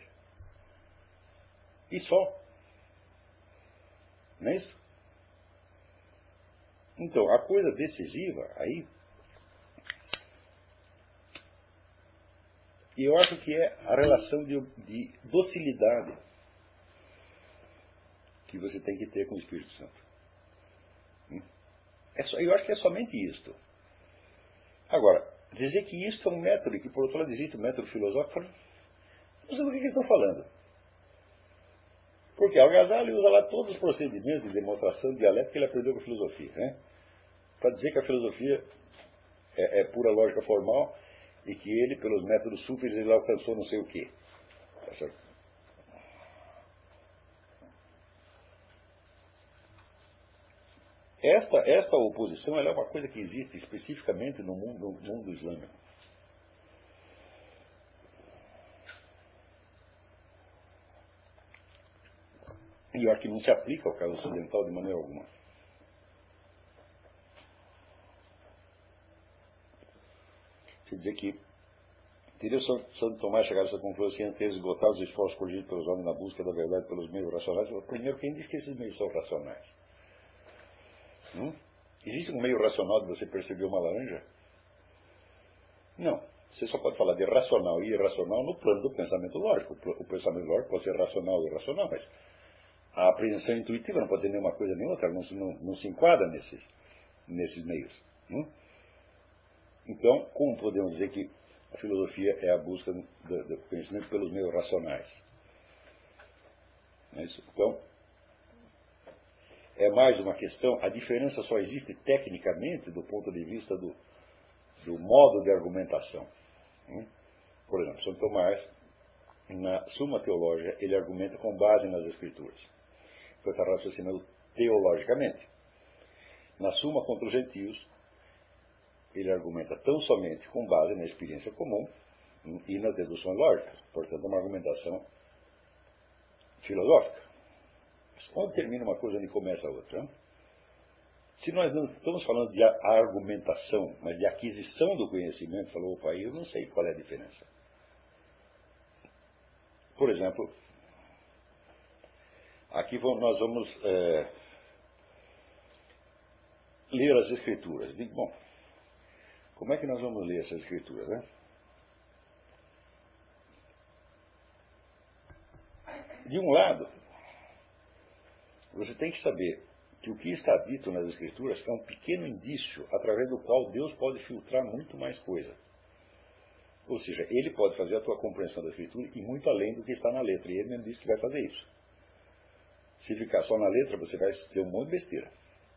E só. Não é isso? Então, a coisa decisiva aí, eu acho que é a relação de docilidade que você tem que ter com o Espírito Santo. Eu acho que é somente isto. Agora, dizer que isto é um método, que por outro lado existe um método filosófico, não sei do que eles estão falando. Porque Al-Ghazali usa lá todos os procedimentos de demonstração dialética que ele aprendeu com a filosofia. Para dizer que a filosofia é pura lógica formal e que ele, pelos métodos sufis, ele alcançou não sei o quê. Tá certo? Esta oposição ela é uma coisa que existe especificamente no mundo islâmico. E eu acho que não se aplica ao caso ocidental de maneira alguma. Quer dizer que teria o Santo Tomás chegado a essa conclusão sem ter esgotado os esforços corrigidos pelos homens na busca da verdade pelos meios racionais. Primeiro, quem diz que esses meios são racionais? Existe um meio racional de você perceber uma laranja? Não. Você só pode falar de racional e irracional no plano do pensamento lógico. O pensamento lógico pode ser racional ou irracional, mas a apreensão intuitiva não pode ser nenhuma coisa nem outra, não se enquadra nesses meios. Então, como podemos dizer que a filosofia é a busca do conhecimento pelos meios racionais? Não é isso? Então, é mais uma questão, a diferença só existe tecnicamente do ponto de vista do modo de argumentação. Por exemplo, Santo Tomás, na Suma Teológica, ele argumenta com base nas Escrituras. Então está raciocinando teologicamente. Na Suma contra os Gentios, ele argumenta tão somente com base na experiência comum e nas deduções lógicas. Portanto, é uma argumentação filosófica. Mas onde termina uma coisa, onde começa a outra? Se nós não estamos falando de argumentação, mas de aquisição do conhecimento, falou, opa, eu não sei qual é a diferença. Por exemplo, aqui nós vamos ler as Escrituras. Digo, bom, como é que nós vamos ler essas Escrituras, né? De um lado, você tem que saber que o que está dito nas Escrituras é um pequeno indício através do qual Deus pode filtrar muito mais coisa. Ou seja, Ele pode fazer a tua compreensão da Escritura e muito além do que está na letra. E Ele mesmo disse que vai fazer isso. Se ficar só na letra, você vai dizer um monte de besteira.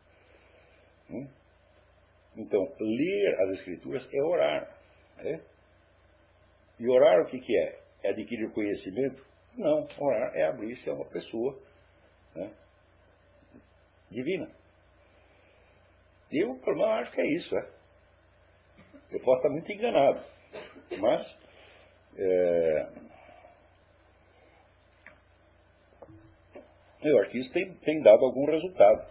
Então, ler as Escrituras é orar. E orar o que é? É adquirir conhecimento? Não, orar é abrir-se a uma pessoa divina. Eu, pelo menos, acho que é isso. Eu posso estar muito enganado, mas eu acho que isso tem dado algum resultado.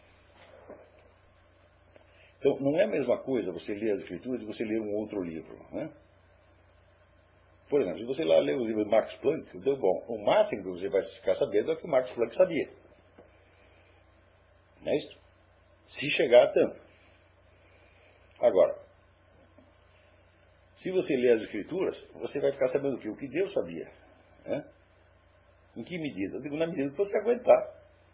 Então, não é a mesma coisa você ler as Escrituras e você ler um outro livro. Por exemplo, se você lá ler o livro de Max Planck, bom, o máximo que você vai ficar sabendo é o que o Max Planck sabia. Não é isso? Se chegar a tanto. Agora, se você ler as Escrituras, você vai ficar sabendo o quê? O que Deus sabia. Em que medida? Eu digo, na medida que você aguentar.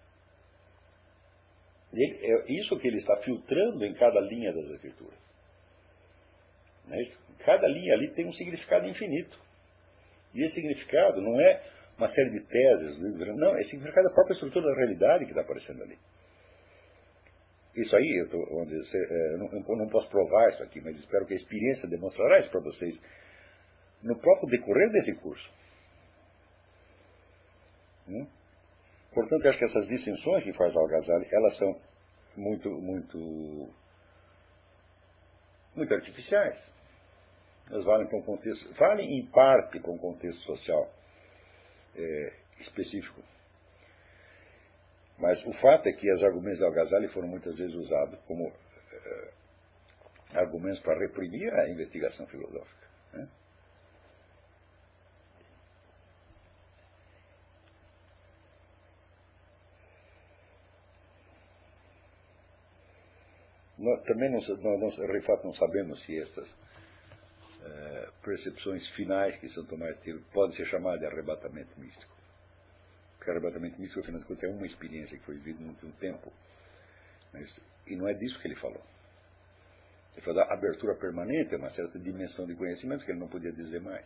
É isso que ele está filtrando em cada linha das Escrituras. Não é isso? Cada linha ali tem um significado infinito. E esse significado não é uma série de teses, não, é significado da própria estrutura da realidade que está aparecendo ali. Isso aí, eu não posso provar isso aqui, mas espero que a experiência demonstrará isso para vocês no próprio decorrer desse curso. Portanto, eu acho que essas distinções que faz Al-Ghazali, elas são muito artificiais. Elas valem para um contexto, valem em parte para um contexto social específico. Mas o fato é que os argumentos de Al-Ghazali foram muitas vezes usados como argumentos para reprimir a investigação filosófica. Nós também de fato não sabemos se estas percepções finais que São Tomás teve podem ser chamadas de arrebatamento místico. Porque arrebatamento místico, afinal de contas, é uma experiência que foi vivida durante um tempo. E não é disso que ele falou. Ele falou da abertura permanente a uma certa dimensão de conhecimentos que ele não podia dizer mais.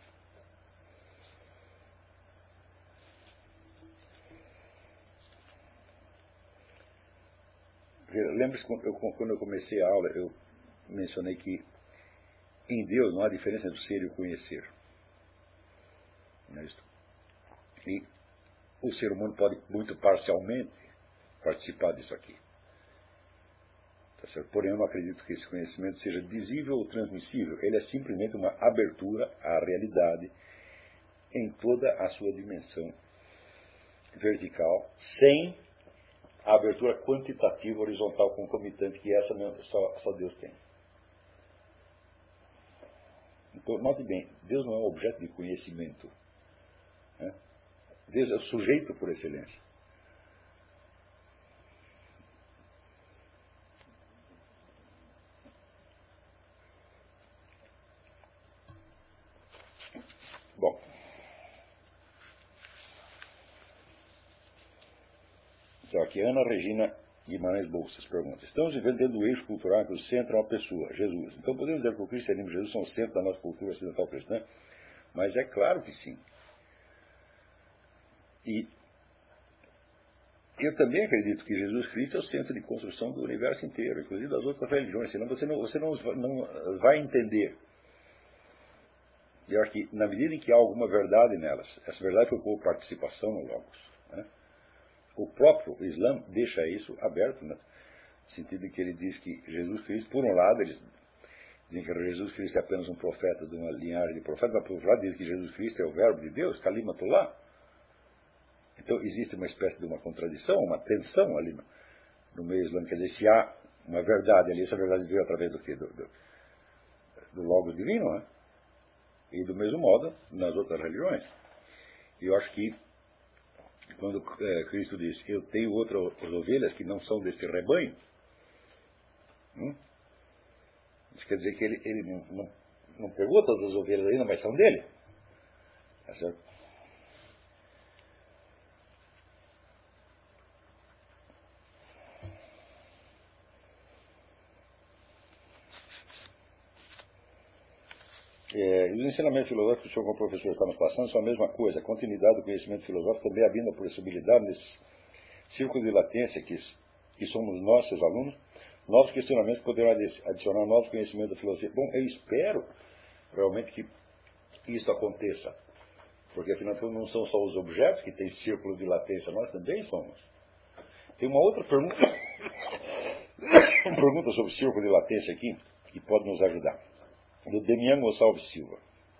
Lembre-se, quando eu comecei a aula, eu mencionei que em Deus não há diferença entre o ser e o conhecer. Não é isso? E o ser humano pode muito parcialmente participar disso aqui. Tá certo? Porém, eu não acredito que esse conhecimento seja visível ou transmissível. Ele é simplesmente uma abertura à realidade em toda a sua dimensão vertical, sem a abertura quantitativa horizontal concomitante, que essa só Deus tem. Então, note bem, Deus não é um objeto de conhecimento. Deus é o sujeito por excelência. Então, aqui, Ana Regina Guimarães Bolsas pergunta: estamos vivendo dentro do eixo cultural que o centro é uma pessoa, Jesus. Então podemos dizer que o cristianismo e Jesus são o centro da nossa cultura ocidental cristã? Mas é claro que sim. E eu também acredito que Jesus Cristo é o centro de construção do universo inteiro, inclusive das outras religiões, senão você não vai entender. E eu acho que, na medida em que há alguma verdade nelas, essa verdade foi por participação no Logos, né? O próprio Islã deixa isso aberto, né? No sentido de que ele diz que Jesus Cristo, por um lado, eles dizem que Jesus Cristo é apenas um profeta de uma linhagem de profetas, mas por outro lado dizem que Jesus Cristo é o verbo de Deus, Kalimatullah. Então existe uma espécie de uma contradição, uma tensão ali no meio islâmico. Quer dizer, se há uma verdade ali, essa verdade veio através do quê? Do Logos divino, né? E do mesmo modo nas outras religiões. E eu acho que quando Cristo diz: eu tenho outras ovelhas que não são desse rebanho, isso quer dizer que ele não pegou todas as ovelhas ainda, mas são dele. Tá certo? Os ensinamentos filosóficos que o senhor como professor está nos passando são a mesma coisa. A continuidade do conhecimento filosófico também abrindo a possibilidade nesse círculo de latência que somos nós, seus alunos, novos questionamentos poderão adicionar novos conhecimentos da filosofia. Bom, eu espero realmente que isso aconteça, porque afinal de contas não são só os objetos que têm círculos de latência, nós também somos. Tem uma outra pergunta, uma pergunta sobre círculo de latência aqui, que pode nos ajudar. Do Demian Gonçalves Silva.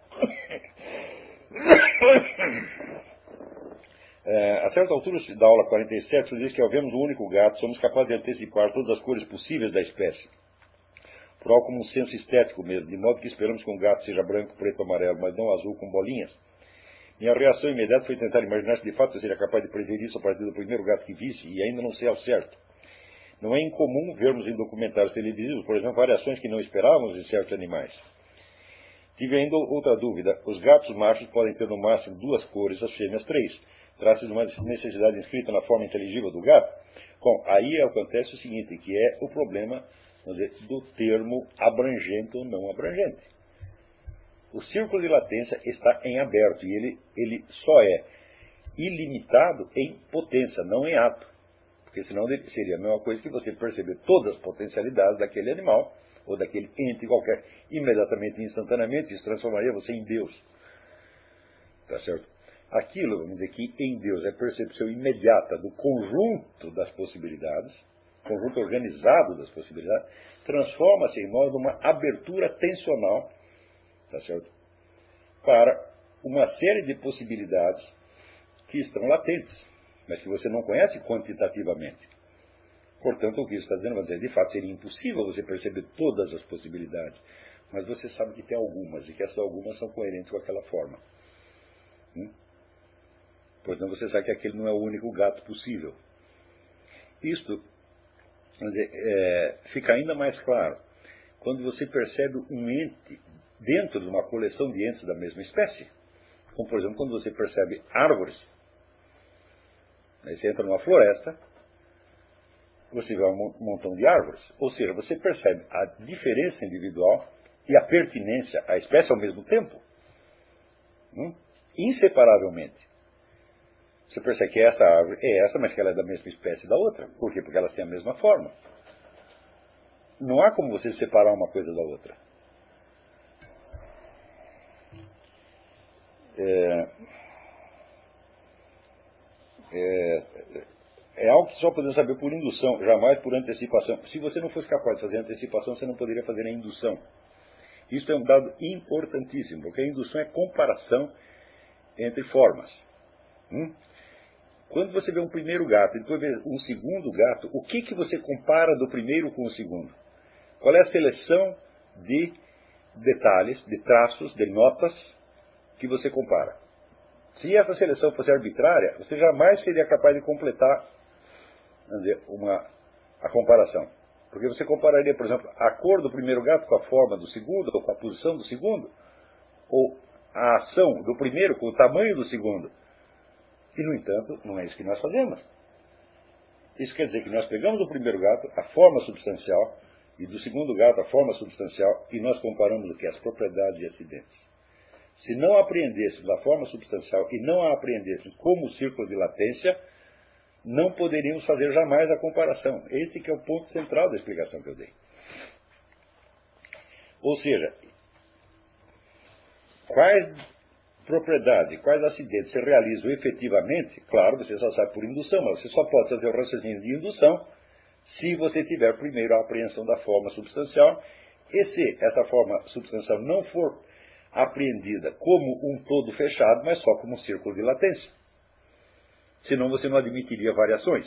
A certa altura da aula 47, diz que ao vermos o único gato, somos capazes de antecipar todas as cores possíveis da espécie, por algo como um senso estético mesmo, de modo que esperamos que um gato seja branco, preto, amarelo, mas não azul com bolinhas. Minha reação imediata foi tentar imaginar se de fato eu seria capaz de prever isso a partir do primeiro gato que visse, e ainda não sei ao certo. Não é incomum vermos em documentários televisivos, por exemplo, variações que não esperávamos em certos animais. Tive ainda outra dúvida. Os gatos machos podem ter no máximo 2 cores, as fêmeas 3. Trata-se de uma necessidade inscrita na forma inteligível do gato? Bom, aí acontece o seguinte, que é o problema, vamos dizer, do termo abrangente ou não abrangente. O círculo de latência está em aberto e ele só é ilimitado em potência, não em ato. Porque senão seria a mesma coisa que você perceber todas as potencialidades daquele animal ou daquele ente qualquer, imediatamente, instantaneamente, isso transformaria você em Deus. Tá certo? Aquilo, vamos dizer que em Deus é percepção imediata do conjunto das possibilidades, conjunto organizado das possibilidades, transforma-se em nós numa abertura tensional, tá certo? Para uma série de possibilidades que estão latentes, mas que você não conhece quantitativamente. Portanto, o que isso está dizendo, vai dizer, de fato seria impossível você perceber todas as possibilidades, mas você sabe que tem algumas, e que essas algumas são coerentes com aquela forma. Portanto, você sabe que aquele não é o único gato possível. Isto, vamos dizer, fica ainda mais claro quando você percebe um ente dentro de uma coleção de entes da mesma espécie. Como, por exemplo, quando você percebe árvores. Aí você entra numa floresta, você vê um montão de árvores. Ou seja, você percebe a diferença individual e a pertinência à espécie ao mesmo tempo. Inseparavelmente. Você percebe que esta árvore é esta, mas que ela é da mesma espécie da outra. Por quê? Porque elas têm a mesma forma. Não há como você separar uma coisa da outra. É algo que só podemos saber por indução, jamais por antecipação. Se você não fosse capaz de fazer antecipação, você não poderia fazer a indução. Isso é um dado importantíssimo, porque a indução é comparação entre formas. Quando você vê um primeiro gato e depois vê um segundo gato, o que você compara do primeiro com o segundo? Qual é a seleção de detalhes, de traços, de notas que você compara? Se essa seleção fosse arbitrária, você jamais seria capaz de completar, vamos dizer, a comparação. Porque você compararia, por exemplo, a cor do primeiro gato com a forma do segundo, ou com a posição do segundo, ou a ação do primeiro com o tamanho do segundo. E, no entanto, não é isso que nós fazemos. Isso quer dizer que nós pegamos do primeiro gato a forma substancial e do segundo gato a forma substancial e nós comparamos o que? As propriedades e acidentes. Se não apreendêssemos a forma substancial e não a apreendêssemos como círculo de latência, não poderíamos fazer jamais a comparação. Este que é o ponto central da explicação que eu dei. Ou seja, quais propriedades e quais acidentes se realizam efetivamente, claro, você só sabe por indução, mas você só pode fazer o raciocínio de indução se você tiver primeiro a apreensão da forma substancial, e se essa forma substancial não for apreendida como um todo fechado, mas só como um círculo de latência. Senão você não admitiria variações.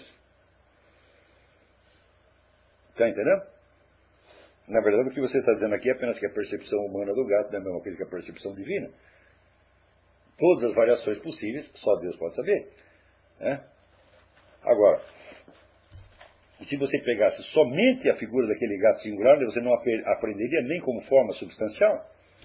Está entendendo? Na verdade, o que você está dizendo aqui é apenas que a percepção humana do gato não é a mesma coisa que a percepção divina. Todas as variações possíveis, só Deus pode saber. Né? Agora, se você pegasse somente a figura daquele gato singular, você não aprenderia nem como forma substancial.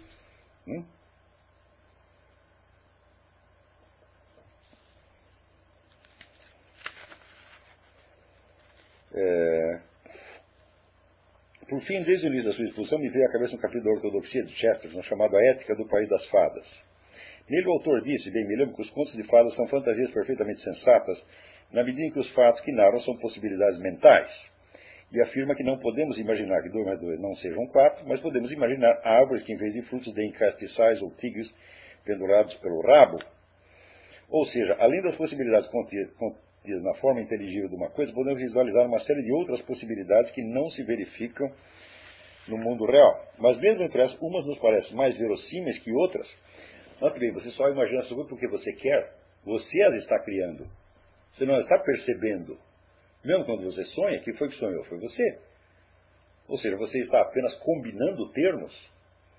Por fim, desde o início da sua exposição, me veio à cabeça um capítulo da Ortodoxia de Chesterton, chamado A Ética do País das Fadas. Nele o autor disse, bem me lembro, que os contos de fadas são fantasias perfeitamente sensatas, na medida em que os fatos que narram são possibilidades mentais. E afirma que não podemos imaginar que 2 mais 2 não sejam 4, mas podemos imaginar árvores que, em vez de frutos, deem castiçais ou tigres pendurados pelo rabo. Ou seja, além das possibilidades contidas na forma inteligível de uma coisa, podemos visualizar uma série de outras possibilidades que não se verificam no mundo real. Mas mesmo entre elas, umas nos parecem mais verossímeis que outras. Note bem, você só imagina as coisas porque você quer. Você as está criando. Você não as está percebendo. Mesmo quando você sonha, quem foi que sonhou? Foi você. Ou seja, você está apenas combinando termos.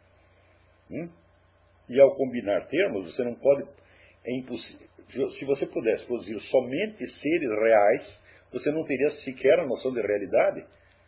E ao combinar termos, você não pode... É impossível. Se você pudesse produzir somente seres reais, você não teria sequer a noção de realidade.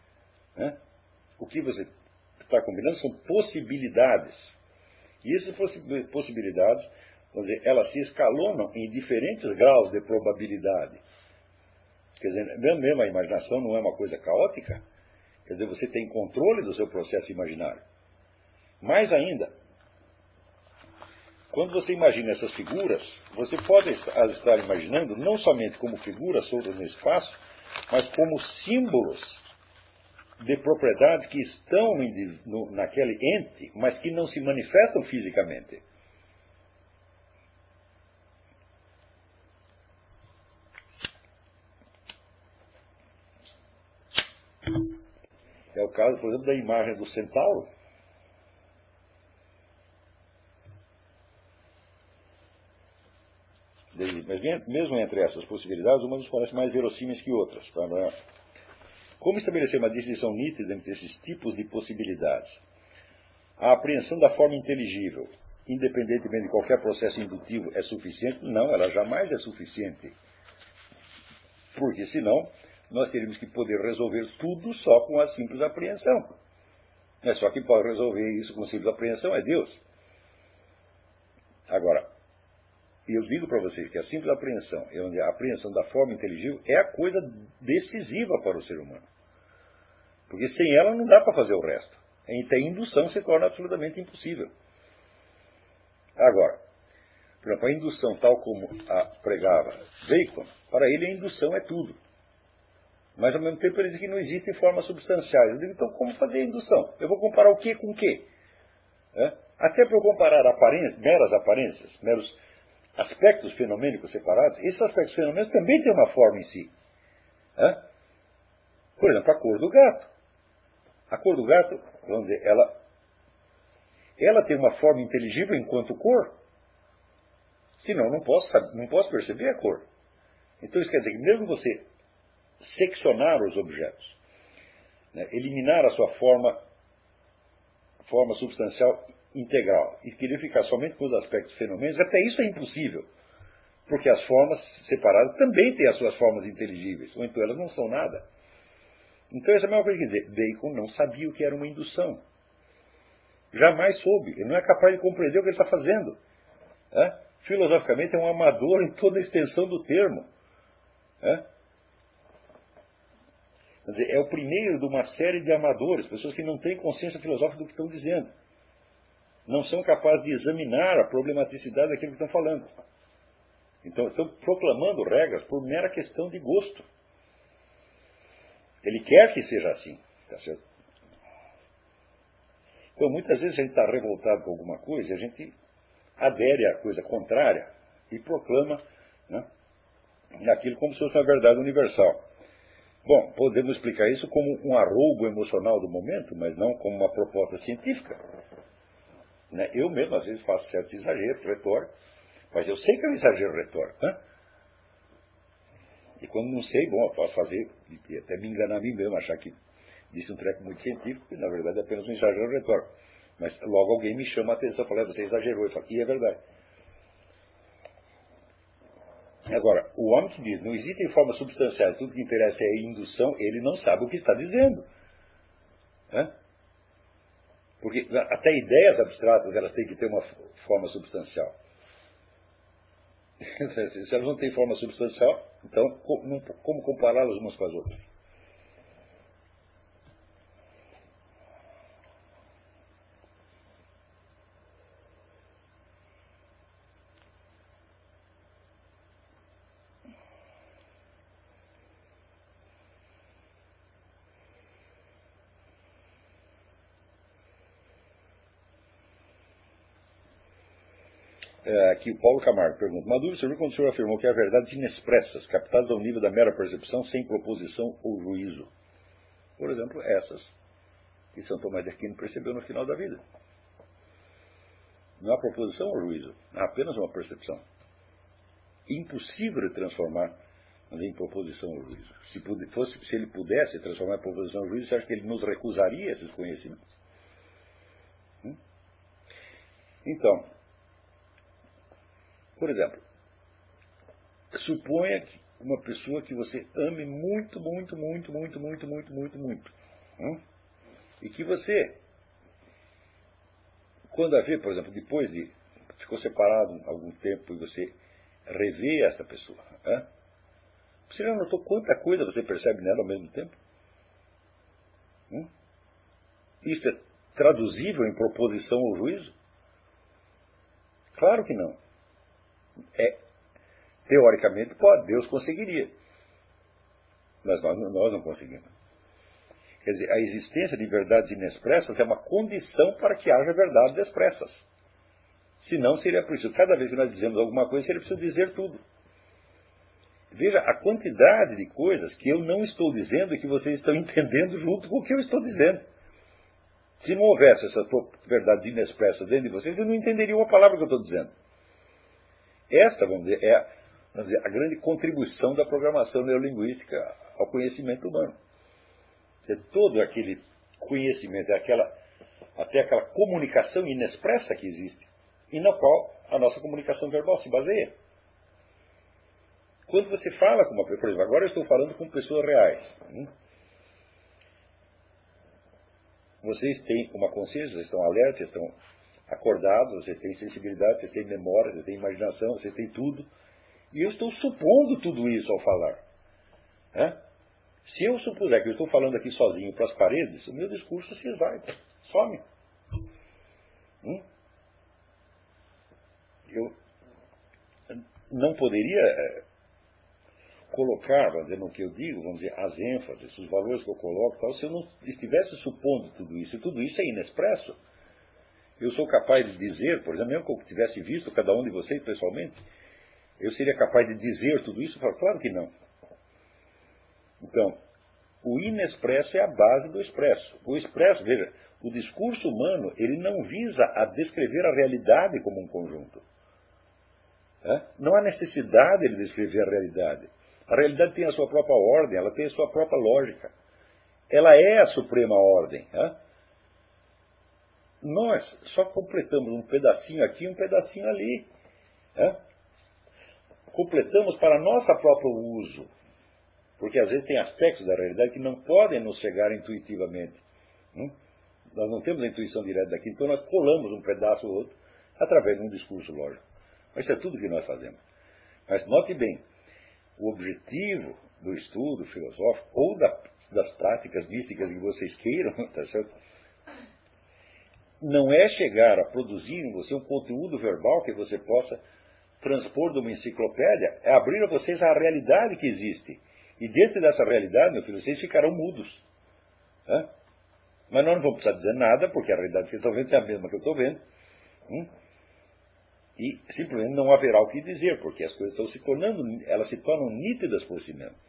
O que você está combinando são possibilidades. E essas possibilidades, vamos dizer, elas se escalonam em diferentes graus de probabilidade. Quer dizer, mesmo a imaginação não é uma coisa caótica. Quer dizer, você tem controle do seu processo imaginário. Mais ainda, quando você imagina essas figuras, você pode as estar imaginando não somente como figuras soltas no espaço, mas como símbolos de propriedades que estão naquele ente, mas que não se manifestam fisicamente. É o caso, por exemplo, da imagem do centauro. Mas mesmo entre essas possibilidades, umas nos parecem mais verossímeis que outras. Tá? Como estabelecer uma distinção nítida entre esses tipos de possibilidades? A apreensão da forma inteligível, independentemente de qualquer processo indutivo, é suficiente? Não, ela jamais é suficiente. Porque senão, nós teríamos que poder resolver tudo só com a simples apreensão. Mas só quem pode resolver isso com simples apreensão é Deus. Agora, eu digo para vocês que a simples apreensão, a apreensão da forma inteligível, é a coisa decisiva para o ser humano. Porque sem ela não dá para fazer o resto. Então a indução se torna absolutamente impossível. Agora, por exemplo, a indução tal como a pregava Bacon, para ele a indução é tudo. Mas ao mesmo tempo ele diz que não existem formas substanciais. Eu digo, então como fazer a indução? Eu vou comparar o que com o que? Até para eu comparar meras aparências, meros aspectos fenomênicos separados, esses aspectos fenomênicos também têm uma forma em si. Por exemplo, a cor do gato. A cor do gato, vamos dizer, ela tem uma forma inteligível enquanto cor. Senão não posso perceber a cor. Então isso quer dizer que mesmo você seccionar os objetos, eliminar a sua forma substancial integral e querer ficar somente com os aspectos fenômenos, até isso é impossível. Porque as formas separadas também têm as suas formas inteligíveis, ou então elas não são nada. Então essa é a mesma coisa que dizer, Bacon não sabia o que era uma indução. Jamais soube. Ele não é capaz de compreender o que ele está fazendo. Filosoficamente é um amador em toda a extensão do termo. Quer dizer, é o primeiro de uma série de amadores, pessoas que não têm consciência filosófica do que estão dizendo. Não são capazes de examinar a problematicidade daquilo que estão falando. Então, estão proclamando regras por mera questão de gosto. Ele quer que seja assim. Tá certo? Então, muitas vezes a gente está revoltado com alguma coisa e a gente adere à coisa contrária e proclama, né, aquilo como se fosse uma verdade universal. Bom, podemos explicar isso como um arroubo emocional do momento, mas não como uma proposta científica. Né? Eu mesmo, às vezes, faço certos exageros retóricos, mas eu sei que é um exagero retórico. Né? E quando não sei, bom, eu posso fazer, e até me enganar a mim mesmo, achar que disse um treco muito científico, e na verdade é apenas um exagero retórico. Mas logo alguém me chama a atenção, fala, você exagerou. Eu falo, e é verdade. Agora, o homem que diz, não existem formas substanciais, tudo que interessa é indução, ele não sabe o que está dizendo. Né? Porque até ideias abstratas, elas têm que ter uma forma substancial. Se elas não têm forma substancial, então como compará-las umas com as outras? Aqui o Paulo Camargo pergunta, uma dúvida surgiu quando o senhor afirmou que há verdades inexpressas, captadas ao nível da mera percepção, sem proposição ou juízo. Por exemplo, essas que São Tomás de Aquino percebeu no final da vida. Não há proposição ou juízo, há apenas uma percepção. Impossível de transformar, mas em proposição ou juízo. Se ele pudesse transformar em proposição ou juízo, você acha que ele nos recusaria esses conhecimentos? Então, por exemplo, suponha que uma pessoa que você ame muito, muito, muito, muito, muito, muito, muito, muito. E que você, quando a vê, por exemplo, depois de ficou separado algum tempo e você revê essa pessoa, você já notou quanta coisa você percebe nela ao mesmo tempo? Isso é traduzível em proposição ou juízo? Claro que não. Teoricamente, Deus conseguiria. Mas nós não conseguimos. Quer dizer, a existência de verdades inexpressas é uma condição para que haja verdades expressas. Senão seria preciso, cada vez que nós dizemos alguma coisa, seria preciso dizer tudo. Veja a quantidade de coisas que eu não estou dizendo e que vocês estão entendendo junto com o que eu estou dizendo. Se não houvesse essas verdades inexpressas dentro de vocês, vocês não entenderiam a palavra que eu estou dizendo. Esta, vamos dizer, é a grande contribuição da programação neurolinguística ao conhecimento humano. É todo aquele conhecimento, até aquela comunicação inexpressa que existe, e na qual a nossa comunicação verbal se baseia. Quando você fala com uma pessoa, por exemplo, agora eu estou falando com pessoas reais. Vocês têm uma consciência, vocês estão alertas, vocês estão acordados, vocês têm sensibilidade, vocês têm memória, vocês têm imaginação, vocês têm tudo. E eu estou supondo tudo isso ao falar. Se eu supuser que eu estou falando aqui sozinho para as paredes, o meu discurso se esvai, some. Eu não poderia colocar, vamos dizer, no que eu digo, vamos dizer, as ênfases, os valores que eu coloco, tal, se eu não estivesse supondo tudo isso, e tudo isso é inexpresso. Eu sou capaz de dizer, por exemplo, mesmo que eu tivesse visto cada um de vocês pessoalmente, eu seria capaz de dizer tudo isso? Claro que não. Então, o inexpresso é a base do expresso. O expresso, veja, o discurso humano, ele não visa a descrever a realidade como um conjunto. Não há necessidade de descrever a realidade. A realidade tem a sua própria ordem, ela tem a sua própria lógica. Ela é a suprema ordem. Nós só completamos um pedacinho aqui e um pedacinho ali. Completamos para nosso próprio uso. Porque às vezes tem aspectos da realidade que não podem nos chegar intuitivamente. Nós não temos a intuição direta daqui, então nós colamos um pedaço ou outro através de um discurso lógico. Mas isso é tudo que nós fazemos. Mas note bem, o objetivo do estudo filosófico ou das práticas místicas que vocês queiram, tá certo? Não é chegar a produzir em você um conteúdo verbal que você possa transpor de uma enciclopédia, é abrir a vocês a realidade que existe. E dentro dessa realidade, meu filho, vocês ficarão mudos. Tá? Mas nós não vamos precisar dizer nada, porque a realidade que vocês estão vendo é a mesma que eu estou vendo. E simplesmente não haverá o que dizer, porque as coisas estão se tornando, elas se tornam nítidas por si mesmas.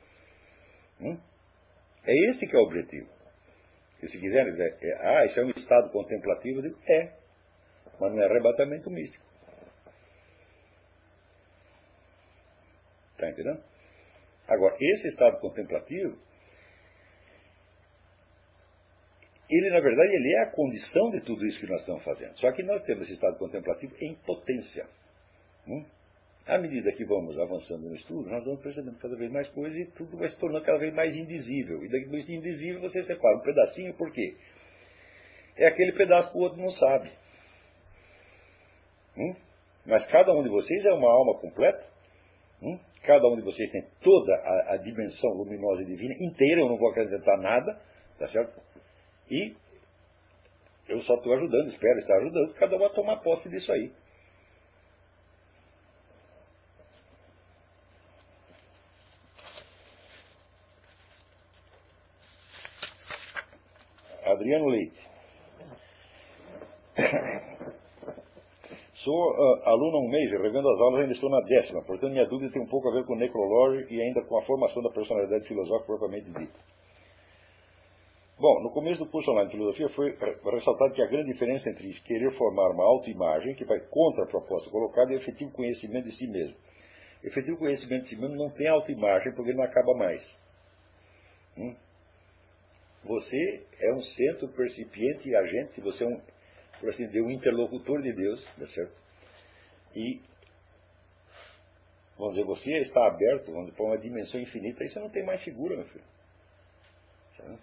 É este que é o objetivo. E se quiserem dizer, isso é um estado contemplativo, eu digo, mas não é arrebatamento místico. Está entendendo? Agora, esse estado contemplativo, ele, na verdade, ele é a condição de tudo isso que nós estamos fazendo. Só que nós temos esse estado contemplativo em potência. À medida que vamos avançando no estudo, nós vamos percebendo cada vez mais coisas e tudo vai se tornando cada vez mais indizível. E do indizível você separa um pedacinho, por quê? É aquele pedaço que o outro não sabe. Mas cada um de vocês é uma alma completa. Cada um de vocês tem toda a dimensão luminosa e divina inteira, eu não vou acrescentar nada, tá certo? E eu só estou ajudando, espero estar ajudando cada um a tomar posse disso aí. Adriano Leite. Sou aluno há um mês e revendo as aulas ainda estou na 10ª, portanto minha dúvida tem um pouco a ver com o necrológio e ainda com a formação da personalidade filosófica propriamente dita. Bom, no começo do curso online de filosofia foi ressaltado que a grande diferença entre querer formar uma autoimagem, que vai contra a proposta colocada, e o efetivo conhecimento de si mesmo. O efetivo conhecimento de si mesmo não tem autoimagem porque ele não acaba mais. Você é um centro percipiente e agente, você é um, por assim dizer, um interlocutor de Deus, tá certo? E, vamos dizer, você está aberto, vamos dizer, para uma dimensão infinita, aí você não tem mais figura, meu filho. Certo?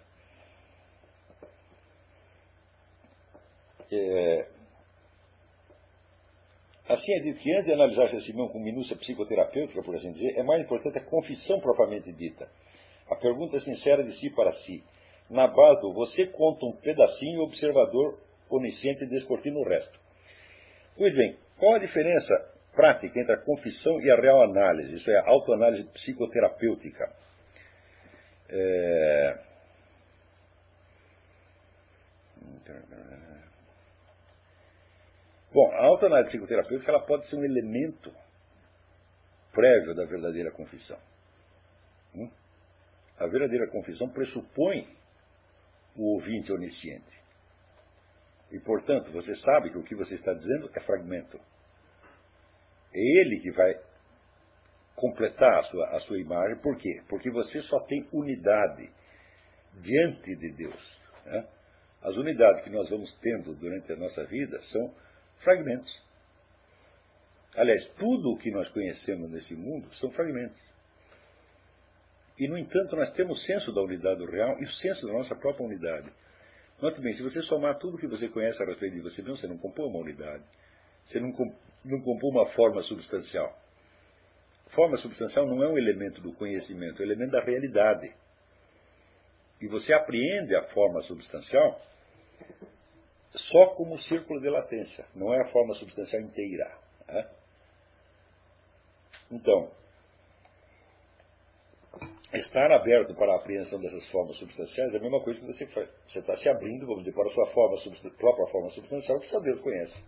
Assim é dito que antes de analisar a si mesmo com minúcia psicoterapêutica, por assim dizer, é mais importante a confissão propriamente dita. A pergunta sincera de si para si. Na base do você conta um pedacinho e o observador onisciente descortina o resto. Muito bem, qual a diferença prática entre a confissão e a real análise? Isso é a autoanálise psicoterapêutica. Bom, a autoanálise psicoterapêutica ela pode ser um elemento prévio da verdadeira confissão. A verdadeira confissão pressupõe o ouvinte onisciente. E, portanto, você sabe que o que você está dizendo é fragmento. É ele que vai completar a sua imagem. Por quê? Porque você só tem unidade diante de Deus. Né? As unidades que nós vamos tendo durante a nossa vida são fragmentos. Aliás, tudo o que nós conhecemos nesse mundo são fragmentos. E, no entanto, nós temos senso da unidade do real e o senso da nossa própria unidade. Note bem, se você somar tudo o que você conhece a respeito de você mesmo, você não compõe uma unidade. Você não compõe uma forma substancial. Forma substancial não é um elemento do conhecimento, é um elemento da realidade. E você apreende a forma substancial só como círculo de latência, não é a forma substancial inteira. Né? Então, estar aberto para a apreensão dessas formas substanciais é a mesma coisa que você faz. Você está se abrindo, vamos dizer, para a sua própria forma substancial que só Deus conhece.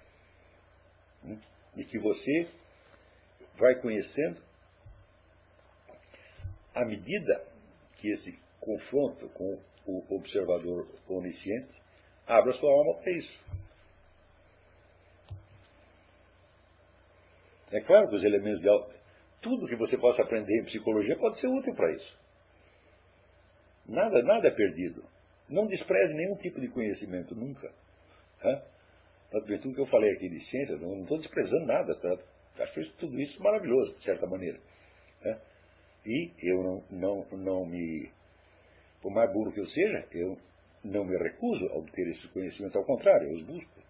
E que você vai conhecendo à medida que esse confronto com o observador onisciente abre a sua alma para isso. É claro que os elementos de tudo que você possa aprender em psicologia pode ser útil para isso. Nada é perdido. Não despreze nenhum tipo de conhecimento, nunca. Tudo que eu falei aqui de ciência, não estou desprezando nada. Tá? Acho tudo isso maravilhoso, de certa maneira. E eu não me... Por mais burro que eu seja, eu não me recuso a obter esses conhecimentos. Ao contrário, eu os busco.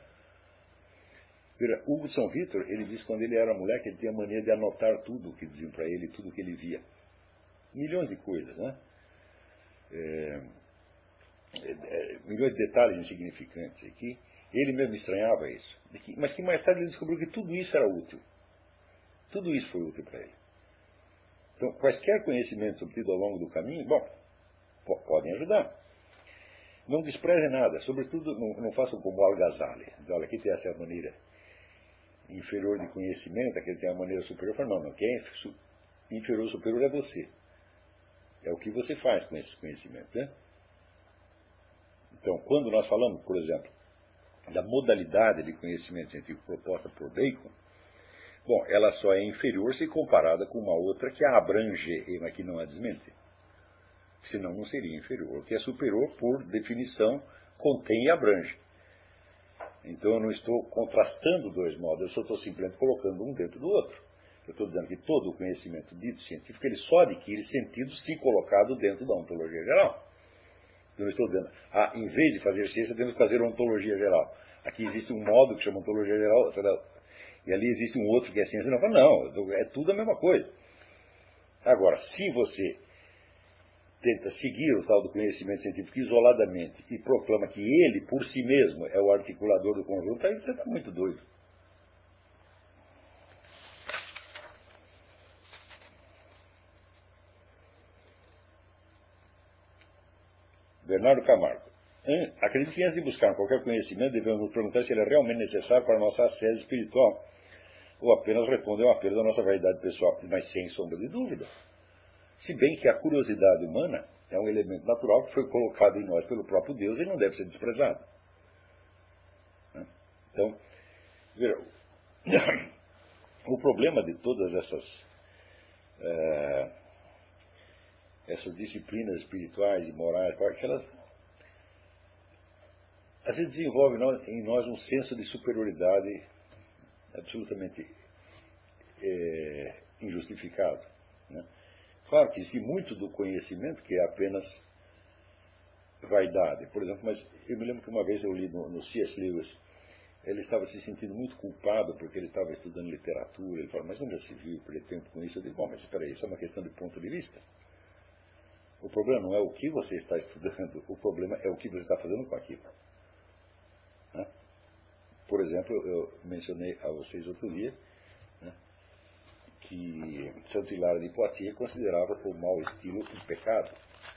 Hugo de São Vítor, ele disse que quando ele era moleque, ele tinha a mania de anotar tudo o que diziam para ele, tudo o que ele via. milhões de coisas, né? Milhões de detalhes insignificantes aqui. Ele mesmo estranhava isso. Mas que mais tarde ele descobriu que tudo isso era útil. Tudo isso foi útil para ele. Então, quaisquer conhecimentos obtidos ao longo do caminho, bom, podem ajudar. Não despreze nada, sobretudo não façam como Al-Ghazali. Diz, olha, aqui tem essa maneira inferior de conhecimento, aqui tem a maneira superior. Não, quem é inferior ou superior é você. É o que você faz com esses conhecimentos, né? Então, quando nós falamos, por exemplo, da modalidade de conhecimento científico proposta por Bacon, bom, ela só é inferior se comparada com uma outra que a abrange, mas que não a desmente. Senão não seria inferior. O que é superior, por definição, contém e abrange. Então eu não estou contrastando dois modos, eu só estou simplesmente colocando um dentro do outro. Eu estou dizendo que todo o conhecimento dito científico, ele só adquire sentido se colocado dentro da ontologia geral. Eu não estou dizendo, em vez de fazer ciência, temos que fazer ontologia geral. Aqui existe um modo que chama ontologia geral, e ali existe um outro que é ciência. Não, é tudo a mesma coisa. Agora, se você tenta seguir o tal do conhecimento científico isoladamente e proclama que ele, por si mesmo, é o articulador do conjunto, aí você está muito doido. Bernardo Camargo. Acredito que antes de buscar qualquer conhecimento, devemos nos perguntar se ele é realmente necessário para a nossa ascese espiritual, ou apenas responde a um apelo da nossa vaidade pessoal, mas sem sombra de dúvida. Se bem que a curiosidade humana é um elemento natural que foi colocado em nós pelo próprio Deus e não deve ser desprezado. Então, o problema de todas essas disciplinas espirituais e morais, que elas às vezes desenvolvem em nós um senso de superioridade absolutamente injustificado, né? Claro que existe muito do conhecimento que é apenas vaidade, por exemplo, mas eu me lembro que uma vez eu li no C.S. Lewis, ele estava se sentindo muito culpado porque ele estava estudando literatura, ele falou, mas não já se viu perder tempo com isso? Eu digo, bom, mas espera aí, isso é uma questão de ponto de vista. O problema não é o que você está estudando, o problema é o que você está fazendo com aquilo. Né? Por exemplo, eu mencionei a vocês outro dia, né, que Santo Hilário de Poitiers considerava o mau estilo um pecado.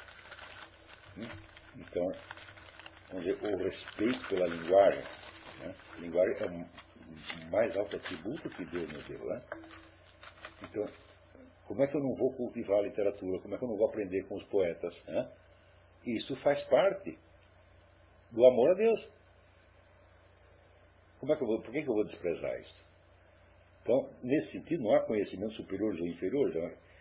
Então, vamos dizer, o respeito pela linguagem. Né? A linguagem é o mais alto atributo que Deus nos deu. Né? Então, como é que eu não vou cultivar a literatura? Como é que eu não vou aprender com os poetas? Né? Isso faz parte do amor a Deus. Por que eu vou desprezar isso? Então, nesse sentido, não há conhecimentos superiores ou inferiores.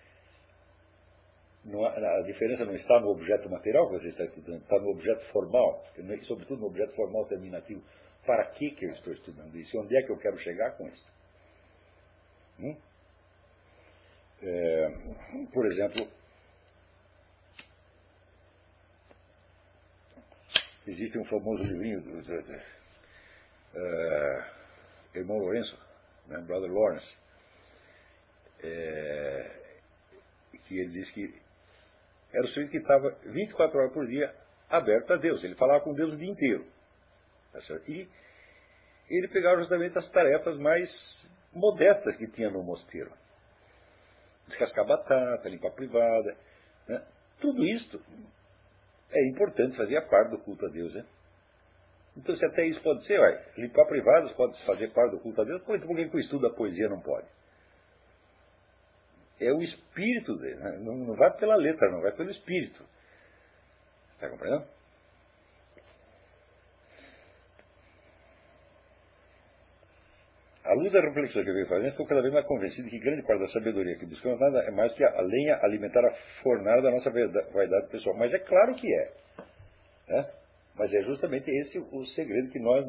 A diferença não está no objeto material que você está estudando, está no objeto formal, sobretudo no objeto formal terminativo. Para que eu estou estudando isso? Onde é que eu quero chegar com isso? Por exemplo, existe um famoso livrinho do irmão Lourenço, né, Brother Lawrence, que ele diz que era o sujeito que estava 24 horas por dia aberto a Deus. Ele falava com Deus o dia inteiro. Tá certo? E ele pegava justamente as tarefas mais modestas que tinha no mosteiro. Descascar batata, limpar a privada. Né? Tudo isso é importante, fazia parte do culto a Deus. Né? Então, se até isso pode ser, limpar privadas pode fazer parte do culto a Deus, então por que o estudo da poesia não pode? É o espírito dele, né? Não vai pela letra, não, vai pelo espírito. Está compreendendo? À luz da reflexão que eu venho fazendo, estou cada vez mais convencido de que grande parte da sabedoria que buscamos nada é mais que a lenha alimentar a fornalha da nossa vaidade pessoal. Mas é claro que é. Né? Mas é justamente esse o segredo que nós...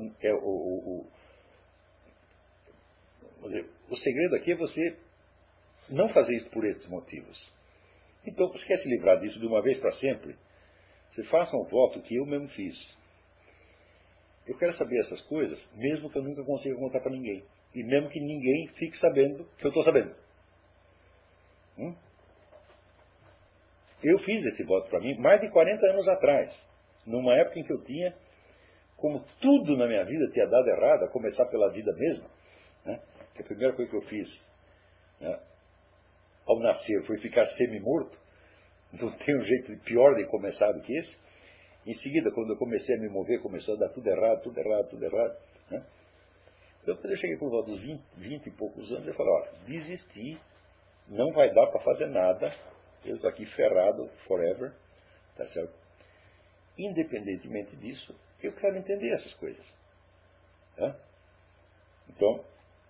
Vamos dizer, o segredo aqui é você não fazer isso por esses motivos. Então, se quer se livrar disso de uma vez para sempre, você faça um voto que eu mesmo fiz. Eu quero saber essas coisas, mesmo que eu nunca consiga contar para ninguém. E mesmo que ninguém fique sabendo que eu estou sabendo. Eu fiz esse voto para mim mais de 40 anos atrás, numa época em que eu tinha, como tudo na minha vida tinha dado errado, a começar pela vida mesma, né? Que a primeira coisa que eu fiz, né, ao nascer foi ficar semi-morto. Não tem um jeito pior de começar do que esse. Em seguida, quando eu comecei a me mover, começou a dar tudo errado, tudo errado, tudo errado, né? Então, quando eu cheguei por volta dos 20 e poucos anos, eu falei, olha, desisti, não vai dar para fazer nada, eu estou aqui ferrado forever, tá certo? Independentemente disso, eu quero entender essas coisas. Tá? Então,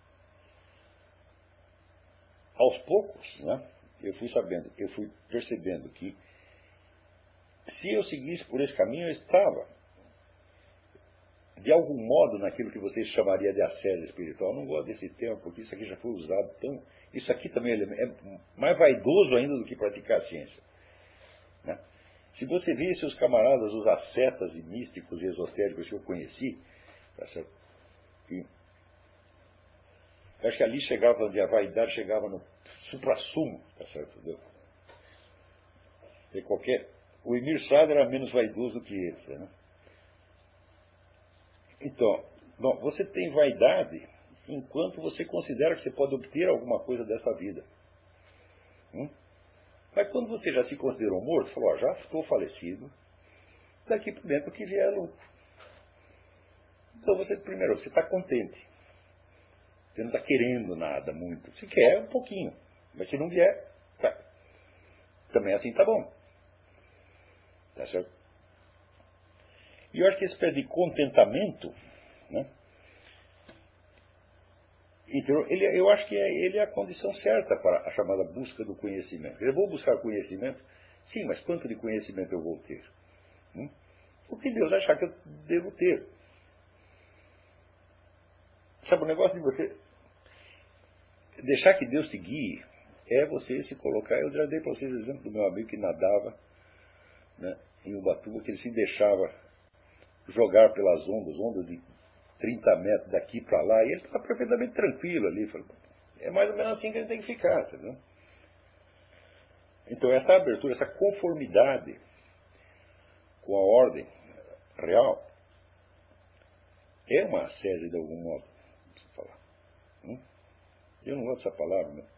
aos poucos, né, eu fui percebendo que se eu seguisse por esse caminho, eu estava, de algum modo, naquilo que vocês chamariam de ascese espiritual. Eu não gosto desse termo, porque isso aqui já foi usado tão... Isso aqui também é mais vaidoso ainda do que praticar a ciência. Né? Se você visse os camaradas, os ascetas e místicos e esotéricos que eu conheci, tá certo? Eu acho que ali chegava, a vaidade chegava no suprassumo, tá certo? Entendeu? E o Emir Sader era menos vaidoso do que esse, né? Então, bom, você tem vaidade enquanto você considera que você pode obter alguma coisa dessa vida. Mas quando você já se considerou morto, falou, ó, já estou falecido, daqui por dentro o que vier é lucro. Então primeiro, você está contente. Você não está querendo nada muito. Se quer, um pouquinho. Mas se não vier, tá. Também assim está bom. Tá certo? E eu acho que esse espécie de contentamento, né, eu acho que ele é a condição certa para a chamada busca do conhecimento. Eu vou buscar conhecimento? Sim, mas quanto de conhecimento eu vou ter? O que Deus achar que eu devo ter. Sabe, o negócio de você deixar que Deus te guie é você se colocar. Eu já dei para vocês o exemplo do meu amigo que nadava, né, em Ubatuba, que ele se deixava jogar pelas ondas de 30 metros daqui para lá, e ele estava perfeitamente tranquilo ali. É mais ou menos assim que ele tem que ficar, entendeu? Então essa abertura, essa conformidade com a ordem real é uma ascese de algum modo, você falar. Eu não gosto dessa palavra, né?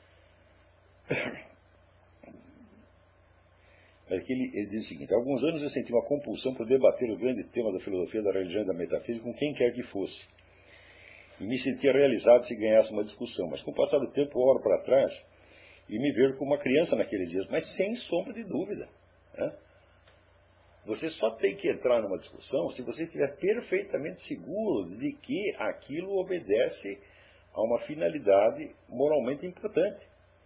Mas que ele diz o seguinte: há alguns anos eu senti uma compulsão por debater o grande tema da filosofia, da religião e da metafísica com quem quer que fosse. E me sentia realizado se ganhasse uma discussão. Mas com o passar do tempo, eu olho para trás e me vejo como uma criança naqueles dias, mas sem sombra de dúvida. Né? Você só tem que entrar numa discussão se você estiver perfeitamente seguro de que aquilo obedece a uma finalidade moralmente importante.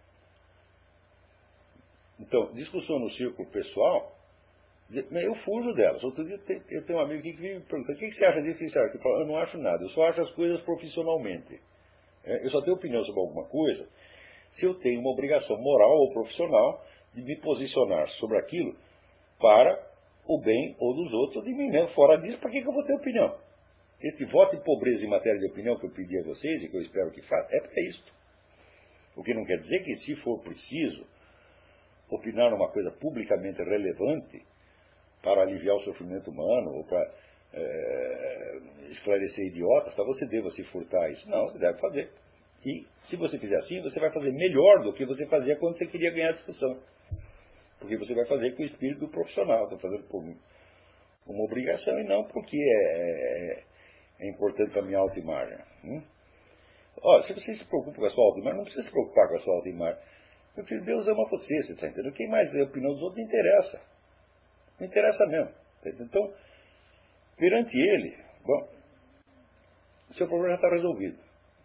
Então, discussão no círculo pessoal, eu fujo delas. Outro dia eu tenho um amigo aqui que vive me perguntando: o que você acha disso? O que você acha? Eu não acho nada, eu só acho as coisas profissionalmente. Eu só tenho opinião sobre alguma coisa se eu tenho uma obrigação moral ou profissional de me posicionar sobre aquilo para o bem ou dos outros ou de mim mesmo. Fora disso, para que eu vou ter opinião? Esse voto de pobreza em matéria de opinião que eu pedi a vocês e que eu espero que façam, é para isso. O que não quer dizer que, se for preciso opinar numa coisa publicamente relevante para aliviar o sofrimento humano ou para esclarecer idiotas, você deva se furtar a isso. Não, você deve fazer. E se você fizer assim, você vai fazer melhor do que você fazia quando você queria ganhar a discussão. Porque você vai fazer com o espírito do profissional. Está fazendo por uma obrigação e não porque é importante para a minha autoimagem. Se você se preocupa com a sua autoimagem, não precisa se preocupar com a sua autoimagem. Meu filho, Deus ama você está entendendo? Quem mais é a opinião dos outros não interessa. Não interessa mesmo. Tá, então, perante ele, bom, seu problema já está resolvido.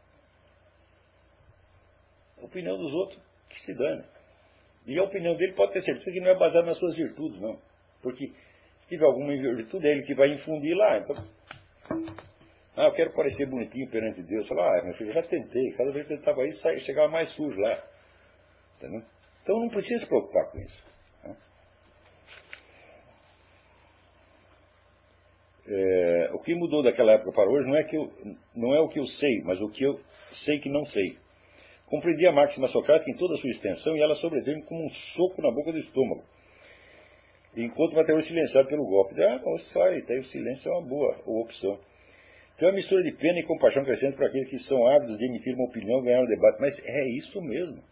A opinião dos outros, que se dane. E a opinião dele pode ter certeza que não é baseada nas suas virtudes, não. Porque se tiver alguma virtude, é ele que vai infundir lá. Então, eu quero parecer bonitinho perante Deus. Fala, meu filho, eu já tentei. Cada vez que eu tentava isso, chegava mais sujo lá. Entendeu? Então não precisa se preocupar com isso. O que mudou daquela época para hoje não é o que eu sei, mas o que eu sei que não sei. Compreendi a máxima socrática em toda a sua extensão e ela sobreveio como um soco na boca do estômago. Enquanto o Mateus silenciado pelo golpe. Não, sai, daí o silêncio é uma boa opção. Então é uma mistura de pena e compaixão crescente para aqueles que são ávidos de emitir uma opinião, ganhar um debate. Mas é isso mesmo.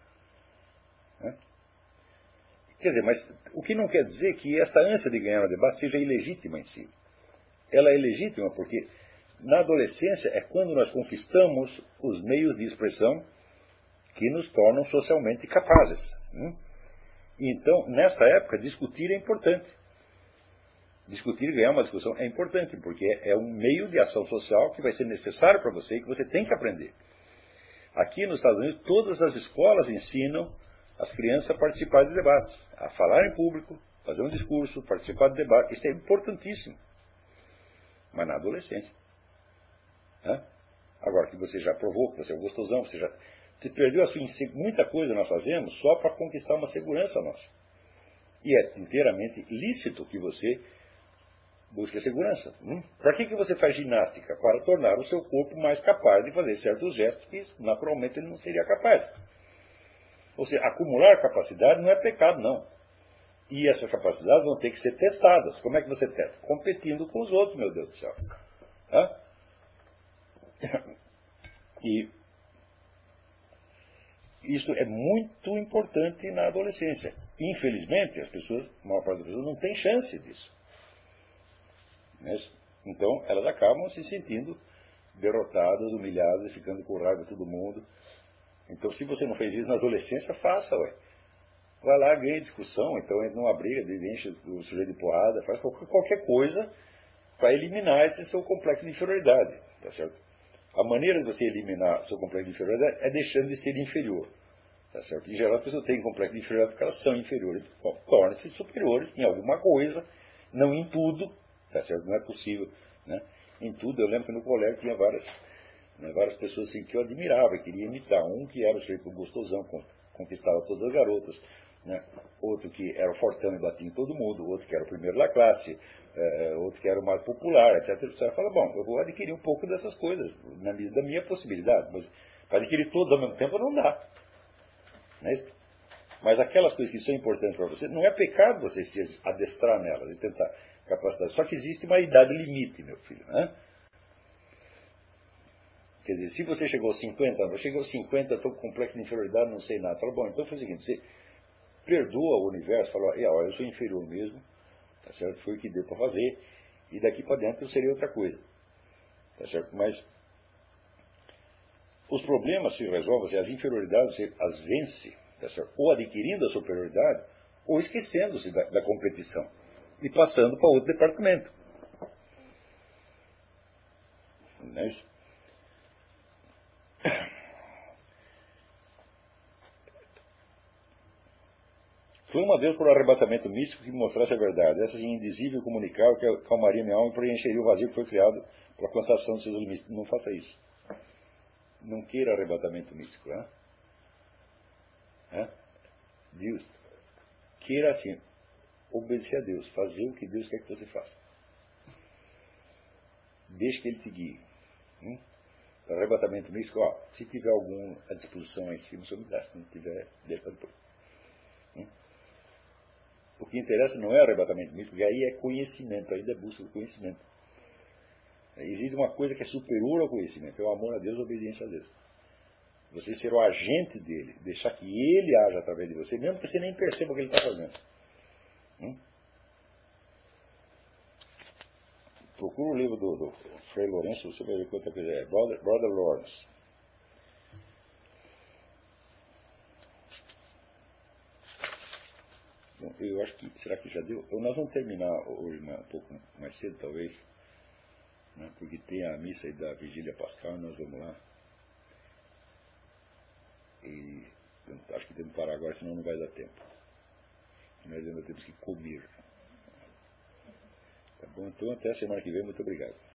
Quer dizer, mas o que não quer dizer que esta ânsia de ganhar um debate seja ilegítima em si. Ela é legítima porque na adolescência é quando nós conquistamos os meios de expressão que nos tornam socialmente capazes. Então, nessa época, discutir é importante. Discutir e ganhar uma discussão é importante, porque é um meio de ação social que vai ser necessário para você e que você tem que aprender. Aqui nos Estados Unidos, todas as escolas ensinam as crianças a participar de debates, a falar em público, fazer um discurso, participar de debate. Isso é importantíssimo. Mas na adolescência. Agora que você já provou, que você é um gostosão, você perdeu a sua muita coisa nós fazemos só para conquistar uma segurança nossa. E é inteiramente lícito que você busque a segurança. Para que você faz ginástica? Para tornar o seu corpo mais capaz de fazer certos gestos que naturalmente ele não seria capaz. Ou seja, acumular capacidade não é pecado, não. E essas capacidades vão ter que ser testadas. Como é que você testa? Competindo com os outros, meu Deus do céu. E isso é muito importante na adolescência. Infelizmente, a maior parte das pessoas não tem chance disso. Então, elas acabam se sentindo derrotadas, humilhadas, e ficando com raiva de todo mundo. Então, se você não fez isso na adolescência, faça, ué. Vai lá, ganha discussão, então entra numa briga, enche o sujeito de porrada, faz qualquer coisa para eliminar esse seu complexo de inferioridade, tá certo? A maneira de você eliminar o seu complexo de inferioridade é deixando de ser inferior, tá certo? Em geral, as pessoas têm complexo de inferioridade porque elas são inferiores. Bom, tornam-se superiores em alguma coisa, não em tudo, tá certo? Não é possível, né? Em tudo, eu lembro que no colégio tinha várias pessoas assim, que eu admirava, queria imitar. Um que era o sujeito gostosão, conquistava todas as garotas, né? Outro que era o fortão e batia em todo mundo, outro que era o primeiro da classe, outro que era o mais popular, etc. Você fala, bom, eu vou adquirir um pouco dessas coisas, da minha possibilidade, mas para adquirir todos ao mesmo tempo não dá. Não é isso? Mas aquelas coisas que são importantes para você, não é pecado você se adestrar nelas e tentar capacidade. Só que existe uma idade limite, meu filho, né? Quer dizer, se você chegou aos 50 anos, eu cheguei aos 50, estou com complexo de inferioridade, não sei nada. Fala, bom, então foi o seguinte, você perdoa o universo, fala, eu sou inferior mesmo, tá certo? Foi o que deu para fazer, e daqui para dentro eu seria outra coisa, tá certo? Mas os problemas se resolvem, as inferioridades você as vence, tá certo? Ou adquirindo a superioridade, ou esquecendo-se da competição, e passando para outro departamento. Não é isso? Foi uma vez por arrebatamento místico que me mostrasse a verdade. Essa indizível comunicava que acalmaria minha alma e preencheria o vazio que foi criado pela constatação dos seus limites. Não faça isso. Não queira arrebatamento místico. Deus. Queira assim, obedecer a Deus, fazer o que Deus quer que você faça. Deixe que Ele te guie. Arrebatamento místico, se tiver algum à disposição aí em cima, o senhor me dá. Se não tiver, deixa para depois. O que interessa não é arrebatamento místico, porque aí é conhecimento, ainda é busca do conhecimento. Existe uma coisa que é superior ao conhecimento, é o amor a Deus e a obediência a Deus. Você ser o agente dele, deixar que ele haja através de você, mesmo que você nem perceba o que ele está fazendo. Procura o livro do Frei Lourenço, você vai ver quanta coisa é. Brother Lawrence. Bom, eu acho que, será que já deu? Nós vamos terminar hoje um pouco mais cedo, talvez, né, porque tem a missa aí da Vigília Pascal, nós vamos lá. E eu acho que temos que parar agora, senão não vai dar tempo. Nós ainda temos que comer. Tá bom? Então, até a semana que vem. Muito obrigado.